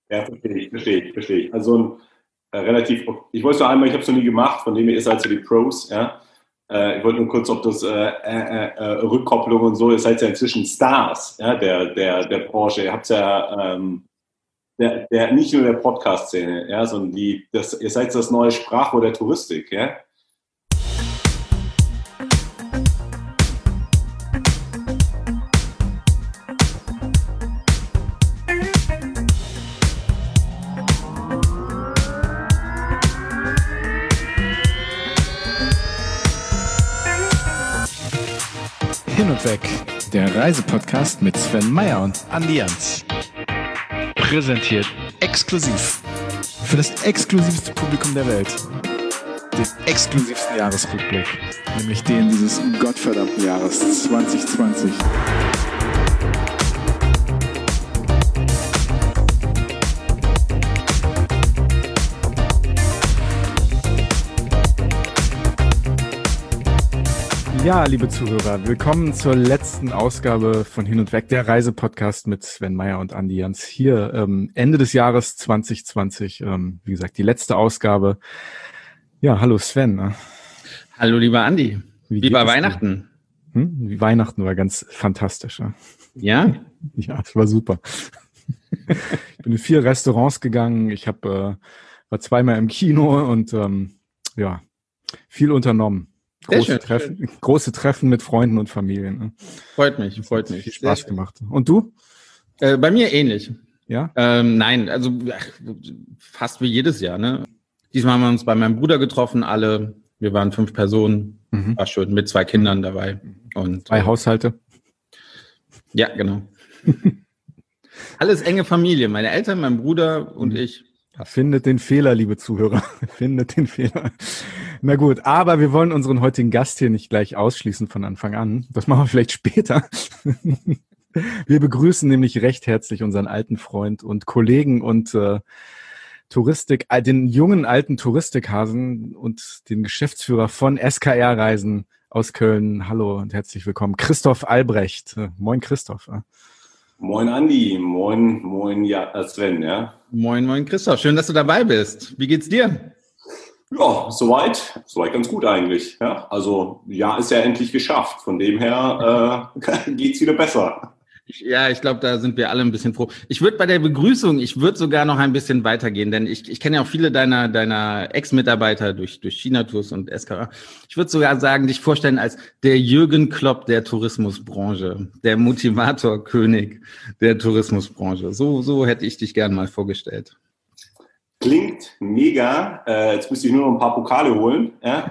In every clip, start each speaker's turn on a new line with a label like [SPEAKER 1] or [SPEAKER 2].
[SPEAKER 1] Ja, verstehe ich. Also ich wollte nur einmal, ich habe es noch nie gemacht, von dem ihr seid so die Pros, ja. Ich wollte nur kurz, ob das Rückkopplung und so, ihr seid ja inzwischen Stars, ja, der Branche. Ihr habt ja nicht nur der Podcast-Szene, ja, sondern ihr seid das neue Sprachrohr der Touristik, ja.
[SPEAKER 2] Hin und Weg, der Reisepodcast mit Sven Meyer und Andi Jans. Präsentiert exklusiv für das exklusivste Publikum der Welt. Den exklusivsten Jahresrückblick, nämlich den dieses gottverdammten Jahres 2020. Ja, liebe Zuhörer, willkommen zur letzten Ausgabe von Hin und Weg, der Reisepodcast mit Sven Meyer und Andi Jans. Hier Ende des Jahres 2020, wie gesagt, die letzte Ausgabe. Ja, hallo Sven.
[SPEAKER 3] Hallo lieber Andi, wie war Weihnachten?
[SPEAKER 2] Weihnachten war ganz fantastisch.
[SPEAKER 3] Ja?
[SPEAKER 2] Ja, es war super. Ich bin in 4 Restaurants gegangen, war zweimal im Kino und viel unternommen. Große Treffen mit Freunden und Familien. Ne?
[SPEAKER 3] Freut mich.
[SPEAKER 2] Viel Spaß gemacht. Und du?
[SPEAKER 3] Bei mir ähnlich.
[SPEAKER 2] Ja?
[SPEAKER 3] Nein, also fast wie jedes Jahr. Ne? Diesmal haben wir uns bei meinem Bruder getroffen, alle. Wir waren 5 Personen. War schön, mit 2 Kindern dabei. Und
[SPEAKER 2] 2 Haushalte?
[SPEAKER 3] Ja, genau. Alles enge Familie. Meine Eltern, mein Bruder und ich.
[SPEAKER 2] Findet den Fehler, liebe Zuhörer. Findet den Fehler. Na gut, aber wir wollen unseren heutigen Gast hier nicht gleich ausschließen von Anfang an. Das machen wir vielleicht später. Wir begrüßen nämlich recht herzlich unseren alten Freund und Kollegen und den jungen alten Touristikhasen und den Geschäftsführer von SKR Reisen aus Köln. Hallo und herzlich willkommen, Christoph Albrecht. Moin Christoph.
[SPEAKER 1] Moin Andi, moin Sven, ja.
[SPEAKER 3] Moin Christoph, schön, dass du dabei bist. Wie geht's dir?
[SPEAKER 1] Ja, soweit ganz gut eigentlich. Ja, also Jahr ist ja endlich geschafft. Von dem her geht's wieder besser.
[SPEAKER 3] Ja, ich glaube, da sind wir alle ein bisschen froh. Ich würde bei der Begrüßung, sogar noch ein bisschen weitergehen, denn ich kenne ja auch viele deiner Ex-Mitarbeiter durch China-Tours und SKR. Ich würde sogar sagen, dich vorstellen als der Jürgen Klopp der Tourismusbranche, der Motivator-König der Tourismusbranche. So hätte ich dich gern mal vorgestellt.
[SPEAKER 1] Klingt mega. Jetzt müsste ich nur noch ein paar Pokale holen. Ja?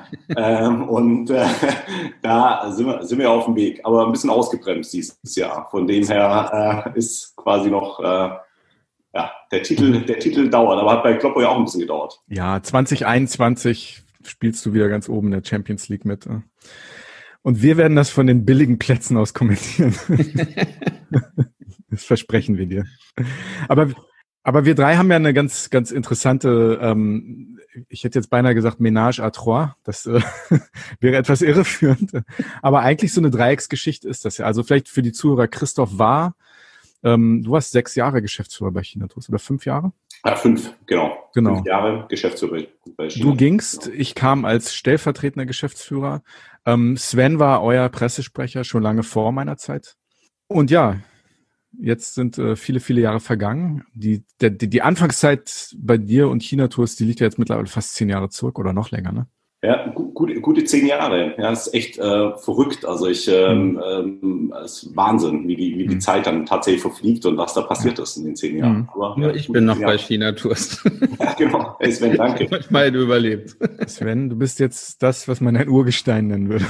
[SPEAKER 1] Da sind wir auf dem Weg. Aber ein bisschen ausgebremst dieses Jahr. Von dem her ist quasi noch der Titel dauert. Aber hat bei Kloppo ja auch ein bisschen gedauert.
[SPEAKER 2] Ja, 2021 spielst du wieder ganz oben in der Champions League mit. Und wir werden das von den billigen Plätzen aus kommentieren. Das versprechen wir dir. Aber wir 3 haben ja eine ganz, ganz interessante, ich hätte jetzt beinahe gesagt Ménage à trois, das wäre etwas irreführend, aber eigentlich so eine Dreiecksgeschichte ist das ja. Also vielleicht für die Zuhörer, Christoph du warst 6 Jahre Geschäftsführer bei China Tours oder 5 Jahre?
[SPEAKER 1] Ja, 5, genau. 5 Jahre Geschäftsführer bei China.
[SPEAKER 2] Du gingst, ich kam als stellvertretender Geschäftsführer. Sven war euer Pressesprecher schon lange vor meiner Zeit. Und ja, jetzt sind viele, viele Jahre vergangen. Die Anfangszeit bei dir und China Tours, die liegt ja jetzt mittlerweile fast 10 Jahre zurück oder noch länger, ne?
[SPEAKER 1] Ja, gute 10 Jahre. Ja, das ist echt verrückt. Also es ist Wahnsinn, wie die Zeit dann tatsächlich verfliegt und was da passiert ist in den 10 Jahren.
[SPEAKER 3] Aber, ja, ich bin noch bei China Tours.
[SPEAKER 1] Ja, genau. Hey Sven, danke.
[SPEAKER 3] Manchmal überlebt.
[SPEAKER 2] Sven, du bist jetzt das, was man ein Urgestein nennen würde.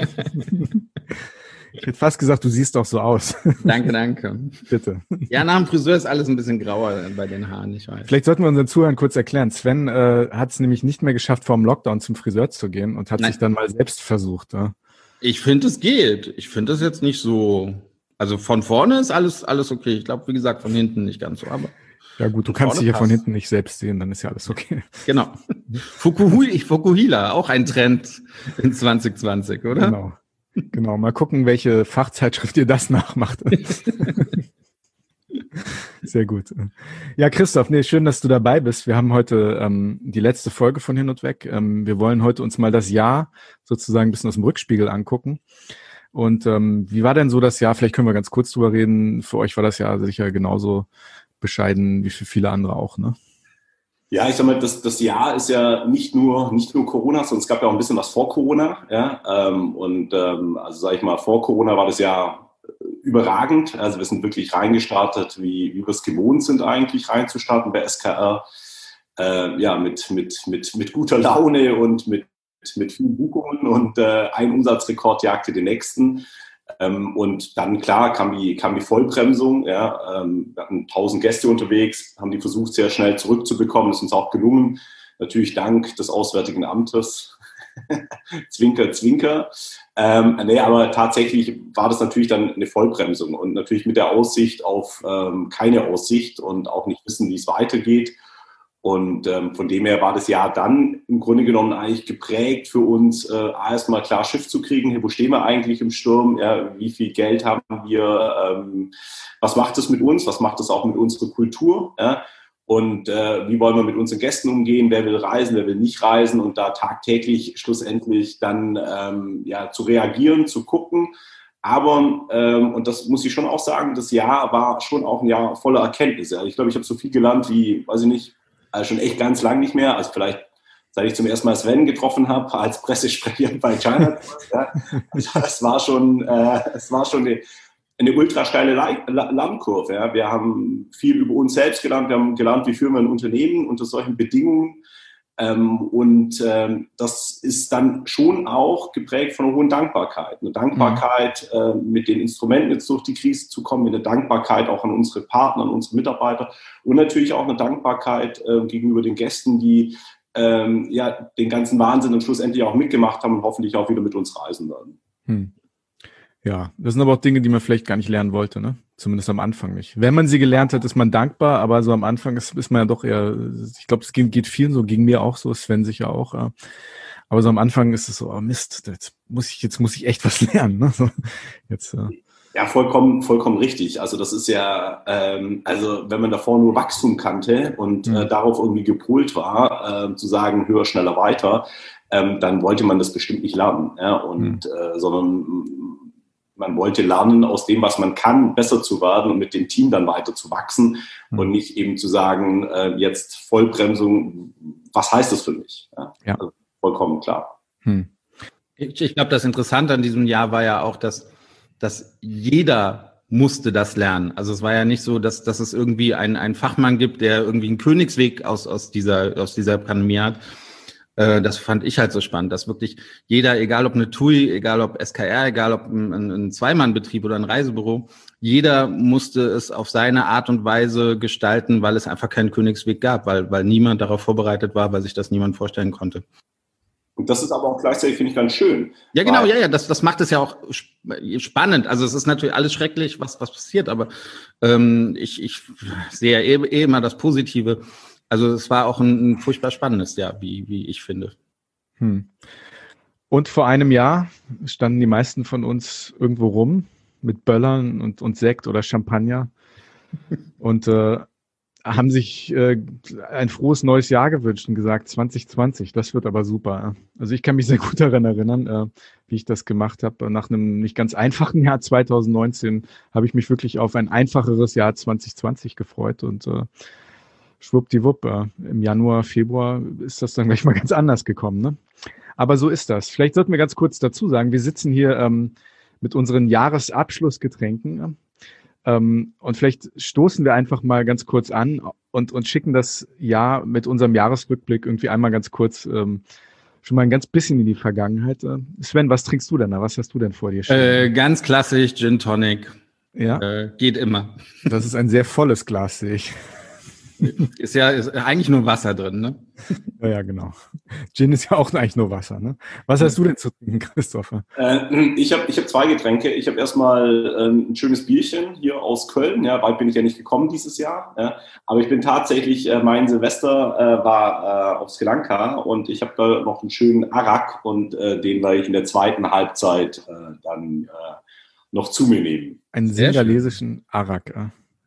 [SPEAKER 2] Ich hätte fast gesagt, du siehst doch so aus.
[SPEAKER 3] Danke.
[SPEAKER 2] Bitte.
[SPEAKER 3] Ja, nach dem Friseur ist alles ein bisschen grauer bei den Haaren, ich weiß.
[SPEAKER 2] Vielleicht sollten wir unseren Zuhörern kurz erklären. Sven hat es nämlich nicht mehr geschafft, vor dem Lockdown zum Friseur zu gehen und hat sich dann mal selbst versucht. Ja?
[SPEAKER 3] Ich finde, es geht. Ich finde das jetzt nicht so... Also von vorne ist alles okay. Ich glaube, wie gesagt, von hinten nicht ganz so, aber...
[SPEAKER 2] Ja gut, du kannst dich ja von hinten nicht selbst sehen, dann ist ja alles okay.
[SPEAKER 3] Genau. Fukuhila, auch ein Trend in 2020, oder?
[SPEAKER 2] Genau, mal gucken, welche Fachzeitschrift ihr das nachmacht. Sehr gut. Ja, Christoph, nee, schön, dass du dabei bist. Wir haben heute die letzte Folge von Hin und Weg. Wir wollen heute uns mal das Jahr sozusagen ein bisschen aus dem Rückspiegel angucken. Und wie war denn so das Jahr? Vielleicht können wir ganz kurz drüber reden. Für euch war das Jahr sicher genauso bescheiden wie für viele andere auch, ne?
[SPEAKER 1] Ja, ich sag mal, das Jahr ist ja nicht nur Corona, sondern es gab ja auch ein bisschen was vor Corona. Ja? Also sage ich mal, vor Corona war das Jahr überragend. Also wir sind wirklich reingestartet, wie wir es gewohnt sind eigentlich reinzustarten bei SKR. Mit guter Laune und mit vielen Buchungen und ein Umsatzrekord jagte den nächsten. Und dann, klar, kam die Vollbremsung. Ja, wir hatten 1000 Gäste unterwegs, haben die versucht, sehr schnell zurückzubekommen. Das ist uns auch gelungen. Natürlich dank des Auswärtigen Amtes. Zwinker, Zwinker. Aber tatsächlich war das natürlich dann eine Vollbremsung und natürlich mit der Aussicht auf keine Aussicht und auch nicht wissen, wie es weitergeht. Und von dem her war das Jahr dann im Grunde genommen eigentlich geprägt für uns, erstmal klar Schiff zu kriegen. Hey, wo stehen wir eigentlich im Sturm? Ja, wie viel Geld haben wir? Was macht das mit uns? Was macht das auch mit unserer Kultur? Ja? Und wie wollen wir mit unseren Gästen umgehen? Wer will reisen, wer will nicht reisen? Und da tagtäglich schlussendlich dann zu reagieren, zu gucken. Aber, und das muss ich schon auch sagen, das Jahr war schon auch ein Jahr voller Erkenntnisse. Ich glaube, ich habe so viel gelernt wie, weiß ich nicht, also schon echt ganz lang nicht mehr. Also vielleicht, seit ich zum ersten Mal Sven getroffen habe als Pressesprecher bei China. Ja. Also es war schon eine ultra steile Lernkurve. Ja. Wir haben viel über uns selbst gelernt. Wir haben gelernt, wie führen wir ein Unternehmen unter solchen Bedingungen. Das ist dann schon auch geprägt von einer hohen Dankbarkeit. Eine Dankbarkeit, mit den Instrumenten jetzt durch die Krise zu kommen, eine Dankbarkeit auch an unsere Partner, an unsere Mitarbeiter und natürlich auch eine Dankbarkeit gegenüber den Gästen, die den ganzen Wahnsinn und schlussendlich auch mitgemacht haben und hoffentlich auch wieder mit uns reisen werden.
[SPEAKER 2] Ja, das sind aber auch Dinge, die man vielleicht gar nicht lernen wollte, ne? Zumindest am Anfang nicht. Wenn man sie gelernt hat, ist man dankbar, aber so am Anfang ist man ja doch eher, ich glaube, es geht vielen so, ging mir auch so, Sven sicher auch. Aber so am Anfang ist es so, oh Mist, jetzt muss ich echt was lernen, ne? So, jetzt.
[SPEAKER 1] Ja, vollkommen richtig. Also das ist ja, wenn man davor nur Wachstum kannte und darauf irgendwie gepolt war, zu sagen, höher, schneller, weiter, dann wollte man das bestimmt nicht lernen, ja? Sondern man wollte lernen, aus dem, was man kann, besser zu werden und mit dem Team dann weiter zu wachsen und nicht eben zu sagen, jetzt Vollbremsung, was heißt das für mich? Ja. Also vollkommen klar.
[SPEAKER 3] Ich glaube, das Interessante an diesem Jahr war ja auch, dass jeder musste das lernen. Also es war ja nicht so, dass es irgendwie einen Fachmann gibt, der irgendwie einen Königsweg aus dieser Pandemie hat. Das fand ich halt so spannend, dass wirklich jeder, egal ob eine TUI, egal ob SKR, egal ob ein Zweimann-Betrieb oder ein Reisebüro, jeder musste es auf seine Art und Weise gestalten, weil es einfach keinen Königsweg gab, weil niemand darauf vorbereitet war, weil sich das niemand vorstellen konnte.
[SPEAKER 1] Und das ist aber auch gleichzeitig, finde ich, ganz schön.
[SPEAKER 3] Ja, genau, das macht es ja auch spannend. Also es ist natürlich alles schrecklich, was passiert, aber ich sehe ja immer das Positive. Also es war auch ein furchtbar spannendes Jahr, wie ich finde.
[SPEAKER 2] Und vor einem Jahr standen die meisten von uns irgendwo rum mit Böllern und Sekt oder Champagner und haben sich ein frohes neues Jahr gewünscht und gesagt, 2020, das wird aber super. Also ich kann mich sehr gut daran erinnern, wie ich das gemacht habe. Nach einem nicht ganz einfachen Jahr 2019 habe ich mich wirklich auf ein einfacheres Jahr 2020 gefreut und schwuppdiwupp, im Januar, Februar ist das dann gleich mal ganz anders gekommen, ne? Aber so ist das. Vielleicht sollten wir ganz kurz dazu sagen, wir sitzen hier mit unseren Jahresabschlussgetränken und vielleicht stoßen wir einfach mal ganz kurz an und schicken das Jahr mit unserem Jahresrückblick irgendwie einmal ganz kurz schon mal ein ganz bisschen in die Vergangenheit. Sven, was trinkst du denn da? Was hast du denn vor dir stehen?
[SPEAKER 3] Ganz klassisch, Gin Tonic.
[SPEAKER 2] Ja?
[SPEAKER 3] Geht immer.
[SPEAKER 2] Das ist ein sehr volles Glas, sehe ich.
[SPEAKER 3] Ist eigentlich nur Wasser drin, ne?
[SPEAKER 2] Ja, genau. Gin ist ja auch eigentlich nur Wasser, ne? Was hast du denn zu trinken, Christopher?
[SPEAKER 1] Ich hab 2 Getränke. Ich habe erstmal ein schönes Bierchen hier aus Köln. Ja, weit bin ich ja nicht gekommen dieses Jahr. Ja. Aber ich bin tatsächlich, mein Silvester war auf Sri Lanka und ich habe da noch einen schönen Arak und den werde ich in der zweiten Halbzeit dann noch zu mir nehmen.
[SPEAKER 2] Einen senegalesischen Arak.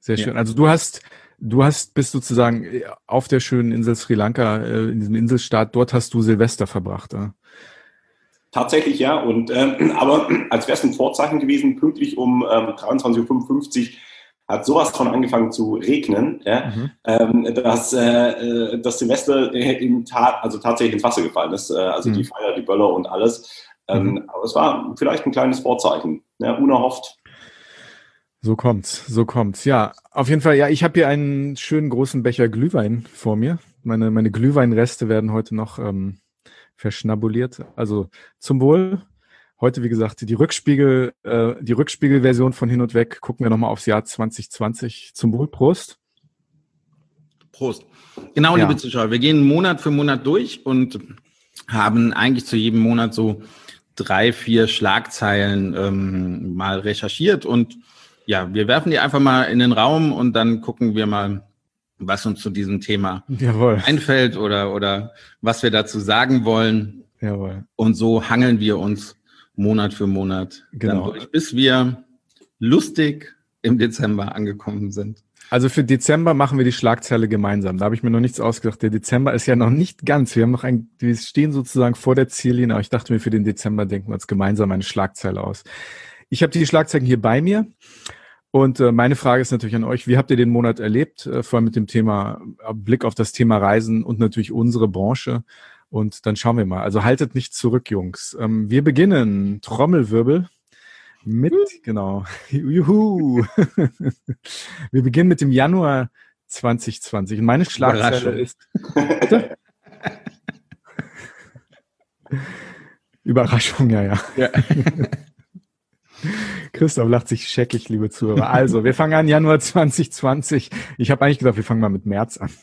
[SPEAKER 2] Sehr schön. Also bist sozusagen auf der schönen Insel Sri Lanka, in diesem Inselstaat, dort hast du Silvester verbracht. Ja?
[SPEAKER 1] Tatsächlich, ja. Und aber als wäre es ein Vorzeichen gewesen, pünktlich um 23:55 Uhr hat sowas von angefangen zu regnen, ja, dass das Silvester also tatsächlich ins Wasser gefallen ist. Also die Feuer, die Böller und alles. Aber es war vielleicht ein kleines Vorzeichen, ja, unerhofft.
[SPEAKER 2] So kommt's. Ja, auf jeden Fall. Ja, ich habe hier einen schönen großen Becher Glühwein vor mir. Meine Glühweinreste werden heute noch verschnabuliert. Also zum Wohl. Heute, wie gesagt, die Rückspiegelversion von Hin und Weg. Gucken wir nochmal aufs Jahr 2020. Zum Wohl. Prost.
[SPEAKER 3] Prost. Genau, liebe Zuschauer. Wir gehen Monat für Monat durch und haben eigentlich zu jedem Monat so 3-4 Schlagzeilen mal recherchiert. Und ja, wir werfen die einfach mal in den Raum und dann gucken wir mal, was uns zu diesem Thema einfällt oder was wir dazu sagen wollen.
[SPEAKER 2] Jawohl.
[SPEAKER 3] Und so hangeln wir uns Monat für Monat dann durch, bis wir lustig im Dezember angekommen sind.
[SPEAKER 2] Also für Dezember machen wir die Schlagzeile gemeinsam. Da habe ich mir noch nichts ausgedacht. Der Dezember ist ja noch nicht ganz. Wir stehen sozusagen vor der Ziellinie, aber ich dachte mir, für den Dezember denken wir uns gemeinsam eine Schlagzeile aus. Ich habe die Schlagzeilen hier bei mir. Und meine Frage ist natürlich an euch, wie habt ihr den Monat erlebt? Vor allem mit dem Thema, Blick auf das Thema Reisen und natürlich unsere Branche. Und dann schauen wir mal. Also haltet nicht zurück, Jungs. Wir beginnen, Trommelwirbel, mit, Juhu. Wir beginnen mit dem Januar 2020. Und meine Schlagzeile ist... Überraschung, ja. Christoph lacht sich scheckig, liebe Zuhörer. Also, wir fangen an, Januar 2020. Ich habe eigentlich gesagt, wir fangen mal mit März an.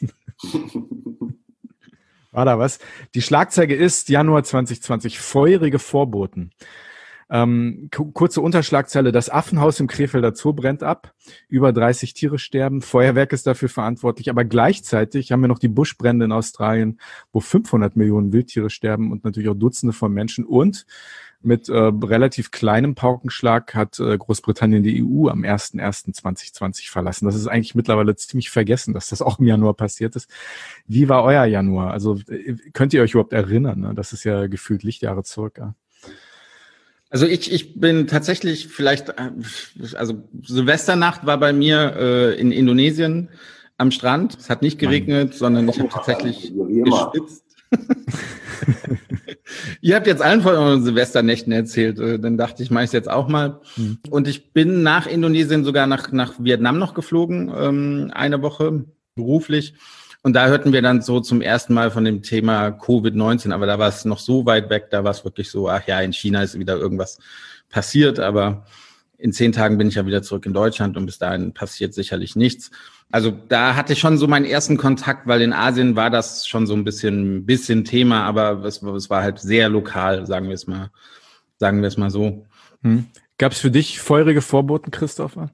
[SPEAKER 2] War da was? Die Schlagzeile ist Januar 2020, feurige Vorboten. Kurze Unterschlagzeile, das Affenhaus im Krefelder Zoo brennt ab, über 30 Tiere sterben, Feuerwerk ist dafür verantwortlich, aber gleichzeitig haben wir noch die Buschbrände in Australien, wo 500 Millionen Wildtiere sterben und natürlich auch Dutzende von Menschen, und mit relativ kleinem Paukenschlag hat Großbritannien die EU am 01.01.2020 verlassen. Das ist eigentlich mittlerweile ziemlich vergessen, dass das auch im Januar passiert ist. Wie war euer Januar? Also könnt ihr euch überhaupt erinnern? Ne? Das ist ja gefühlt Lichtjahre zurück. Ja?
[SPEAKER 3] Also ich bin tatsächlich also Silvesternacht war bei mir in Indonesien am Strand. Es hat nicht geregnet, sondern ich habe tatsächlich geschwitzt. Ihr habt jetzt allen von euren Silvesternächten erzählt, dann dachte ich, mache ich es jetzt auch mal. Und ich bin nach Indonesien sogar nach Vietnam noch geflogen, eine Woche beruflich. Und da hörten wir dann so zum ersten Mal von dem Thema Covid-19, aber da war es noch so weit weg, da war es wirklich so, ach ja, in China ist wieder irgendwas passiert, aber in 10 Tagen bin ich ja wieder zurück in Deutschland und bis dahin passiert sicherlich nichts. Also da hatte ich schon so meinen ersten Kontakt, weil in Asien war das schon so ein bisschen Thema, aber es war halt sehr lokal, sagen wir es mal so.
[SPEAKER 2] Gab es für dich feurige Vorboten, Christopher?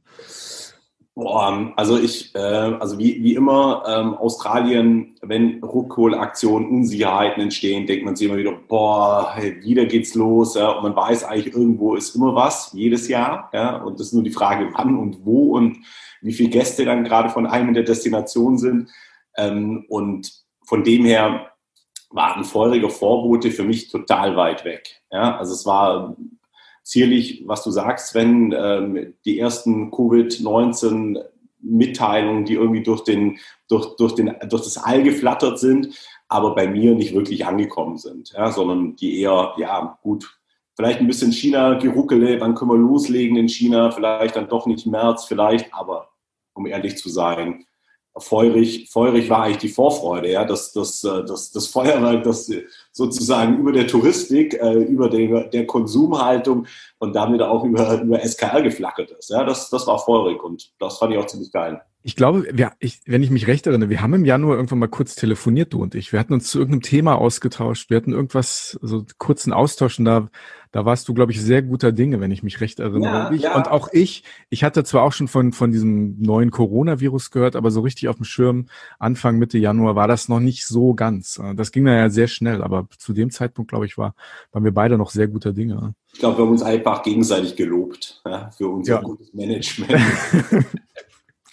[SPEAKER 1] Boah, also wie immer, Australien, wenn Rückholaktionen, Unsicherheiten entstehen, denkt man sich immer wieder, boah, hey, wieder geht's los, ja, und man weiß eigentlich, irgendwo ist immer was, jedes Jahr, ja, und das ist nur die Frage, wann und wo und wie viele Gäste dann gerade von einem in der Destination sind, und von dem her waren feurige Vorbote für mich total weit weg, ja, also es war zierlich, was du sagst, Sven, die ersten Covid-19-Mitteilungen, die irgendwie durch das All geflattert sind, aber bei mir nicht wirklich angekommen sind, ja, sondern die eher, ja gut, vielleicht ein bisschen China-Geruckele, wann können wir loslegen in China, vielleicht dann doch nicht März, vielleicht, aber um ehrlich zu sein, feurig war eigentlich die Vorfreude, ja, das Feuerwerk, das sozusagen über der Touristik, über der Konsumhaltung und damit auch über SKR geflackert ist. Ja, das war feurig und das fand ich auch ziemlich geil.
[SPEAKER 2] Ich glaube, wenn ich mich recht erinnere, wir haben im Januar irgendwann mal kurz telefoniert, du und ich. Wir hatten uns zu irgendeinem Thema ausgetauscht. Wir hatten irgendwas, so kurzen Austausch und da warst du, glaube ich, sehr guter Dinge, wenn ich mich recht erinnere.
[SPEAKER 1] Ja.
[SPEAKER 2] Und auch ich hatte zwar auch schon von diesem neuen Coronavirus gehört, aber so richtig auf dem Schirm Anfang, Mitte Januar war das noch nicht so ganz. Das ging dann ja sehr schnell, aber zu dem Zeitpunkt, glaube ich, waren wir beide noch sehr guter Dinge.
[SPEAKER 1] Ich glaube, wir haben uns einfach gegenseitig gelobt, ja, für unser gutes Management.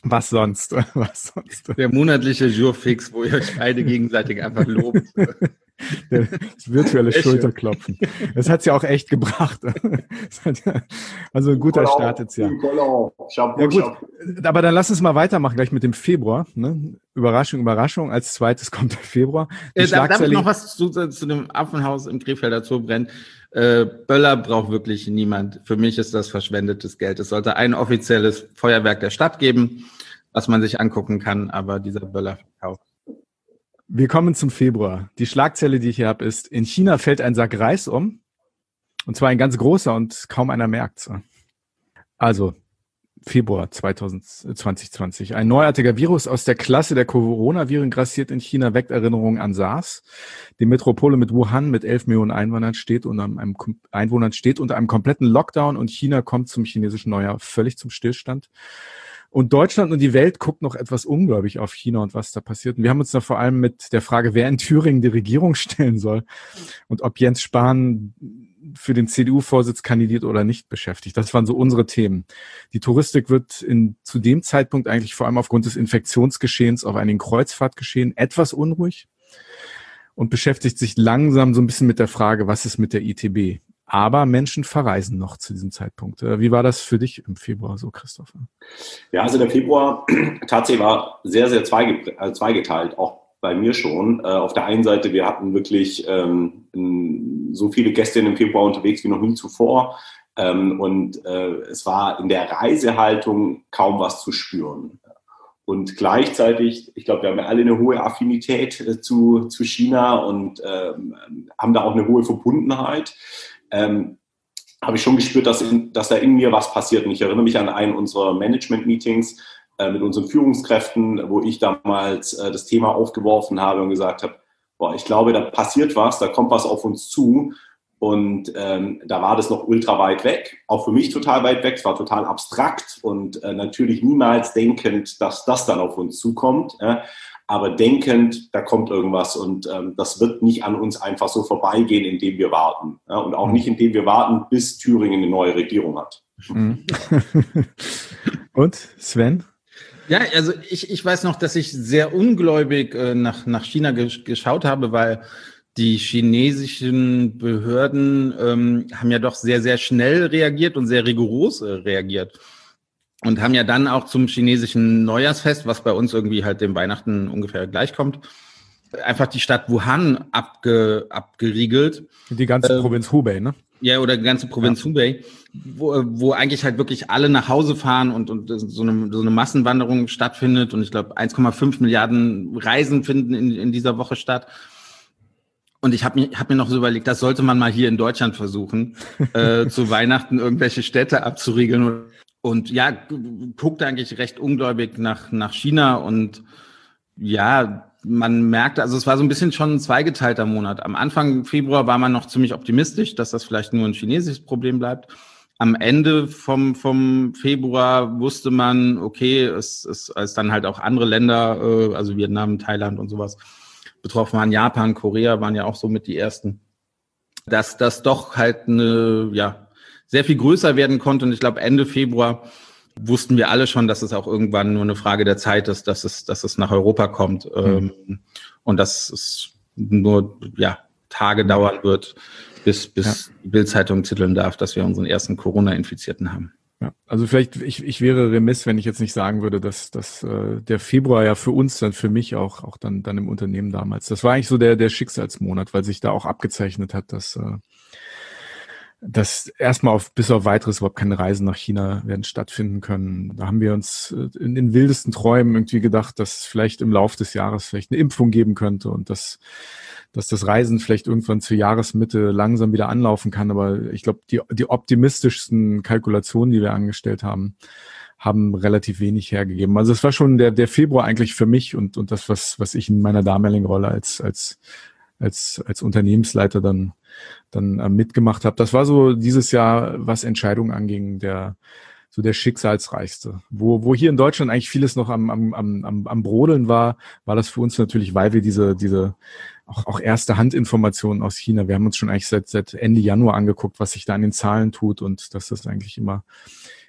[SPEAKER 2] Was sonst? Was sonst?
[SPEAKER 3] Der monatliche Jurfix, wo ihr euch beide gegenseitig einfach lobt.
[SPEAKER 2] Das virtuelle Schulterklopfen. Das hat's ja auch echt gebracht. Also ein guter Start jetzt, ja. Ja gut, aber dann lass uns mal weitermachen, gleich mit dem Februar. Ne? Überraschung, Überraschung. Als zweites kommt der Februar.
[SPEAKER 3] Darf ich noch was zu dem Affenhaus im Krefelder Zoo brennen? Böller braucht wirklich niemand. Für mich ist das verschwendetes Geld. Es sollte ein offizielles Feuerwerk der Stadt geben, was man sich angucken kann, aber dieser Böllerverkauf.
[SPEAKER 2] Wir kommen zum Februar. Die Schlagzeile, die ich hier habe, ist: In China fällt ein Sack Reis um. Und zwar ein ganz großer und kaum einer merkt's. Also Februar 2020. Ein neuartiger Virus aus der Klasse der Coronaviren grassiert in China, weckt Erinnerungen an SARS. Die Metropole mit Wuhan mit 11 Millionen Einwohnern steht unter einem kompletten Lockdown und China kommt zum chinesischen Neujahr völlig zum Stillstand. Und Deutschland und die Welt guckt noch etwas ungläubig auf China und was da passiert. Und wir haben uns da vor allem mit der Frage, wer in Thüringen die Regierung stellen soll und ob Jens Spahn für den CDU-Vorsitz kandidiert oder nicht beschäftigt. Das waren so unsere Themen. Die Touristik wird zu dem Zeitpunkt eigentlich vor allem aufgrund des Infektionsgeschehens auf einigen Kreuzfahrtgeschehen etwas unruhig und beschäftigt sich langsam so ein bisschen mit der Frage, was ist mit der ITB? Aber Menschen verreisen noch zu diesem Zeitpunkt. Wie war das für dich im Februar so, Christoph?
[SPEAKER 1] Ja, also der Februar tatsächlich war sehr, sehr zweigeteilt, auch bei mir schon. Auf der einen Seite, wir hatten wirklich so viele Gäste im Februar unterwegs wie noch nie zuvor. Es war in der Reisehaltung kaum was zu spüren. Und gleichzeitig, ich glaube, wir haben ja alle eine hohe Affinität zu China und haben da auch eine hohe Verbundenheit. Habe ich schon gespürt, dass da in mir was passiert. Und ich erinnere mich an einen unserer Management-Meetings mit unseren Führungskräften, wo ich damals das Thema aufgeworfen habe und gesagt habe, ich glaube, da passiert was, da kommt was auf uns zu. Und da war das noch ultra weit weg, auch für mich total weit weg, es war total abstrakt und natürlich niemals denkend, dass das dann auf uns zukommt. Aber denkend, da kommt irgendwas und das wird nicht an uns einfach so vorbeigehen, indem wir warten. Ja, und auch nicht, indem wir warten, bis Thüringen eine neue Regierung hat.
[SPEAKER 2] Und Sven?
[SPEAKER 3] Ja, also ich weiß noch, dass ich sehr ungläubig nach China geschaut habe, weil die chinesischen Behörden haben ja doch sehr, sehr schnell reagiert und sehr rigoros reagiert. Und haben ja dann auch zum chinesischen Neujahrsfest, was bei uns irgendwie halt dem Weihnachten ungefähr gleichkommt, einfach die Stadt Wuhan abgeriegelt.
[SPEAKER 2] Die ganze Provinz Hubei, ne?
[SPEAKER 3] Ja, oder die ganze Provinz Hubei, wo eigentlich halt wirklich alle nach Hause fahren und so eine Massenwanderung stattfindet. Und ich glaube, 1,5 Milliarden Reisen finden in dieser Woche statt. Und ich hab mir noch so überlegt, das sollte man mal hier in Deutschland versuchen, zu Weihnachten irgendwelche Städte abzuriegeln. Und ja, guckte eigentlich recht ungläubig nach China und ja, man merkte, also es war so ein bisschen schon ein zweigeteilter Monat. Am Anfang Februar war man noch ziemlich optimistisch, dass das vielleicht nur ein chinesisches Problem bleibt. Am Ende vom Februar wusste man, okay, es dann halt auch andere Länder, also Vietnam, Thailand und sowas betroffen waren, Japan, Korea waren ja auch so mit die ersten, dass das doch halt sehr viel größer werden konnte. Und ich glaube, Ende Februar wussten wir alle schon, dass es auch irgendwann nur eine Frage der Zeit ist, dass es nach Europa kommt. Und dass es nur Tage dauern wird, bis die Bild-Zeitung titeln darf, dass wir unseren ersten Corona-Infizierten haben.
[SPEAKER 2] Ja, also vielleicht, ich wäre remiss, wenn ich jetzt nicht sagen würde, dass der Februar ja für uns dann, für mich auch dann im Unternehmen damals, das war eigentlich so der Schicksalsmonat, weil sich da auch abgezeichnet hat, dass erstmal bis auf weiteres überhaupt keine Reisen nach China werden stattfinden können. Da haben wir uns in den wildesten Träumen irgendwie gedacht, dass vielleicht im Laufe des Jahres vielleicht eine Impfung geben könnte und dass das Reisen vielleicht irgendwann zur Jahresmitte langsam wieder anlaufen kann. Aber ich glaube, die optimistischsten Kalkulationen, die wir angestellt haben relativ wenig hergegeben. Also es war schon der Februar eigentlich für mich und das, was ich in meiner damaligen Rolle als Unternehmensleiter dann mitgemacht habe. Das war so dieses Jahr, was Entscheidungen anging, der schicksalsreichste. Wo hier in Deutschland eigentlich vieles noch am Brodeln war das für uns natürlich, weil wir diese auch erste Handinformationen aus China, wir haben uns schon eigentlich seit Ende Januar angeguckt, was sich da an den Zahlen tut und dass das eigentlich immer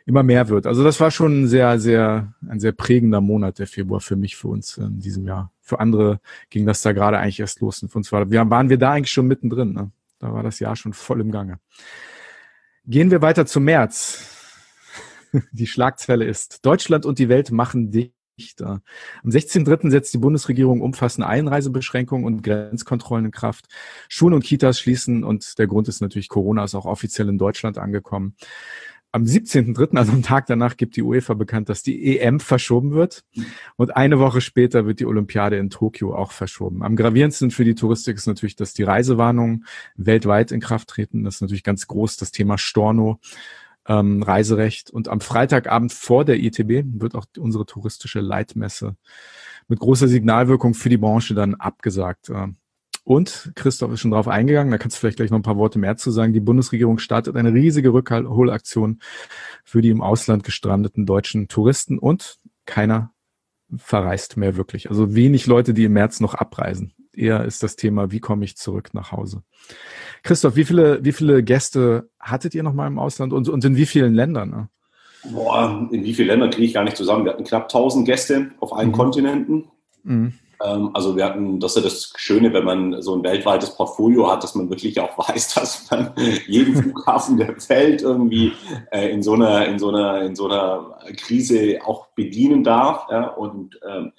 [SPEAKER 2] immer mehr wird. Also das war schon ein sehr prägender Monat, der Februar für mich, für uns in diesem Jahr. Für andere ging das da gerade eigentlich erst los. Und für uns waren wir da eigentlich schon mittendrin. Ne? Da war das Jahr schon voll im Gange. Gehen wir weiter zum März. Die Schlagzeile ist: Deutschland und die Welt machen dicht. Am 16.03. setzt die Bundesregierung umfassende Einreisebeschränkungen und Grenzkontrollen in Kraft. Schulen und Kitas schließen und der Grund ist natürlich, Corona ist auch offiziell in Deutschland angekommen. Am 17.03., also am Tag danach, gibt die UEFA bekannt, dass die EM verschoben wird. Und eine Woche später wird die Olympiade in Tokio auch verschoben. Am gravierendsten für die Touristik ist natürlich, dass die Reisewarnungen weltweit in Kraft treten. Das ist natürlich ganz groß, das Thema Storno, Reiserecht. Und am Freitagabend vor der ITB wird auch unsere touristische Leitmesse mit großer Signalwirkung für die Branche dann abgesagt. Und Christoph ist schon drauf eingegangen, da kannst du vielleicht gleich noch ein paar Worte mehr zu sagen. Die Bundesregierung startet eine riesige Rückholaktion für die im Ausland gestrandeten deutschen Touristen und keiner verreist mehr wirklich. Also wenig Leute, die im März noch abreisen. Eher ist das Thema, wie komme ich zurück nach Hause? Christoph, wie viele Gäste hattet ihr noch mal im Ausland und in wie vielen Ländern? Ne?
[SPEAKER 1] Boah, in wie vielen Ländern kriege ich gar nicht zusammen. Wir hatten knapp 1000 Gäste auf allen Kontinenten. Also wir hatten, das ist ja das Schöne, wenn man so ein weltweites Portfolio hat, dass man wirklich auch weiß, dass man jeden Flughafen der Welt irgendwie in so einer Krise auch bedienen darf. Ja? Und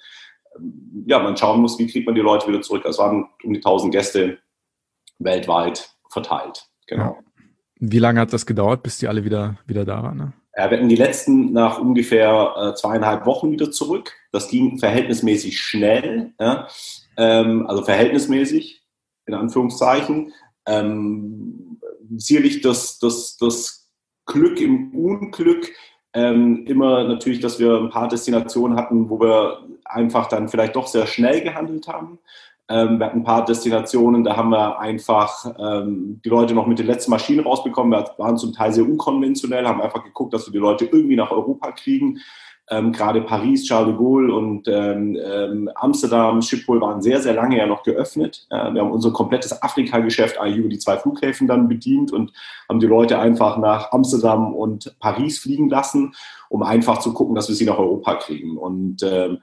[SPEAKER 1] man schauen muss, wie kriegt man die Leute wieder zurück. Es waren um die 1000 Gäste weltweit verteilt. Genau.
[SPEAKER 2] Ja. Wie lange hat das gedauert, bis die alle wieder da waren? Ne?
[SPEAKER 1] Ja, wir hatten die letzten nach ungefähr 2,5 Wochen wieder zurück. Das ging verhältnismäßig schnell, ja? Also verhältnismäßig, in Anführungszeichen. Sicherlich das Glück im Unglück, immer natürlich, dass wir ein paar Destinationen hatten, wo wir einfach dann vielleicht doch sehr schnell gehandelt haben. Wir hatten ein paar Destinationen, da haben wir einfach die Leute noch mit den letzten Maschinen rausbekommen. Wir waren zum Teil sehr unkonventionell, haben einfach geguckt, dass wir die Leute irgendwie nach Europa kriegen. Gerade Paris, Charles de Gaulle und Amsterdam, Schiphol waren sehr, sehr lange ja noch geöffnet. Wir haben unser komplettes Afrika-Geschäft eigentlich über die 2 Flughäfen dann bedient und haben die Leute einfach nach Amsterdam und Paris fliegen lassen, um einfach zu gucken, dass wir sie nach Europa kriegen. Und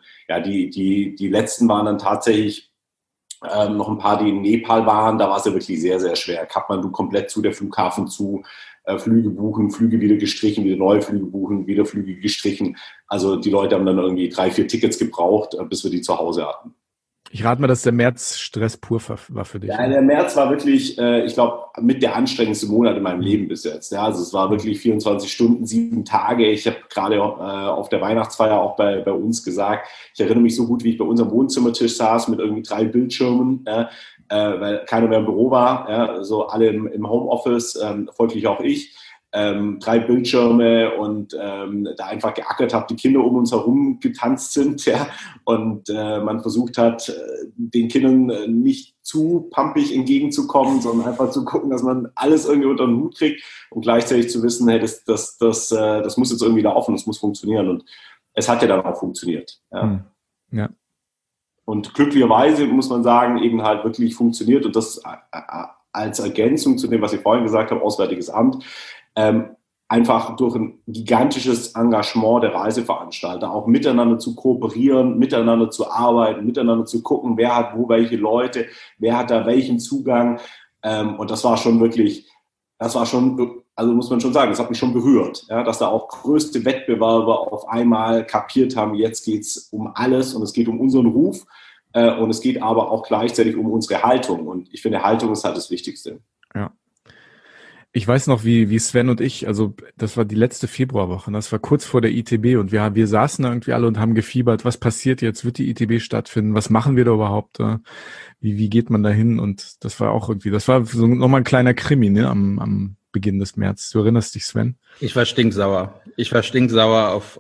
[SPEAKER 1] die letzten waren dann tatsächlich noch ein paar, die in Nepal waren, da war es ja wirklich sehr, sehr schwer. Kathmandu komplett zu, der Flughafen zu, Flüge buchen, Flüge wieder gestrichen, wieder neue Flüge buchen, wieder Flüge gestrichen. Also die Leute haben dann irgendwie 3-4 Tickets gebraucht, bis wir die zu Hause hatten.
[SPEAKER 2] Ich rate mal, dass der März Stress pur war für dich.
[SPEAKER 1] Ja, der März war wirklich, ich glaube, mit der anstrengendste Monat in meinem Leben bis jetzt. Ja, also es war wirklich 24 Stunden, 7 Tage. Ich habe gerade auf der Weihnachtsfeier auch bei uns gesagt, ich erinnere mich so gut, wie ich bei unserem Wohnzimmertisch saß mit irgendwie 3 Bildschirmen, weil keiner mehr im Büro war, ja, so alle im Homeoffice, folglich auch ich. 3 Bildschirme und da einfach geackert habe, die Kinder um uns herum getanzt sind, ja, und man versucht hat, den Kindern nicht zu pumpig entgegenzukommen, sondern einfach zu gucken, dass man alles irgendwie unter den Hut kriegt und gleichzeitig zu wissen, hey, das muss jetzt irgendwie laufen, das muss funktionieren und es hat ja dann auch funktioniert. Ja.
[SPEAKER 2] Ja.
[SPEAKER 1] Und glücklicherweise muss man sagen, eben halt wirklich funktioniert und das als Ergänzung zu dem, was ich vorhin gesagt habe, Auswärtiges Amt, einfach durch ein gigantisches Engagement der Reiseveranstalter, auch miteinander zu kooperieren, miteinander zu arbeiten, miteinander zu gucken, wer hat wo welche Leute, wer hat da welchen Zugang. Und das war schon, also muss man schon sagen, das hat mich schon berührt, ja, dass da auch größte Wettbewerber auf einmal kapiert haben, jetzt geht es um alles und es geht um unseren Ruf und es geht aber auch gleichzeitig um unsere Haltung. Und ich finde, Haltung ist halt das Wichtigste.
[SPEAKER 2] Ja. Ich weiß noch, wie Sven und ich, also das war die letzte Februarwoche, das war kurz vor der ITB und wir saßen da irgendwie alle und haben gefiebert, was passiert jetzt, wird die ITB stattfinden, was machen wir da überhaupt, wie geht man da hin und das war auch irgendwie, das war so nochmal ein kleiner Krimi, ne, am Beginn des März. Du erinnerst dich, Sven?
[SPEAKER 3] Ich war stinksauer auf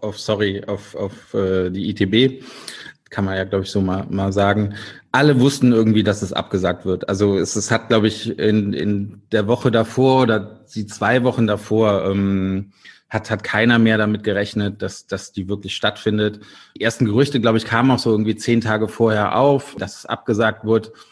[SPEAKER 3] die ITB. Kann man ja, glaube ich, so mal sagen. Alle wussten irgendwie, dass es abgesagt wird. Also es hat, glaube ich, in der Woche davor oder die 2 Wochen davor hat keiner mehr damit gerechnet, dass die wirklich stattfindet. Die ersten Gerüchte, glaube ich, kamen auch so irgendwie 10 Tage vorher auf, dass es abgesagt wird.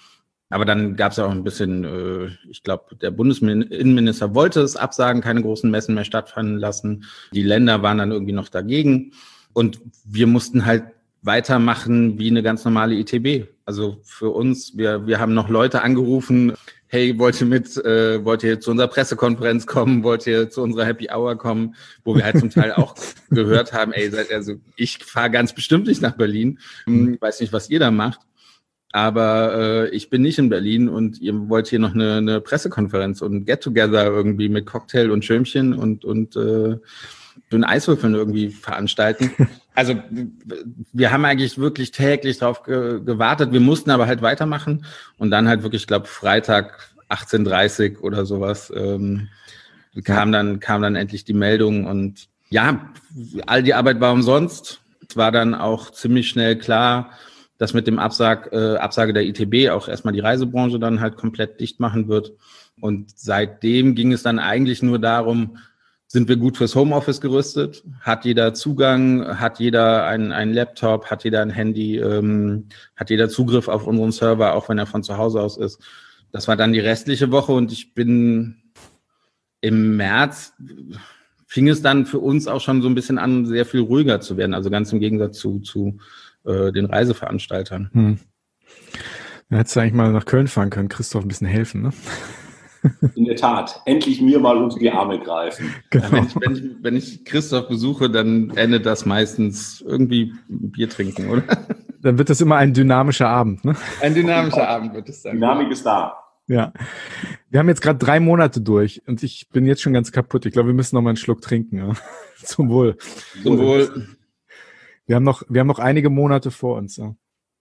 [SPEAKER 3] Aber dann gab es ja auch ein bisschen, ich glaube, der Bundesinnenminister wollte es absagen, keine großen Messen mehr stattfinden lassen. Die Länder waren dann irgendwie noch dagegen. Und wir mussten halt weitermachen wie eine ganz normale ITB. Also für uns, wir haben noch Leute angerufen, hey, wollt ihr zu unserer Pressekonferenz kommen, wollt ihr zu unserer Happy Hour kommen, wo wir halt zum Teil auch gehört haben, ich fahre ganz bestimmt nicht nach Berlin, weiß nicht, was ihr da macht. Aber ich bin nicht in Berlin und ihr wollt hier noch eine Pressekonferenz und Get-Together irgendwie mit Cocktail und Schirmchen und den Eiswürfeln irgendwie veranstalten. Also wir haben eigentlich wirklich täglich drauf gewartet. Wir mussten aber halt weitermachen und dann halt wirklich, ich glaube, Freitag 18:30 oder sowas kam dann endlich die Meldung und ja, all die Arbeit war umsonst. Es war dann auch ziemlich schnell klar, dass mit dem Absage der ITB auch erstmal die Reisebranche dann halt komplett dicht machen wird. Und seitdem ging es dann eigentlich nur darum, sind wir gut fürs Homeoffice gerüstet? Hat jeder Zugang? Hat jeder einen Laptop? Hat jeder ein Handy? Hat jeder Zugriff auf unseren Server, auch wenn er von zu Hause aus ist? Das war dann die restliche Woche und ich bin im März, fing es dann für uns auch schon so ein bisschen an, sehr viel ruhiger zu werden. Also ganz im Gegensatz zu den Reiseveranstaltern.
[SPEAKER 2] Da hättest du eigentlich mal nach Köln fahren können, Christoph ein bisschen helfen, ne?
[SPEAKER 1] In der Tat, endlich mir mal unter die Arme greifen.
[SPEAKER 2] Genau.
[SPEAKER 3] Wenn ich Christoph besuche, dann endet das meistens irgendwie Bier trinken, oder?
[SPEAKER 2] Dann wird das immer ein dynamischer Abend, ne?
[SPEAKER 3] Ein dynamischer Abend wird es dann.
[SPEAKER 1] Dynamik ist da.
[SPEAKER 2] Ja. Wir haben jetzt gerade 3 Monate durch und ich bin jetzt schon ganz kaputt. Ich glaube, wir müssen noch mal einen Schluck trinken. Ja. Zum Wohl.
[SPEAKER 3] Zum Wohl.
[SPEAKER 2] Wir haben noch einige Monate vor uns. Ja.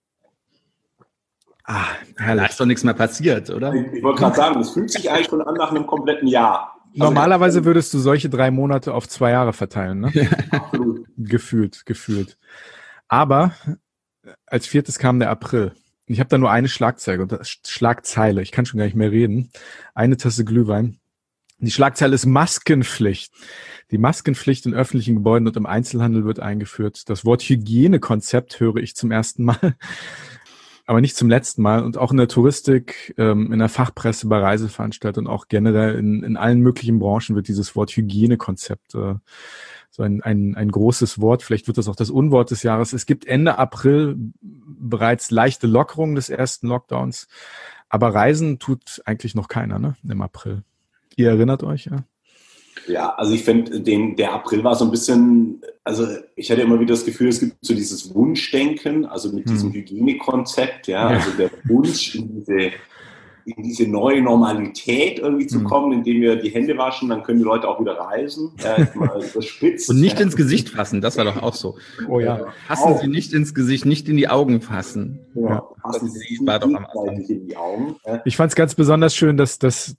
[SPEAKER 3] Da ist doch nichts mehr passiert, oder?
[SPEAKER 1] Ich wollte gerade sagen, es fühlt sich eigentlich schon an nach einem kompletten Jahr.
[SPEAKER 2] Normalerweise würdest du solche 3 Monate auf 2 Jahre verteilen, ne?
[SPEAKER 1] Absolut.
[SPEAKER 2] Gefühlt. Aber als 4. kam der April. Ich habe da nur eine Schlagzeile. Ich kann schon gar nicht mehr reden. Eine Tasse Glühwein. Die Schlagzeile ist Maskenpflicht. Die Maskenpflicht in öffentlichen Gebäuden und im Einzelhandel wird eingeführt. Das Wort Hygienekonzept höre ich zum ersten Mal, aber nicht zum letzten Mal. Und auch in der Touristik, in der Fachpresse, bei Reiseveranstaltern und auch generell in allen möglichen Branchen wird dieses Wort Hygienekonzept so ein großes Wort. Vielleicht wird das auch das Unwort des Jahres. Es gibt Ende April bereits leichte Lockerungen des ersten Lockdowns, aber Reisen tut eigentlich noch keiner, ne, im April. Ihr erinnert euch, ja?
[SPEAKER 1] Ja, also ich finde, der April war so ein bisschen, also ich hatte immer wieder das Gefühl, es gibt so dieses Wunschdenken, also mit diesem Hygienekonzept, ja, also der Wunsch in diese neue Normalität irgendwie zu kommen, indem wir die Hände waschen, dann können die Leute auch wieder reisen. Mal überspitzt.
[SPEAKER 3] Und nicht ins Gesicht fassen, das war doch auch so.
[SPEAKER 2] Oh ja.
[SPEAKER 3] Fassen Sie nicht ins Gesicht, nicht in die Augen fassen.
[SPEAKER 1] Ja. Fassen Sie
[SPEAKER 3] war doch am
[SPEAKER 1] gleichzeitig in die Augen.
[SPEAKER 2] Ich fand es ganz besonders schön, dass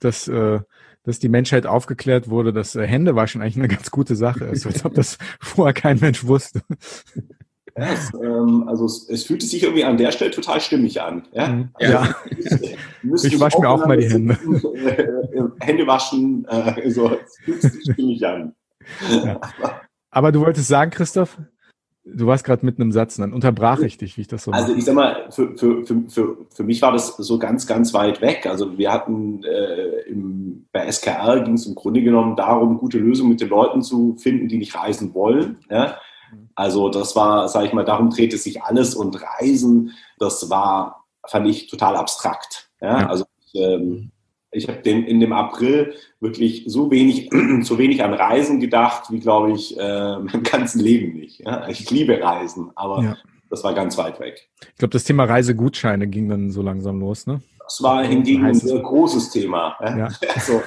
[SPEAKER 2] die Menschheit aufgeklärt wurde, dass Händewaschen eigentlich eine ganz gute Sache ist, als ob das vorher kein Mensch wusste.
[SPEAKER 1] Ja, es fühlte sich irgendwie an der Stelle total stimmig an. Ja.
[SPEAKER 2] Ja. Ich wasche mir auch mal die Hände.
[SPEAKER 1] Hände waschen, so, es fühlt sich stimmig an.
[SPEAKER 2] Ja. Aber du wolltest sagen, Christoph, du warst gerade mitten im Satz, dann unterbrach ich dich, wie ich das so mache.
[SPEAKER 1] Also ich sag mal, für mich war das so ganz, ganz weit weg. Also wir hatten bei SKR ging es im Grunde genommen darum, gute Lösungen mit den Leuten zu finden, die nicht reisen wollen. Ja? Also das war, sage ich mal, darum drehte sich alles und Reisen, das war, fand ich, total abstrakt. Ja? Ja. Also ich habe in dem April wirklich so wenig an Reisen gedacht, wie, glaube ich, mein ganzes Leben nicht. Ja? Ich liebe Reisen, aber das war ganz weit weg.
[SPEAKER 2] Ich glaube, das Thema Reisegutscheine ging dann so langsam los, ne?
[SPEAKER 1] Das war hingegen ein sehr großes Thema. Ja? Also,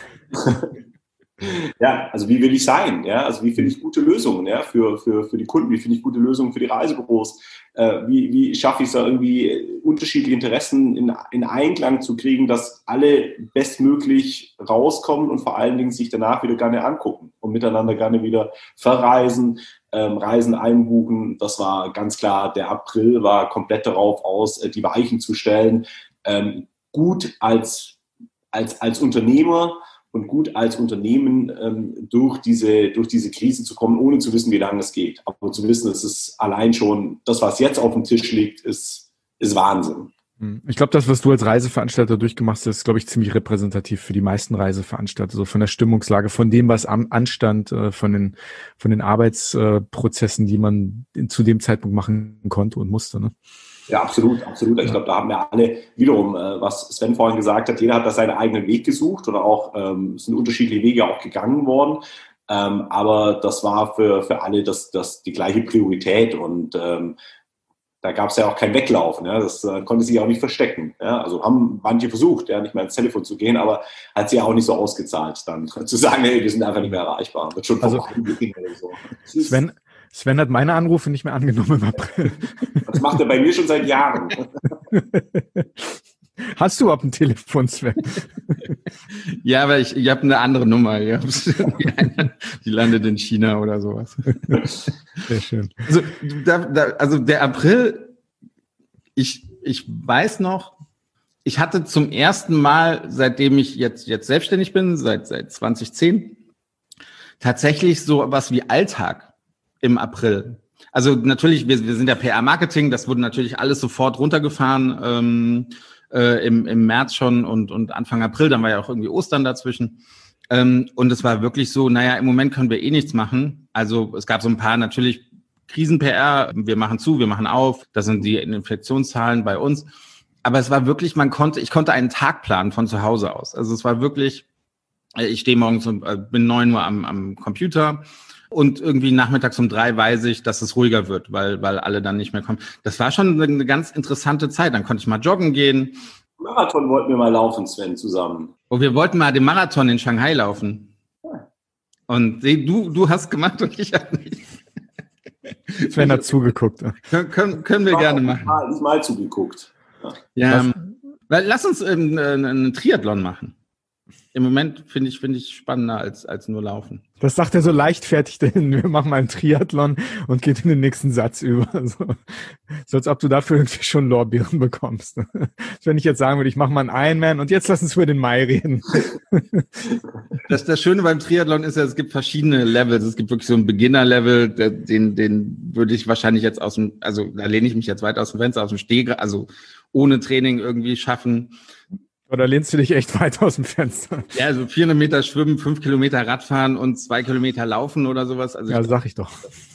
[SPEAKER 1] ja, also wie will ich sein? Ja? Also wie finde ich gute Lösungen, ja? für die Kunden? Wie finde ich gute Lösungen für die Reisebüros? Wie schaffe ich es da irgendwie, unterschiedliche Interessen in Einklang zu kriegen, dass alle bestmöglich rauskommen und vor allen Dingen sich danach wieder gerne angucken und miteinander gerne wieder verreisen, Reisen einbuchen. Das war ganz klar, der April war komplett darauf aus, die Weichen zu stellen, gut als Unternehmer und gut als Unternehmen durch diese Krise zu kommen, ohne zu wissen, wie lange es geht. Aber zu wissen, es ist allein schon, das, was jetzt auf dem Tisch liegt, ist Wahnsinn.
[SPEAKER 2] Ich glaube, das, was du als Reiseveranstalter durchgemacht hast, ist, glaube ich, ziemlich repräsentativ für die meisten Reiseveranstalter, so von der Stimmungslage, von dem, was anstand, von den Arbeitsprozessen, die man zu dem Zeitpunkt machen konnte und musste. Ne?
[SPEAKER 1] Ja, absolut, absolut. Ich glaube, da haben wir alle wiederum, was Sven vorhin gesagt hat, jeder hat da seinen eigenen Weg gesucht oder auch sind unterschiedliche Wege auch gegangen worden. Aber das war für alle das die gleiche Priorität und da gab es ja auch kein Weglaufen. Ja? Das konnte sich auch nicht verstecken. Ja? Also haben manche versucht, ja, nicht mehr ins Telefon zu gehen, aber hat sich ja auch nicht so ausgezahlt, dann zu sagen, hey, wir sind einfach nicht mehr erreichbar. Wird schon vorbeigehen oder so.
[SPEAKER 2] Sven hat meine Anrufe nicht mehr angenommen im April.
[SPEAKER 1] Das macht er bei mir schon seit Jahren.
[SPEAKER 2] Hast du überhaupt ein Telefon, Sven?
[SPEAKER 3] Ja, aber ich habe eine andere Nummer. Die landet in China oder sowas.
[SPEAKER 2] Sehr schön.
[SPEAKER 3] Also der April, ich weiß noch, ich hatte zum ersten Mal, seitdem ich jetzt selbstständig bin, seit 2010, tatsächlich so was wie Alltag im April. Also natürlich, wir sind ja PR-Marketing, das wurde natürlich alles sofort runtergefahren, im März schon und Anfang April, dann war ja auch irgendwie Ostern dazwischen. Und es war wirklich so, naja, im Moment können wir eh nichts machen. Also es gab so ein paar natürlich Krisen-PR, wir machen zu, wir machen auf, das sind die Infektionszahlen bei uns. Aber es war wirklich, ich konnte einen Tag planen von zu Hause aus. Also es war wirklich, ich stehe morgens bin 9 Uhr am Computer und irgendwie nachmittags um 3 weiß ich, dass es ruhiger wird, weil alle dann nicht mehr kommen. Das war schon eine ganz interessante Zeit. Dann konnte ich mal joggen gehen.
[SPEAKER 1] Marathon wollten wir mal laufen, Sven, zusammen.
[SPEAKER 3] Und wir wollten mal den Marathon in Shanghai laufen. Und du hast gemacht und ich habe nicht.
[SPEAKER 2] Sven hat zugeguckt.
[SPEAKER 3] Können wir gerne machen.
[SPEAKER 1] Ich mal zugeguckt.
[SPEAKER 3] Ja, weil lass uns einen Triathlon machen. Im Moment finde ich spannender als nur Laufen.
[SPEAKER 2] Das sagt er so leichtfertig, denn wir machen mal einen Triathlon und geht in den nächsten Satz über. So als ob du dafür irgendwie schon Lorbeeren bekommst. Wenn ich jetzt sagen würde, ich mache mal einen Ironman und jetzt lass uns über den Mai reden.
[SPEAKER 3] Das Schöne beim Triathlon ist ja, es gibt verschiedene Levels. Es gibt wirklich so ein Beginner-Level, den würde ich wahrscheinlich jetzt da lehne ich mich jetzt weit aus dem Fenster, aus dem Steg, also ohne Training irgendwie schaffen.
[SPEAKER 2] Oder lehnst du dich echt weit aus dem Fenster?
[SPEAKER 3] Ja, so 400 Meter schwimmen, 5 Kilometer Radfahren und 2 Kilometer laufen oder sowas. Also
[SPEAKER 2] ja, sag ich doch.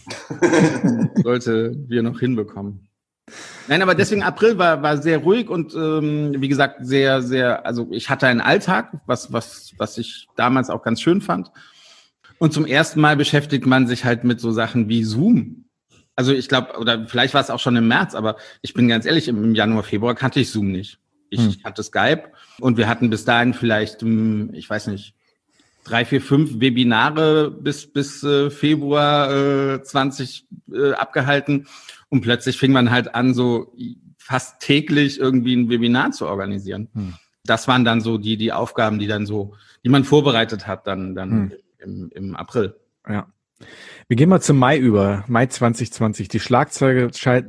[SPEAKER 3] Sollte wir noch hinbekommen. Nein, aber deswegen April war sehr ruhig und wie gesagt, sehr, sehr, also ich hatte einen Alltag, was ich damals auch ganz schön fand. Und zum ersten Mal beschäftigt man sich halt mit so Sachen wie Zoom. Also ich glaube, oder vielleicht war es auch schon im März, aber ich bin ganz ehrlich, im Januar, Februar kannte ich Zoom nicht. Ich hatte Skype und wir hatten bis dahin vielleicht, ich weiß nicht, 3, 4, 5 Webinare bis Februar 20 abgehalten und plötzlich fing man halt an, so fast täglich irgendwie ein Webinar zu organisieren. Das waren dann so die Aufgaben, die man vorbereitet hat dann im April.
[SPEAKER 2] Ja. Wir gehen mal zum Mai über, Mai 2020. Die Schlagzeile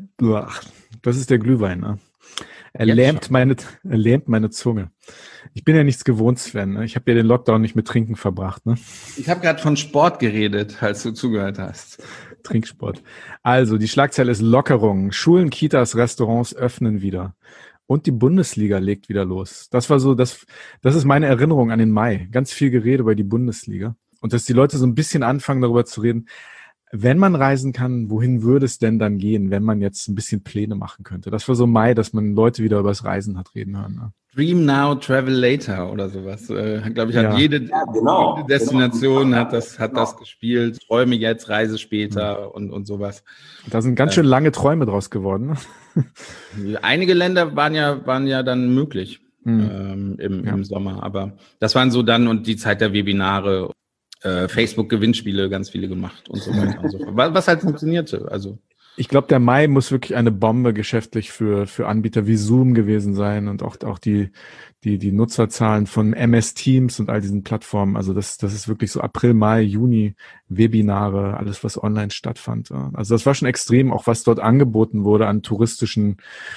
[SPEAKER 2] das ist der Glühwein, ne? Er lähmt meine Zunge. Ich bin ja nichts gewohnt, Sven. Ne? Ich habe ja den Lockdown nicht mit Trinken verbracht. Ne?
[SPEAKER 3] Ich habe gerade von Sport geredet, als du zugehört hast.
[SPEAKER 2] Trinksport. Also, die Schlagzeile ist Lockerung. Schulen, Kitas, Restaurants öffnen wieder. Und die Bundesliga legt wieder los. Das war so, das ist meine Erinnerung an den Mai. Ganz viel Gerede über die Bundesliga. Und dass die Leute so ein bisschen anfangen, darüber zu reden, wenn man reisen kann, wohin würde es denn dann gehen, wenn man jetzt ein bisschen Pläne machen könnte? Das war so Mai, dass man Leute wieder über das Reisen hat reden hören. Ne?
[SPEAKER 3] Dream now, travel later oder sowas. Glaube ich, hat jede Destination hat das gespielt. Träume jetzt, reise später und sowas.
[SPEAKER 2] Da sind ganz schön lange Träume draus geworden.
[SPEAKER 3] Ne? Einige Länder waren ja dann möglich im Sommer. Aber das waren so dann und die Zeit der Webinare. Facebook-Gewinnspiele, ganz viele gemacht und so weiter und so fort. Was halt funktionierte. Also
[SPEAKER 2] ich glaube, der Mai muss wirklich eine Bombe geschäftlich für Anbieter wie Zoom gewesen sein und auch die Nutzerzahlen von MS Teams und all diesen Plattformen. Also das ist wirklich so April, Mai, Juni, Webinare, alles, was online stattfand. Also das war schon extrem, auch was dort angeboten wurde an touristischen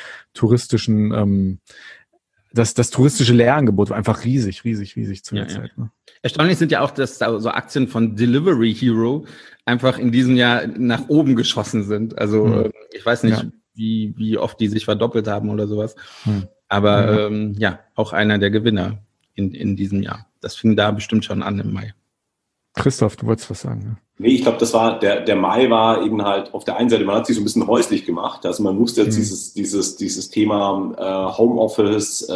[SPEAKER 2] das touristische Lehrangebot war einfach riesig zu der Zeit. Ne?
[SPEAKER 3] Erstaunlich sind ja auch, dass so Aktien von Delivery Hero einfach in diesem Jahr nach oben geschossen sind. Also ich weiß nicht, wie oft die sich verdoppelt haben oder sowas. Aber auch einer der Gewinner in diesem Jahr. Das fing da bestimmt schon an im Mai.
[SPEAKER 2] Christoph, du wolltest was sagen, ne?
[SPEAKER 1] Nee, ich glaube, das war, der Mai war eben halt auf der einen Seite, man hat sich so ein bisschen häuslich gemacht. Also man wusste jetzt dieses Thema Homeoffice,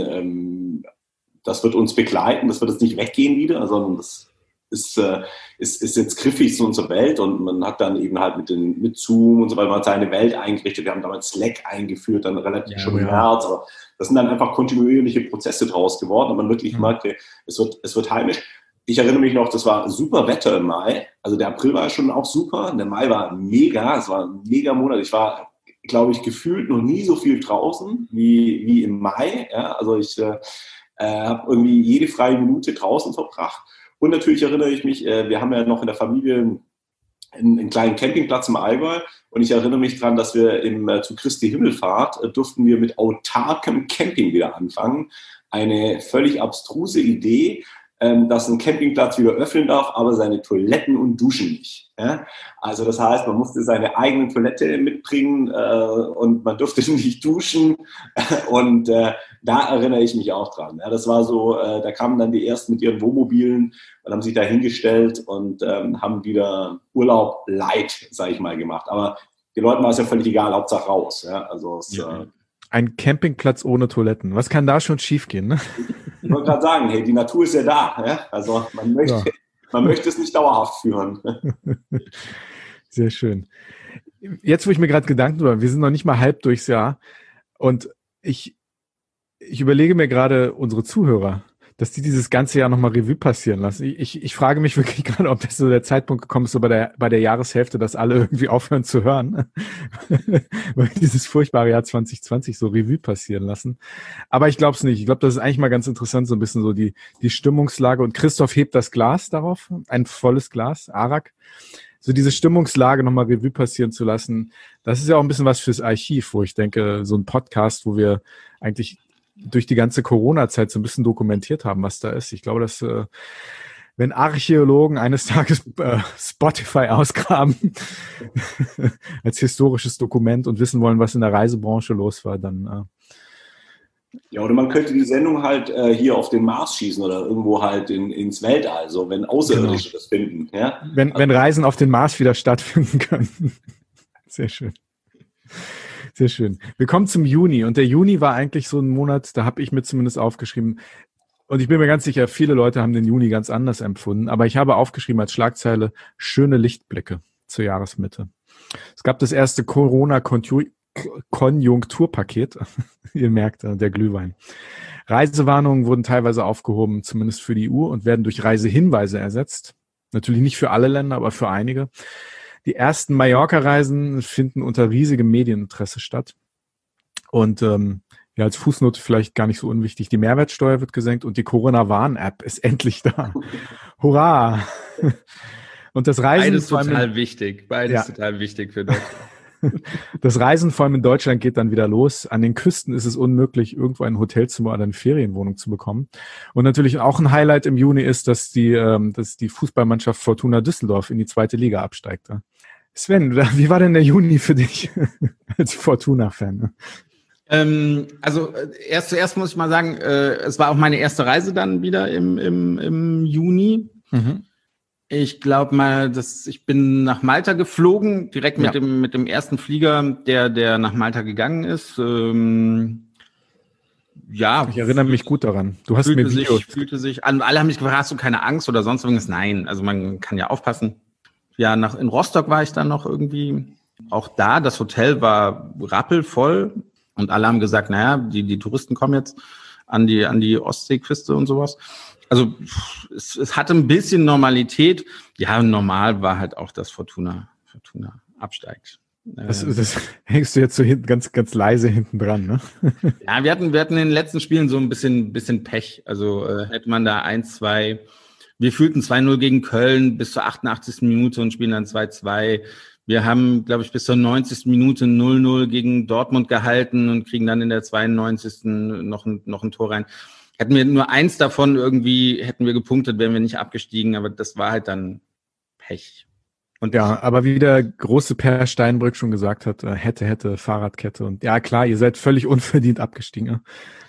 [SPEAKER 1] das wird uns begleiten, das wird jetzt nicht weggehen wieder, sondern das ist jetzt griffig zu unserer Welt und man hat dann eben halt mit Zoom und so weiter, man hat seine Welt eingerichtet. Wir haben damals Slack eingeführt, dann relativ schon im März, aber das sind dann einfach kontinuierliche Prozesse draus geworden und man wirklich merkte, es wird heimisch. Ich erinnere mich noch, das war super Wetter im Mai. Also der April war schon auch super. Der Mai war mega. Es war ein mega Monat. Ich war, glaube ich, gefühlt noch nie so viel draußen wie im Mai. Ja, also ich habe irgendwie jede freie Minute draußen verbracht. Und natürlich erinnere ich mich, wir haben ja noch in der Familie einen kleinen Campingplatz im Allgäu. Und ich erinnere mich daran, dass wir zu Christi Himmelfahrt durften wir mit autarkem Camping wieder anfangen. Eine völlig abstruse Idee, dass ein Campingplatz wieder öffnen darf, aber seine Toiletten und Duschen nicht. Ja? Also das heißt, man musste seine eigene Toilette mitbringen und man durfte nicht duschen. Und da erinnere ich mich auch dran. Ja? Das war so, da kamen dann die Ersten mit ihren Wohnmobilen und haben sich da hingestellt und haben wieder Urlaub light, sage ich mal, gemacht. Aber den Leuten war es ja völlig egal, Hauptsache raus. Ja? Also
[SPEAKER 2] ein Campingplatz ohne Toiletten. Was kann da schon schiefgehen, ne?
[SPEAKER 1] Ich wollte gerade sagen, hey, die Natur ist ja da. Ja? Also man möchte es nicht dauerhaft führen.
[SPEAKER 2] Sehr schön. Jetzt, wo ich mir gerade Gedanken mache, wir sind noch nicht mal halb durchs Jahr und ich überlege mir gerade unsere Zuhörer, dass die dieses ganze Jahr nochmal Revue passieren lassen. Ich frage mich wirklich gerade, ob das so der Zeitpunkt gekommen ist, so bei der Jahreshälfte, dass alle irgendwie aufhören zu hören, weil dieses furchtbare Jahr 2020 so Revue passieren lassen. Aber ich glaube es nicht. Ich glaube, das ist eigentlich mal ganz interessant, so ein bisschen so die Stimmungslage. Und Christoph hebt das Glas darauf, ein volles Glas, Arak. So diese Stimmungslage nochmal Revue passieren zu lassen, das ist ja auch ein bisschen was fürs Archiv, wo ich denke, so ein Podcast, wo wir eigentlich durch die ganze Corona-Zeit so ein bisschen dokumentiert haben, was da ist. Ich glaube, dass wenn Archäologen eines Tages Spotify ausgraben als historisches Dokument und wissen wollen, was in der Reisebranche los war, dann
[SPEAKER 1] ja, oder man könnte die Sendung halt hier auf den Mars schießen oder irgendwo halt ins Weltall, so wenn Außerirdische das finden. Ja?
[SPEAKER 2] Wenn Reisen auf den Mars wieder stattfinden können. Sehr schön. Sehr schön. Wir kommen zum Juni und der Juni war eigentlich so ein Monat, da habe ich mir zumindest aufgeschrieben und ich bin mir ganz sicher, viele Leute haben den Juni ganz anders empfunden, aber ich habe aufgeschrieben als Schlagzeile schöne Lichtblicke zur Jahresmitte. Es gab das erste Corona-Konjunkturpaket, ihr merkt, der Glühwein. Reisewarnungen wurden teilweise aufgehoben, zumindest für die EU und werden durch Reisehinweise ersetzt. Natürlich nicht für alle Länder, aber für einige. Die ersten Mallorca-Reisen finden unter riesigem Medieninteresse statt. Und als Fußnote vielleicht gar nicht so unwichtig, die Mehrwertsteuer wird gesenkt und die Corona-Warn-App ist endlich da. Hurra! Und das Reisen...
[SPEAKER 3] Beides total wichtig. Total wichtig für Deutschland.
[SPEAKER 2] Das Reisen vor allem in Deutschland geht dann wieder los. An den Küsten ist es unmöglich, irgendwo ein Hotelzimmer oder eine Ferienwohnung zu bekommen. Und natürlich auch ein Highlight im Juni ist, dass die Fußballmannschaft Fortuna Düsseldorf in die 2. Liga absteigt. Sven, wie war denn der Juni für dich als Fortuna-Fan?
[SPEAKER 3] Also zuerst muss ich mal sagen, es war auch meine erste Reise dann wieder im Juni. Mhm. Ich glaube mal, ich bin nach Malta geflogen, direkt mit dem ersten Flieger, der nach Malta gegangen ist.
[SPEAKER 2] Ich erinnere mich gut daran. Du hast mir Videos.
[SPEAKER 3] Fühlte sich an. Alle haben mich gefragt, hast du keine Angst oder sonst irgendwas? Nein, also man kann ja aufpassen. Ja, in Rostock war ich dann noch irgendwie. Auch da, das Hotel war rappelvoll und alle haben gesagt, naja, die Touristen kommen jetzt an die Ostseeküste und sowas. Also es hatte ein bisschen Normalität. Ja, normal war halt auch, dass Fortuna absteigt.
[SPEAKER 2] Das hängst du jetzt so ganz, ganz leise hinten dran, ne?
[SPEAKER 3] Ja, wir hatten in den letzten Spielen so ein bisschen Pech. Also hätte man da 1-2, wir fühlten 2-0 gegen Köln bis zur 88. Minute und spielen dann 2-2. Wir haben, glaube ich, bis zur 90. Minute 0-0 gegen Dortmund gehalten und kriegen dann in der 92. noch ein Tor rein. Hätten wir nur eins davon hätten wir gepunktet, wären wir nicht abgestiegen, aber das war halt dann Pech.
[SPEAKER 2] Und ja, aber wie der große Per Steinbrück schon gesagt hat, hätte, Fahrradkette. Und ja, klar, ihr seid völlig unverdient abgestiegen.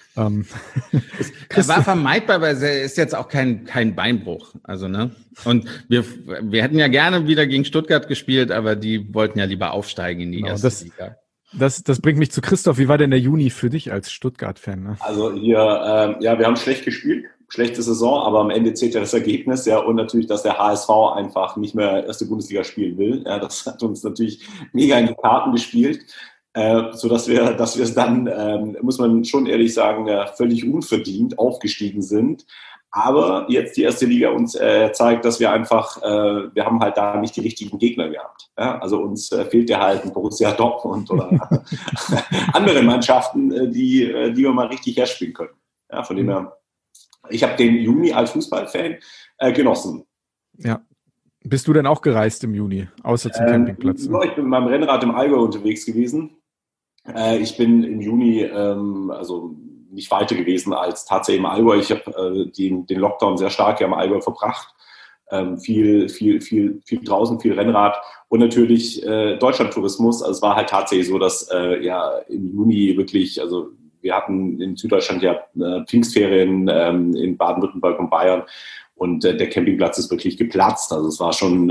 [SPEAKER 3] Es war vermeidbar, weil es ist jetzt auch kein Beinbruch. Also, ne? Und wir hätten ja gerne wieder gegen Stuttgart gespielt, aber die wollten ja lieber aufsteigen in die erste Liga.
[SPEAKER 2] Das bringt mich zu Christoph. Wie war denn der Juni für dich als Stuttgart-Fan? Ne?
[SPEAKER 1] Also hier, wir haben schlecht gespielt, schlechte Saison, aber am Ende zählt ja das Ergebnis, ja, und natürlich, dass der HSV einfach nicht mehr erste Bundesliga spielen will. Ja, das hat uns natürlich mega in die Karten gespielt, sodass wir es dann, muss man schon ehrlich sagen, völlig unverdient aufgestiegen sind. Aber jetzt die erste Liga uns zeigt, dass wir einfach, wir haben halt da nicht die richtigen Gegner gehabt. Ja? Also uns fehlt ja halt ein Borussia Dortmund oder andere Mannschaften, die wir mal richtig herspielen können. Ja, von dem her, ich habe den Juni als Fußballfan genossen.
[SPEAKER 2] Ja. Bist du denn auch gereist im Juni, außer zum Campingplatz?
[SPEAKER 1] Ich bin mit meinem Rennrad im Allgäu unterwegs gewesen. Ich bin im Juni, also nicht weiter gewesen als tatsächlich im Allgäu. Ich habe den Lockdown sehr stark hier im Allgäu verbracht. Viel draußen, viel Rennrad und natürlich Deutschlandtourismus. Also es war halt tatsächlich so, dass im Juni wirklich, also wir hatten in Süddeutschland ja Pfingstferien in Baden-Württemberg und Bayern und der Campingplatz ist wirklich geplatzt. Also es war schon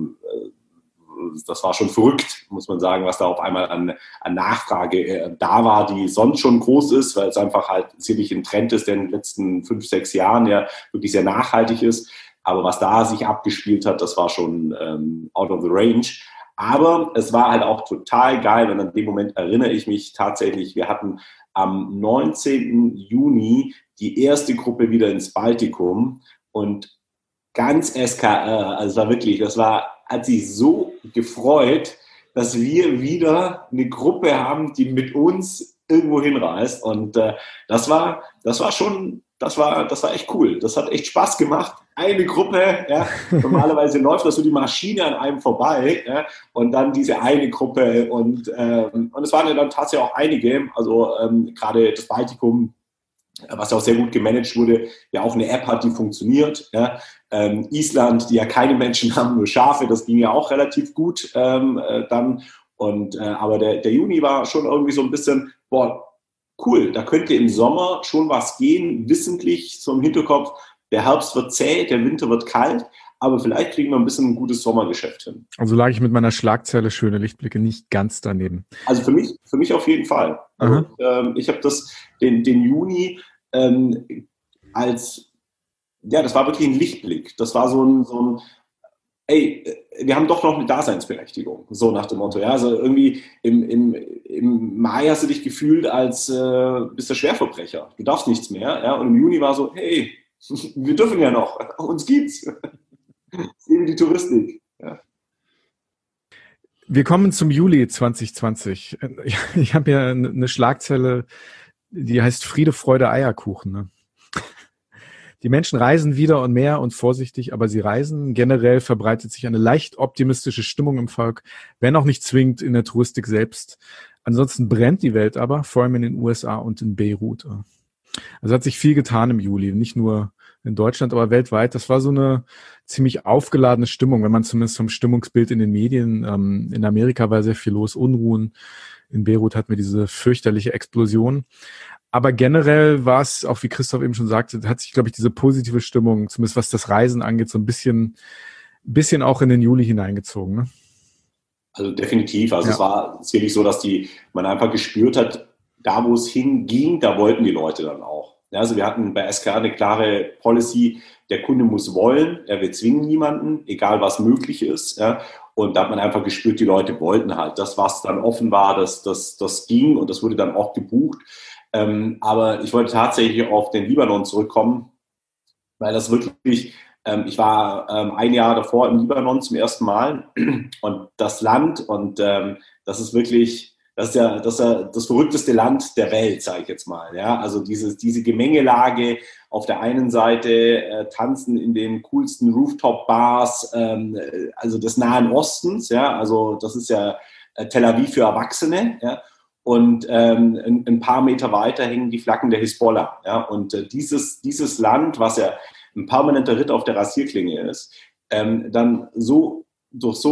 [SPEAKER 1] das war schon verrückt, muss man sagen, was da auf einmal an Nachfrage da war, die sonst schon groß ist, weil es einfach halt sicherlich ein Trend ist, der in den letzten 5, 6 Jahren ja wirklich sehr nachhaltig ist. Aber was da sich abgespielt hat, das war schon out of the range. Aber es war halt auch total geil und an dem Moment erinnere ich mich tatsächlich, wir hatten am 19. Juni die erste Gruppe wieder ins Baltikum und ganz SKR, also war wirklich, hat sich so gefreut, dass wir wieder eine Gruppe haben, die mit uns irgendwo hinreist. Und das war echt cool. Das hat echt Spaß gemacht. Eine Gruppe, ja, normalerweise läuft das so die Maschine an einem vorbei, ja, und dann diese eine Gruppe. Und es waren ja dann tatsächlich auch einige, also gerade das Baltikum, was ja auch sehr gut gemanagt wurde, ja auch eine App hat, die funktioniert. Ja. Island, die ja keine Menschen haben, nur Schafe, das ging ja auch relativ gut dann. Aber der Juni war schon irgendwie so ein bisschen, cool, da könnte im Sommer schon was gehen, wissentlich so im Hinterkopf, der Herbst wird zäh, der Winter wird kalt, aber vielleicht kriegen wir ein bisschen ein gutes Sommergeschäft hin.
[SPEAKER 2] Also lag ich mit meiner Schlagzeile schöne Lichtblicke nicht ganz daneben.
[SPEAKER 1] Also für mich auf jeden Fall. Also, ich habe den Juni das war wirklich ein Lichtblick. Das war so ein wir haben doch noch eine Daseinsberechtigung, so nach dem Motto. Ja? Also irgendwie im Mai hast du dich gefühlt, als bist du Schwerverbrecher. Du darfst nichts mehr. Ja? Und im Juni war so, hey, wir dürfen ja noch, uns gibt's. Sehen die Touristik. Ja.
[SPEAKER 2] Wir kommen zum Juli 2020. Ich habe ja eine Schlagzeile, die heißt Friede, Freude, Eierkuchen. Ne? Die Menschen reisen wieder und mehr und vorsichtig, aber sie reisen. Generell verbreitet sich eine leicht optimistische Stimmung im Volk, wenn auch nicht zwingend in der Touristik selbst. Ansonsten brennt die Welt aber, vor allem in den USA und in Beirut. Also hat sich viel getan im Juli, nicht nur in Deutschland, aber weltweit. Das war so eine ziemlich aufgeladene Stimmung, wenn man zumindest vom Stimmungsbild in den Medien, in Amerika war sehr viel los, Unruhen. In Beirut hatten wir diese fürchterliche Explosion. Aber generell war es, auch wie Christoph eben schon sagte, hat sich, glaube ich, diese positive Stimmung, zumindest was das Reisen angeht, so ein bisschen auch in den Juli hineingezogen. Ne?
[SPEAKER 1] Also definitiv. Also es war sicherlich so, dass man einfach gespürt hat, da wo es hinging, da wollten die Leute dann auch. Ja, also wir hatten bei SKR eine klare Policy, der Kunde muss wollen, wir zwingen niemanden, egal was möglich ist. Ja. Und da hat man einfach gespürt, die Leute wollten halt. Das, was dann offen war, das ging und das wurde dann auch gebucht. Aber ich wollte tatsächlich auf den Libanon zurückkommen, weil das wirklich, ich war ein Jahr davor im Libanon zum ersten Mal und das Land und das ist wirklich, das ist ja das verrückteste Land der Welt, sage ich jetzt mal. Ja? Also diese Gemengelage auf der einen Seite tanzen in den coolsten Rooftop-Bars, also des Nahen Ostens, ja, also das ist ja Tel Aviv für Erwachsene, ja. Und ein paar Meter weiter hängen die Flaggen der Hisbollah. Ja? Und dieses Land, was ja ein permanenter Ritt auf der Rasierklinge ist, dann so durch so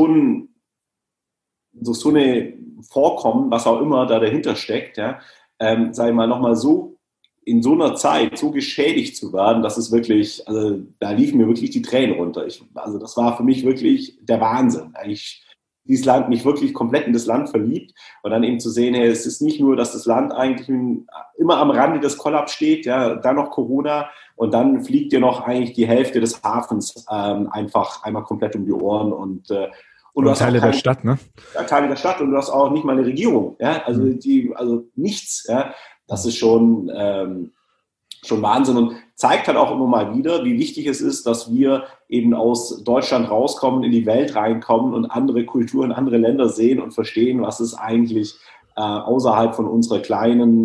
[SPEAKER 1] eine Vorkommen, was auch immer da dahinter steckt, ja, sag ich mal, nochmal so in so einer Zeit so geschädigt zu werden, dass es wirklich, also da liefen mir wirklich die Tränen runter. Also das war für mich wirklich der Wahnsinn. Dieses Land, mich wirklich komplett in das Land verliebt und dann eben zu sehen, hey, es ist nicht nur, dass das Land eigentlich immer am Rande des Kollaps steht, ja, dann noch Corona und dann fliegt dir noch eigentlich die Hälfte des Hafens einfach einmal komplett um die Ohren und du hast
[SPEAKER 2] Teile der Stadt, ne?
[SPEAKER 1] Ja, Teile der Stadt und du hast auch nicht mal eine Regierung, ja, also nichts, ja. Das ist schon Wahnsinn und zeigt halt auch immer mal wieder, wie wichtig es ist, dass wir eben aus Deutschland rauskommen, in die Welt reinkommen und andere Kulturen, andere Länder sehen und verstehen, was es eigentlich außerhalb von unserer kleinen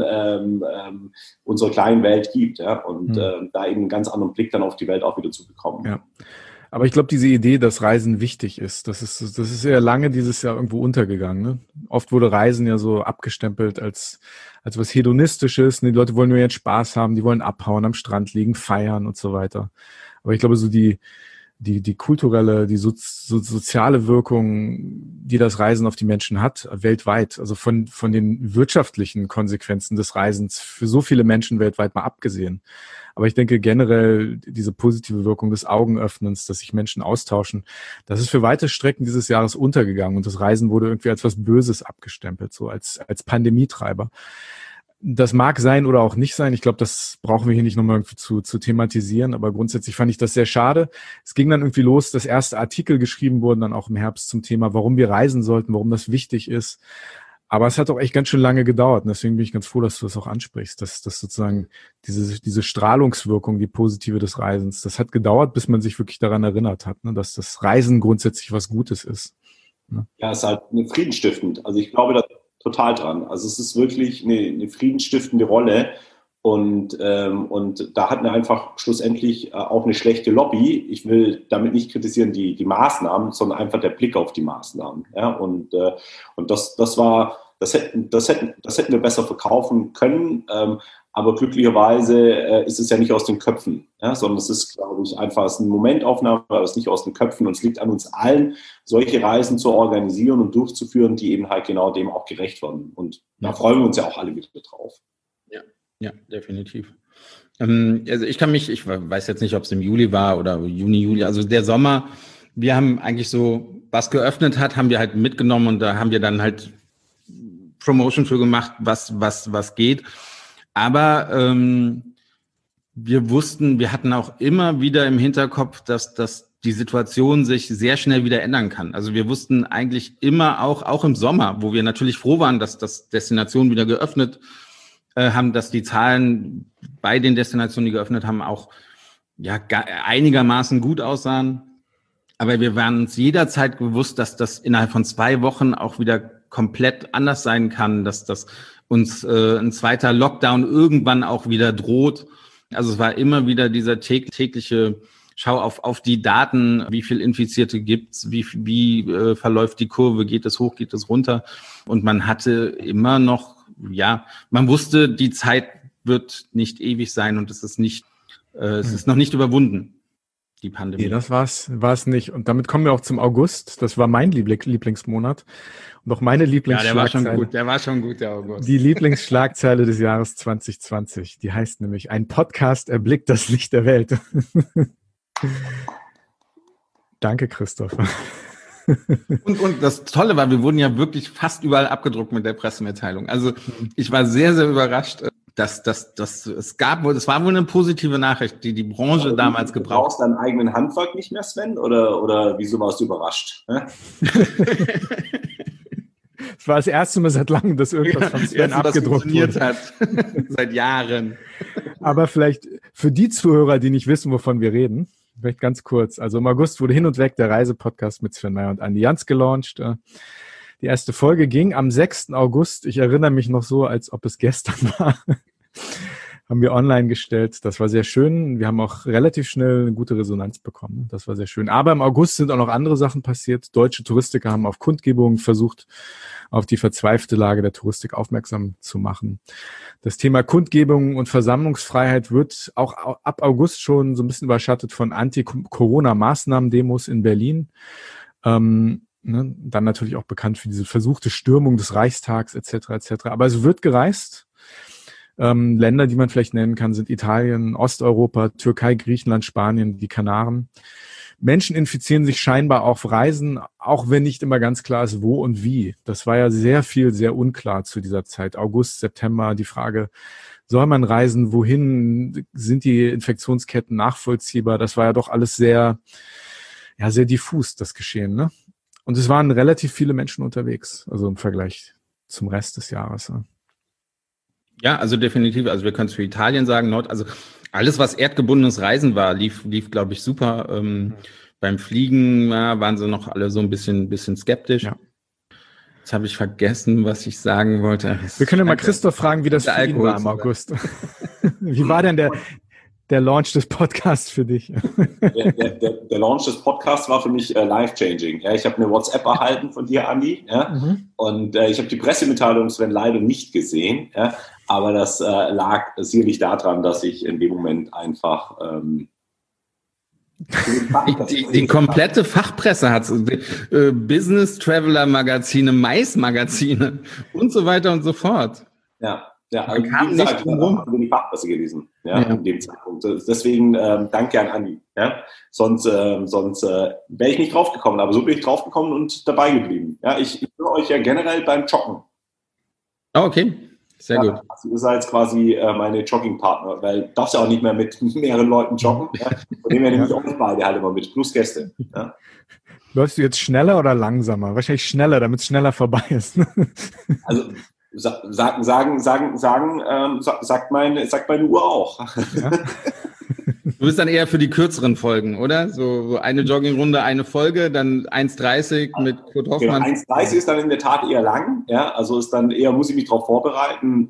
[SPEAKER 1] Welt gibt. Ja? Und da eben einen ganz anderen Blick dann auf die Welt auch wieder zu bekommen.
[SPEAKER 2] Ja. Aber ich glaube, diese Idee, dass Reisen wichtig ist, das ist ja lange dieses Jahr irgendwo untergegangen. Ne? Oft wurde Reisen ja so abgestempelt als was Hedonistisches. Ne? Die Leute wollen nur jetzt Spaß haben, die wollen abhauen, am Strand liegen, feiern und so weiter. Aber ich glaube, so die kulturelle, die soziale Wirkung, die das Reisen auf die Menschen hat, weltweit, also von den wirtschaftlichen Konsequenzen des Reisens für so viele Menschen weltweit mal abgesehen. Aber ich denke generell diese positive Wirkung des Augenöffnens, dass sich Menschen austauschen, das ist für weite Strecken dieses Jahres untergegangen und das Reisen wurde irgendwie als was Böses abgestempelt, so als Pandemietreiber. Das mag sein oder auch nicht sein. Ich glaube, das brauchen wir hier nicht nochmal irgendwie zu thematisieren. Aber grundsätzlich fand ich das sehr schade. Es ging dann irgendwie los, dass erste Artikel geschrieben wurden, dann auch im Herbst zum Thema, warum wir reisen sollten, warum das wichtig ist. Aber es hat auch echt ganz schön lange gedauert. Und deswegen bin ich ganz froh, dass du das auch ansprichst, dass sozusagen diese Strahlungswirkung, die positive des Reisens, das hat gedauert, bis man sich wirklich daran erinnert hat, ne, dass das Reisen grundsätzlich was Gutes ist. Ne?
[SPEAKER 1] Ja, es ist halt friedensstiftend. Also ich glaube da total dran. Also es ist wirklich eine friedensstiftende Rolle. Und da hat man einfach schlussendlich auch eine schlechte Lobby. Ich will damit nicht kritisieren die Maßnahmen, sondern einfach der Blick auf die Maßnahmen. Ja? Und das hätten wir besser verkaufen können. Aber glücklicherweise ist es ja nicht aus den Köpfen, ja? Sondern es ist, glaube ich, einfach eine Momentaufnahme, aber es ist nicht aus den Köpfen. Und es liegt an uns allen, solche Reisen zu organisieren und durchzuführen, die eben halt genau dem auch gerecht werden. Und da freuen wir uns ja auch alle wieder drauf.
[SPEAKER 3] Ja, definitiv. Also ich weiß jetzt nicht, ob es im Juli war oder Juni, also der Sommer, wir haben eigentlich so, was geöffnet hat, haben wir halt mitgenommen und da haben wir dann halt Promotion für gemacht, was geht. Aber wir hatten auch immer wieder im Hinterkopf, dass die Situation sich sehr schnell wieder ändern kann. Also wir wussten eigentlich immer auch im Sommer, wo wir natürlich froh waren, dass das Destinationen wieder geöffnet haben, dass die Zahlen bei den Destinationen, die geöffnet haben, auch einigermaßen gut aussahen. Aber wir waren uns jederzeit bewusst, dass das innerhalb von 2 Wochen auch wieder komplett anders sein kann, dass das uns ein zweiter Lockdown irgendwann auch wieder droht. Also es war immer wieder dieser tägliche Schau auf die Daten, wie viel Infizierte gibt's, wie verläuft die Kurve, geht es hoch, geht es runter. Und man hatte immer noch, man wusste, die Zeit wird nicht ewig sein und es ist noch nicht überwunden, die Pandemie.
[SPEAKER 2] Nee, das war's nicht. Und damit kommen wir auch zum August. Das war mein Lieblingsmonat. Und auch meine Lieblingsschlagzeile.
[SPEAKER 3] Ja, der war schon gut, der August.
[SPEAKER 2] Die Lieblingsschlagzeile des Jahres 2020. Die heißt nämlich, ein Podcast erblickt das Licht der Welt. Danke, Christoph.
[SPEAKER 3] Und das Tolle war, wir wurden ja wirklich fast überall abgedruckt mit der Pressemitteilung. Also ich war sehr, sehr überrascht, dass es war wohl eine positive Nachricht, die Branche aber damals gebraucht.
[SPEAKER 1] Du brauchst deinen eigenen Handwerk nicht mehr, Sven? Oder wieso warst du überrascht?
[SPEAKER 2] Es war das erste Mal seit langem, dass irgendwas von Sven abgedruckt
[SPEAKER 3] wurde. Hat. Seit Jahren.
[SPEAKER 2] Aber vielleicht für die Zuhörer, die nicht wissen, wovon wir reden, vielleicht ganz kurz. Also im August wurde Hin und Weg der Reisepodcast mit Sven Meyer und Andi Jans gelauncht. Die erste Folge ging am 6. August. Ich erinnere mich noch so, als ob es gestern war. Haben wir online gestellt. Das war sehr schön. Wir haben auch relativ schnell eine gute Resonanz bekommen. Das war sehr schön. Aber im August sind auch noch andere Sachen passiert. Deutsche Touristiker haben auf Kundgebungen versucht, auf die verzweifelte Lage der Touristik aufmerksam zu machen. Das Thema Kundgebung und Versammlungsfreiheit wird auch ab August schon so ein bisschen überschattet von Anti-Corona-Maßnahmen-Demos in Berlin. Ne? Dann natürlich auch bekannt für diese versuchte Stürmung des Reichstags etc. etc. Aber es wird gereist. Länder, die man vielleicht nennen kann, sind Italien, Osteuropa, Türkei, Griechenland, Spanien, die Kanaren. Menschen infizieren sich scheinbar auf Reisen, auch wenn nicht immer ganz klar ist, wo und wie. Das war ja sehr unklar zu dieser Zeit. August, September, die Frage, soll man reisen, wohin, sind die Infektionsketten nachvollziehbar? Das war ja doch alles sehr diffus, das Geschehen, ne? Und es waren relativ viele Menschen unterwegs, also im Vergleich zum Rest des Jahres. Ne?
[SPEAKER 3] Ja, also definitiv. Also wir können es für Italien sagen, also alles, was erdgebundenes Reisen war, lief, glaube ich, super. Beim Fliegen waren sie noch alle so ein bisschen skeptisch. Ja. Jetzt habe ich vergessen, was ich sagen wollte.
[SPEAKER 2] Wir können ja mal Christoph fragen, wie das für ihn war im August. Wie war denn der Launch des Podcasts für dich?
[SPEAKER 1] Der Launch des Podcasts war für mich life-changing. Ja, ich habe eine WhatsApp erhalten von dir, Andi. Ja, und ich habe die Pressemitteilung Sven leider nicht gesehen. Ja, aber das lag sicherlich daran, dass ich in dem Moment einfach
[SPEAKER 3] die komplette Fachpresse hat Business Traveler Magazine, Mais-Magazine und so weiter und so fort.
[SPEAKER 1] Ja, also haben wir die Fachpresse gelesen, in dem Zeitpunkt. Deswegen danke an Andi. Ja? Sonst wäre ich nicht draufgekommen, aber so bin ich draufgekommen und dabei geblieben. Ja, ich höre euch ja generell beim Joggen.
[SPEAKER 3] Oh, okay. Sehr gut.
[SPEAKER 1] Also ihr seid quasi meine Joggingpartner, weil du darfst ja auch nicht mehr mit mehreren Leuten joggen. Ja? Von dem her nehme ich auch beide halt immer mit, plus Gäste. Ja?
[SPEAKER 2] Läufst du jetzt schneller oder langsamer? Wahrscheinlich schneller, damit es schneller vorbei ist.
[SPEAKER 1] Also sagt meine Uhr auch. Ja?
[SPEAKER 3] Du bist dann eher für die kürzeren Folgen, oder? So eine Joggingrunde, eine Folge, dann 1,30 mit Kurt Hoffmann.
[SPEAKER 1] Genau, 1,30 ist dann in der Tat eher lang. Ja, also ist dann eher, muss ich mich darauf vorbereiten.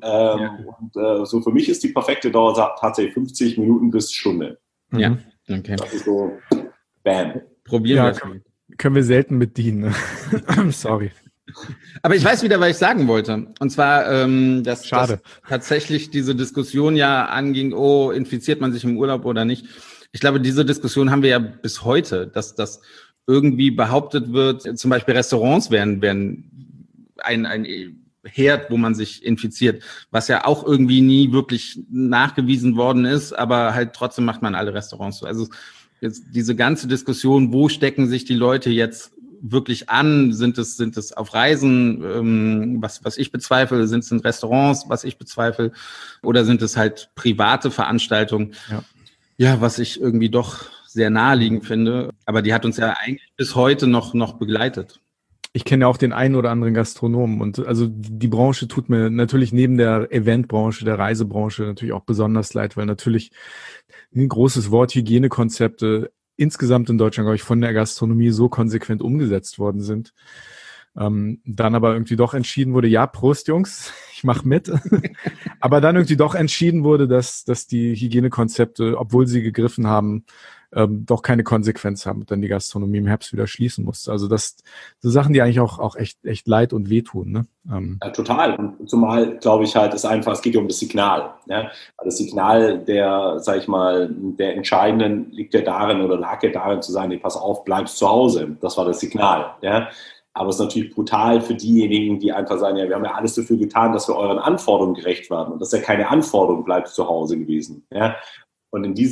[SPEAKER 1] Und so für mich ist die perfekte Dauer tatsächlich 50 Minuten bis Stunde.
[SPEAKER 3] Ja, okay.
[SPEAKER 1] Das ist so, bam.
[SPEAKER 3] Probieren wir das.
[SPEAKER 2] Können wir selten bedienen. Sorry.
[SPEAKER 3] Aber ich weiß wieder, was ich sagen wollte. Und zwar, dass tatsächlich diese Diskussion ja anging, infiziert man sich im Urlaub oder nicht. Ich glaube, diese Diskussion haben wir ja bis heute, dass das irgendwie behauptet wird, zum Beispiel Restaurants wären ein Herd, wo man sich infiziert, was ja auch irgendwie nie wirklich nachgewiesen worden ist, aber halt trotzdem macht man alle Restaurants so. Also jetzt diese ganze Diskussion, wo stecken sich die Leute jetzt wirklich an? Sind es auf Reisen, was ich bezweifle? Sind es in Restaurants, was ich bezweifle? Oder sind es halt private Veranstaltungen? Ja, was ich irgendwie doch sehr naheliegend finde. Aber die hat uns ja eigentlich bis heute noch begleitet.
[SPEAKER 2] Ich kenne ja auch den einen oder anderen Gastronomen und also die Branche tut mir natürlich neben der Eventbranche, der Reisebranche natürlich auch besonders leid, weil natürlich ein großes Wort Hygienekonzepte insgesamt in Deutschland, glaube ich, von der Gastronomie so konsequent umgesetzt worden sind. Dann aber irgendwie doch entschieden wurde, ja, Prost, Jungs, ich mach mit. Aber dann irgendwie doch entschieden wurde, dass die Hygienekonzepte, obwohl sie gegriffen haben, doch keine Konsequenz haben und dann die Gastronomie im Herbst wieder schließen musste. Also das so Sachen, die eigentlich auch echt leid und wehtun. Ne?
[SPEAKER 1] Ja, total. Und zumal, glaube ich, halt, es geht ja um das Signal. Ja? Das Signal der Entscheidenden lag ja darin zu sagen, nee, pass auf, bleibst zu Hause. Das war das Signal. Ja? Aber es ist natürlich brutal für diejenigen, die einfach sagen, ja, wir haben ja alles dafür getan, dass wir euren Anforderungen gerecht werden. Und das ist ja keine Anforderung, bleibst zu Hause gewesen. Ja? Und in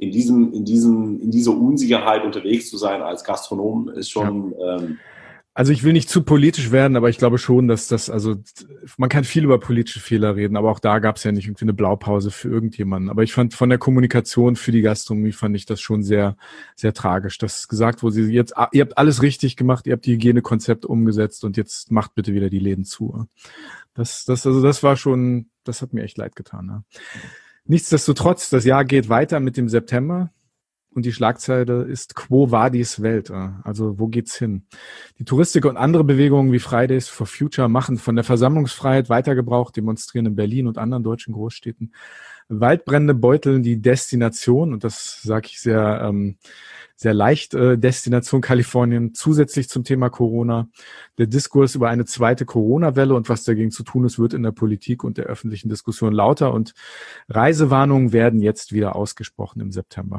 [SPEAKER 1] dieser Unsicherheit unterwegs zu sein als Gastronom ist schon.
[SPEAKER 2] Also ich will nicht zu politisch werden, aber ich glaube schon, dass man kann viel über politische Fehler reden, aber auch da gab es ja nicht irgendwie eine Blaupause für irgendjemanden. Aber ich fand von der Kommunikation für die Gastronomie fand ich das schon sehr, sehr tragisch, dass gesagt wurde, ihr habt alles richtig gemacht, ihr habt die Hygienekonzepte umgesetzt und jetzt macht bitte wieder die Läden zu. Das war schon, das hat mir echt leid getan. Ja. Nichtsdestotrotz, das Jahr geht weiter mit dem September und die Schlagzeile ist Quo Vadis Welt, also wo geht's hin? Die Touristik und andere Bewegungen wie Fridays for Future machen von der Versammlungsfreiheit weiter Gebrauch, demonstrieren in Berlin und anderen deutschen Großstädten. Waldbrände beuteln die Destination, und das sage ich sehr leicht, Destination Kalifornien, zusätzlich zum Thema Corona. Der Diskurs über eine zweite Corona-Welle und was dagegen zu tun ist, wird in der Politik und der öffentlichen Diskussion lauter und Reisewarnungen werden jetzt wieder ausgesprochen im September.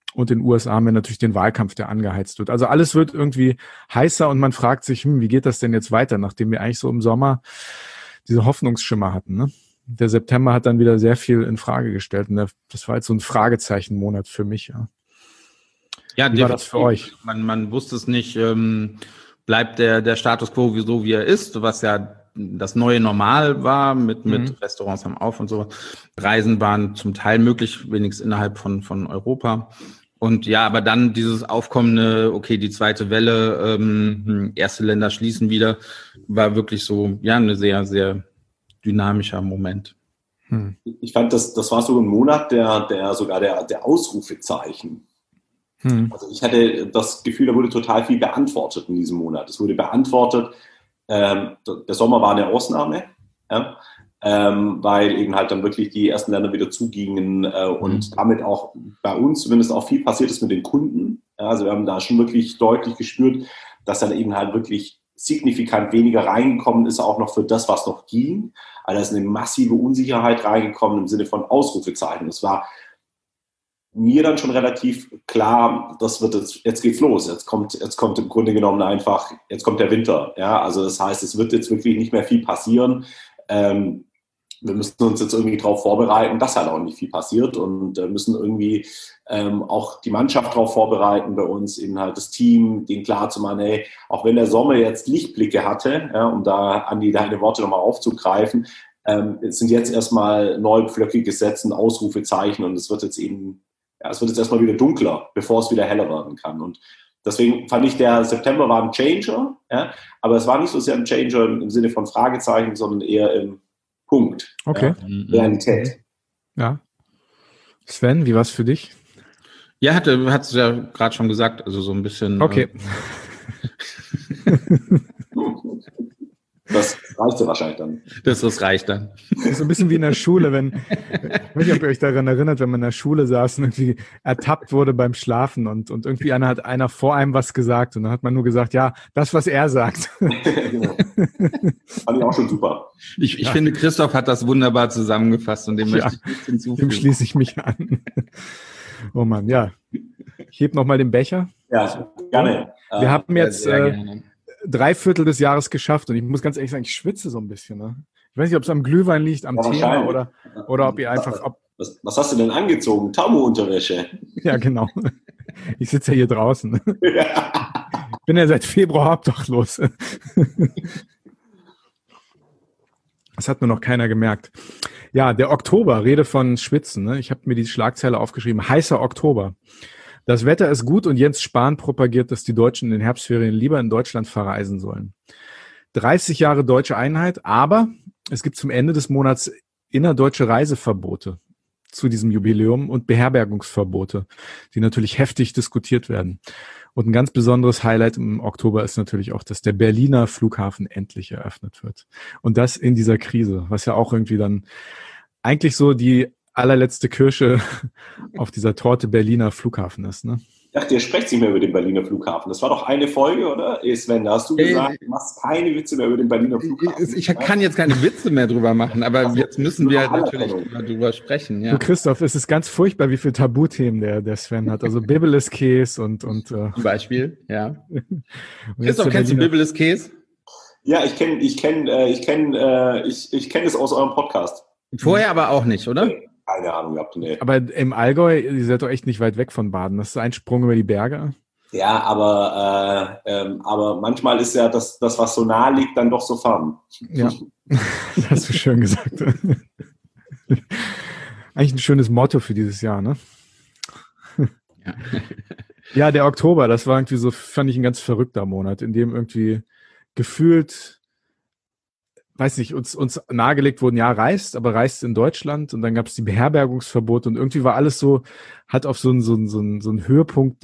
[SPEAKER 2] Und in den USA haben wir natürlich den Wahlkampf, der angeheizt wird. Also alles wird irgendwie heißer und man fragt sich, wie geht das denn jetzt weiter, nachdem wir eigentlich so im Sommer diese Hoffnungsschimmer hatten, ne? Der September hat dann wieder sehr viel in Frage gestellt. Und das war jetzt so ein Fragezeichenmonat für mich. Ja,
[SPEAKER 3] Ja,
[SPEAKER 2] wie war das für euch?
[SPEAKER 3] Man wusste es nicht, bleibt der Status quo so, wie er ist, was ja das neue Normal war, mit Restaurants haben auf und so. Reisen waren zum Teil möglich, wenigstens innerhalb von Europa. Und ja, aber dann dieses aufkommende, okay, die zweite Welle, erste Länder schließen wieder, war wirklich so, ja, eine sehr, sehr dynamischer Moment.
[SPEAKER 1] Ich fand, das war so ein Monat, der sogar der Ausrufezeichen. Also ich hatte das Gefühl, da wurde total viel beantwortet in diesem Monat. Es wurde beantwortet, der Sommer war eine Ausnahme, ja, weil eben halt dann wirklich die ersten Länder wieder zugingen und damit auch bei uns zumindest auch viel passiert ist mit den Kunden. Ja, also wir haben da schon wirklich deutlich gespürt, dass dann eben halt wirklich signifikant weniger reingekommen ist, auch noch für das, was noch ging. Also da ist eine massive Unsicherheit reingekommen im Sinne von Ausrufezeichen. Es war mir dann schon relativ klar, das wird jetzt geht's los. Jetzt kommt im Grunde genommen einfach, jetzt kommt der Winter. Ja, also das heißt, es wird jetzt wirklich nicht mehr viel passieren. Wir müssen uns jetzt irgendwie darauf vorbereiten, dass halt auch nicht viel passiert und müssen irgendwie auch die Mannschaft darauf vorbereiten, bei uns eben halt das Team, denen klar zu machen, hey, auch wenn der Sommer jetzt Lichtblicke hatte, ja, um da, Andi, deine Worte nochmal aufzugreifen, es sind jetzt erstmal neue Pflöcke gesetzt, Ausrufezeichen und es wird jetzt erstmal wieder dunkler, bevor es wieder heller werden kann. Und deswegen fand ich, der September war ein Changer, ja, aber es war nicht so sehr ein Changer im Sinne von Fragezeichen, sondern eher im Punkt.
[SPEAKER 2] Okay.
[SPEAKER 1] Ja, Realität.
[SPEAKER 2] Ja. Sven, wie war es für dich?
[SPEAKER 3] Ja, hat es ja gerade schon gesagt, also so ein bisschen.
[SPEAKER 2] Okay.
[SPEAKER 1] Das reicht ja wahrscheinlich dann.
[SPEAKER 3] Das reicht dann.
[SPEAKER 2] Das ist so ein bisschen wie in der Schule, ich weiß nicht, ob ihr euch daran erinnert, wenn man in der Schule saß und irgendwie ertappt wurde beim Schlafen und irgendwie einer vor einem was gesagt und dann hat man nur gesagt, ja, das, was er sagt.
[SPEAKER 1] Genau. Fand ich auch schon super.
[SPEAKER 3] Ich finde, Christoph hat das wunderbar zusammengefasst und dem möchte ich nichts hinzufügen.
[SPEAKER 2] Dem schließe ich mich an. Oh Mann, ja. Ich heb nochmal den Becher.
[SPEAKER 1] Ja, gerne.
[SPEAKER 2] Wir haben jetzt 3/4 des Jahres geschafft und ich muss ganz ehrlich sagen, ich schwitze so ein bisschen. Ne? Ich weiß nicht, ob es am Glühwein liegt, am Thema oder ob ihr einfach...
[SPEAKER 1] Was hast du denn angezogen? Taumo-Unterwäsche?
[SPEAKER 2] Ja, genau. Ich sitze ja hier draußen.
[SPEAKER 1] Ja.
[SPEAKER 2] Ich bin ja seit Februar obdachlos. Das hat nur noch keiner gemerkt. Ja, der Oktober, Rede von Schwitzen. Ne? Ich habe mir die Schlagzeile aufgeschrieben, heißer Oktober. Das Wetter ist gut und Jens Spahn propagiert, dass die Deutschen in den Herbstferien lieber in Deutschland verreisen sollen. 30 Jahre deutsche Einheit, aber es gibt zum Ende des Monats innerdeutsche Reiseverbote zu diesem Jubiläum und Beherbergungsverbote, die natürlich heftig diskutiert werden. Und ein ganz besonderes Highlight im Oktober ist natürlich auch, dass der Berliner Flughafen endlich eröffnet wird. Und das in dieser Krise, was ja auch irgendwie dann eigentlich so die allerletzte Kirsche auf dieser Torte Berliner Flughafen ist, ne?
[SPEAKER 1] Ich dachte, ihr sprecht nicht mehr über den Berliner Flughafen. Das war doch eine Folge, oder? Sven, da hast du gesagt, du machst keine Witze mehr über den Berliner Flughafen.
[SPEAKER 3] Ich kann jetzt keine Witze mehr drüber machen, aber jetzt müssen wir natürlich drüber sprechen. Ja.
[SPEAKER 2] Du, Christoph, es ist ganz furchtbar, wie viele Tabuthemen der Sven hat. Also Bibelist Käse und
[SPEAKER 3] zum Beispiel, ja.
[SPEAKER 2] Christoph,
[SPEAKER 3] kennst du Bibelist Käse?
[SPEAKER 1] Ja, ich kenne es aus eurem Podcast.
[SPEAKER 3] Vorher aber auch nicht, oder?
[SPEAKER 1] Keine Ahnung gehabt, nee.
[SPEAKER 2] Aber im Allgäu, ihr seid doch echt nicht weit weg von Baden. Das ist ein Sprung über die Berge.
[SPEAKER 1] Ja, aber manchmal ist ja das, was so nah liegt, dann doch so fern.
[SPEAKER 2] Ja, das hast du schön gesagt. Eigentlich ein schönes Motto für dieses Jahr, ne?
[SPEAKER 3] Ja.
[SPEAKER 2] Ja, der Oktober, das war irgendwie so, fand ich ein ganz verrückter Monat, in dem irgendwie gefühlt, weiß nicht, uns nahegelegt wurden, ja, reist in Deutschland und dann gab es die Beherbergungsverbote und irgendwie war alles so, hat auf so einen Höhepunkt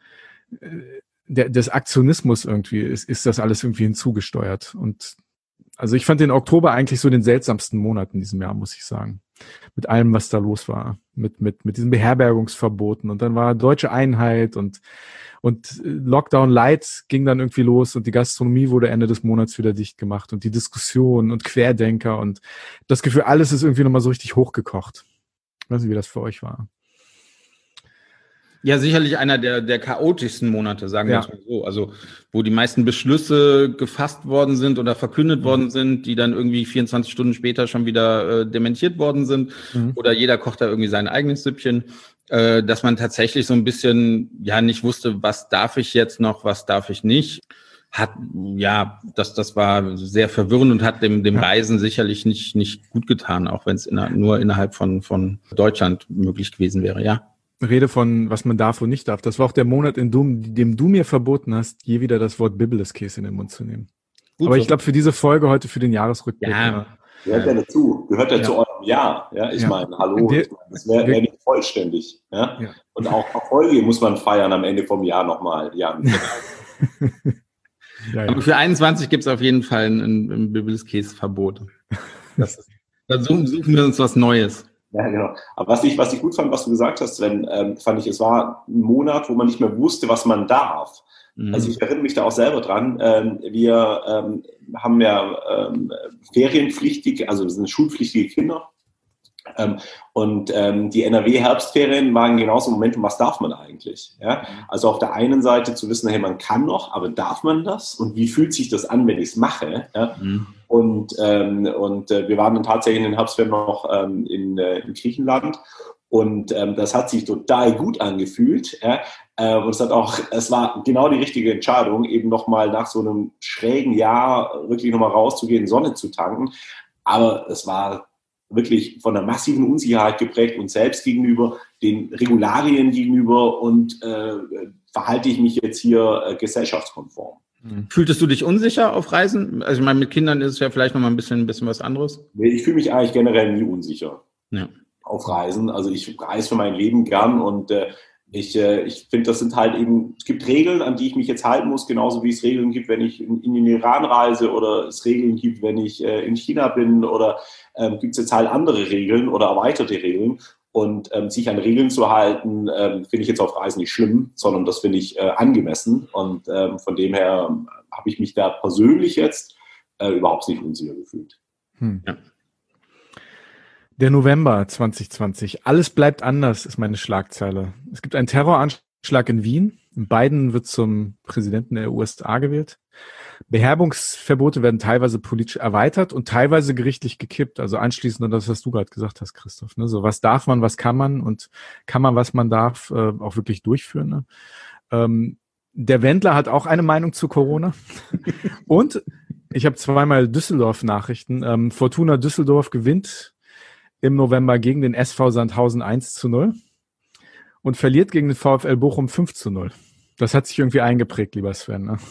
[SPEAKER 2] des Aktionismus irgendwie, ist das alles irgendwie hinzugesteuert. Und also ich fand den Oktober eigentlich so den seltsamsten Monat in diesem Jahr, muss ich sagen. Mit allem, was da los war. Mit diesen Beherbergungsverboten und dann war deutsche Einheit und Lockdown Light ging dann irgendwie los und die Gastronomie wurde Ende des Monats wieder dicht gemacht und die Diskussion und Querdenker und das Gefühl, alles ist irgendwie nochmal so richtig hochgekocht. Ich weiß nicht, wie das für euch war.
[SPEAKER 3] Ja, sicherlich einer der chaotischsten Monate, sagen wir es mal so. Also, wo die meisten Beschlüsse gefasst worden sind oder verkündet worden sind, die dann irgendwie 24 Stunden später schon wieder dementiert worden sind. Oder jeder kocht da irgendwie sein eigenes Süppchen. Dass man tatsächlich so ein bisschen, nicht wusste, was darf ich jetzt noch, was darf ich nicht. Das war sehr verwirrend und hat dem Reisen sicherlich nicht gut getan, auch wenn es nur innerhalb von Deutschland möglich gewesen wäre, ja.
[SPEAKER 2] Rede von, was man darf und nicht darf. Das war auch der Monat, in dem du mir verboten hast, je wieder das Wort Bibeleskäse in den Mund zu nehmen. Gut, aber ich glaube, für diese Folge heute, für den Jahresrückblick.
[SPEAKER 1] Gehört ja dazu. Gehört ja zu eurem Jahr. Ja, ich meine, hallo, das wäre nicht vollständig. Ja? Und auch Erfolge muss man feiern am Ende vom Jahr nochmal. Ja.
[SPEAKER 3] Aber für 21 gibt es auf jeden Fall ein Bibeleskäse-Verbot. Da suchen wir uns was Neues.
[SPEAKER 1] Ja, genau. Aber was ich gut fand, was du gesagt hast, Sven, fand ich, es war ein Monat, wo man nicht mehr wusste, was man darf. Also ich erinnere mich da auch selber dran. Wir haben ja ferienpflichtige, also wir sind schulpflichtige Kinder. Und die NRW-Herbstferien waren genauso ein Momentum, was darf man eigentlich? Ja? Also auf der einen Seite zu wissen, hey, man kann noch, aber darf man das? Und wie fühlt sich das an, wenn ich es mache? Ja? Und wir waren dann tatsächlich in den Herbstferien noch in Griechenland. Und das hat sich total gut angefühlt. Ja? Und es war genau die richtige Entscheidung, eben nochmal nach so einem schrägen Jahr wirklich nochmal rauszugehen, Sonne zu tanken. Aber es war wirklich von einer massiven Unsicherheit geprägt und selbst gegenüber, den Regularien gegenüber und verhalte ich mich jetzt hier gesellschaftskonform.
[SPEAKER 3] Fühltest du dich unsicher auf Reisen? Also ich meine, mit Kindern ist es ja vielleicht nochmal ein bisschen was anderes.
[SPEAKER 1] Nee, ich fühle mich eigentlich generell nie unsicher auf Reisen. Also ich reise für mein Leben gern und ich finde, das sind halt eben, es gibt Regeln, an die ich mich jetzt halten muss, genauso wie es Regeln gibt, wenn ich in den Iran reise oder es Regeln gibt, wenn ich in China bin oder gibt es jetzt halt andere Regeln oder erweiterte Regeln. Und sich an Regeln zu halten, finde ich jetzt auf Reisen nicht schlimm, sondern das finde ich angemessen. Und von dem her habe ich mich da persönlich jetzt überhaupt nicht unsicher gefühlt.
[SPEAKER 2] Ja. Der November 2020. Alles bleibt anders, ist meine Schlagzeile. Es gibt einen Terroranschlag in Wien. Biden wird zum Präsidenten der USA gewählt. Beherbergungsverbote werden teilweise politisch erweitert und teilweise gerichtlich gekippt. Also anschließend an das, was du gerade gesagt hast, Christoph. Ne? So, was darf man, was kann man und kann man, was man darf, auch wirklich durchführen. Ne? Der Wendler hat auch eine Meinung zu Corona. Und ich habe zweimal Düsseldorf-Nachrichten. Fortuna Düsseldorf gewinnt im November gegen den SV Sandhausen 1-0 und verliert gegen den VfL Bochum 5-0. Das hat sich irgendwie eingeprägt, lieber Sven. Ne?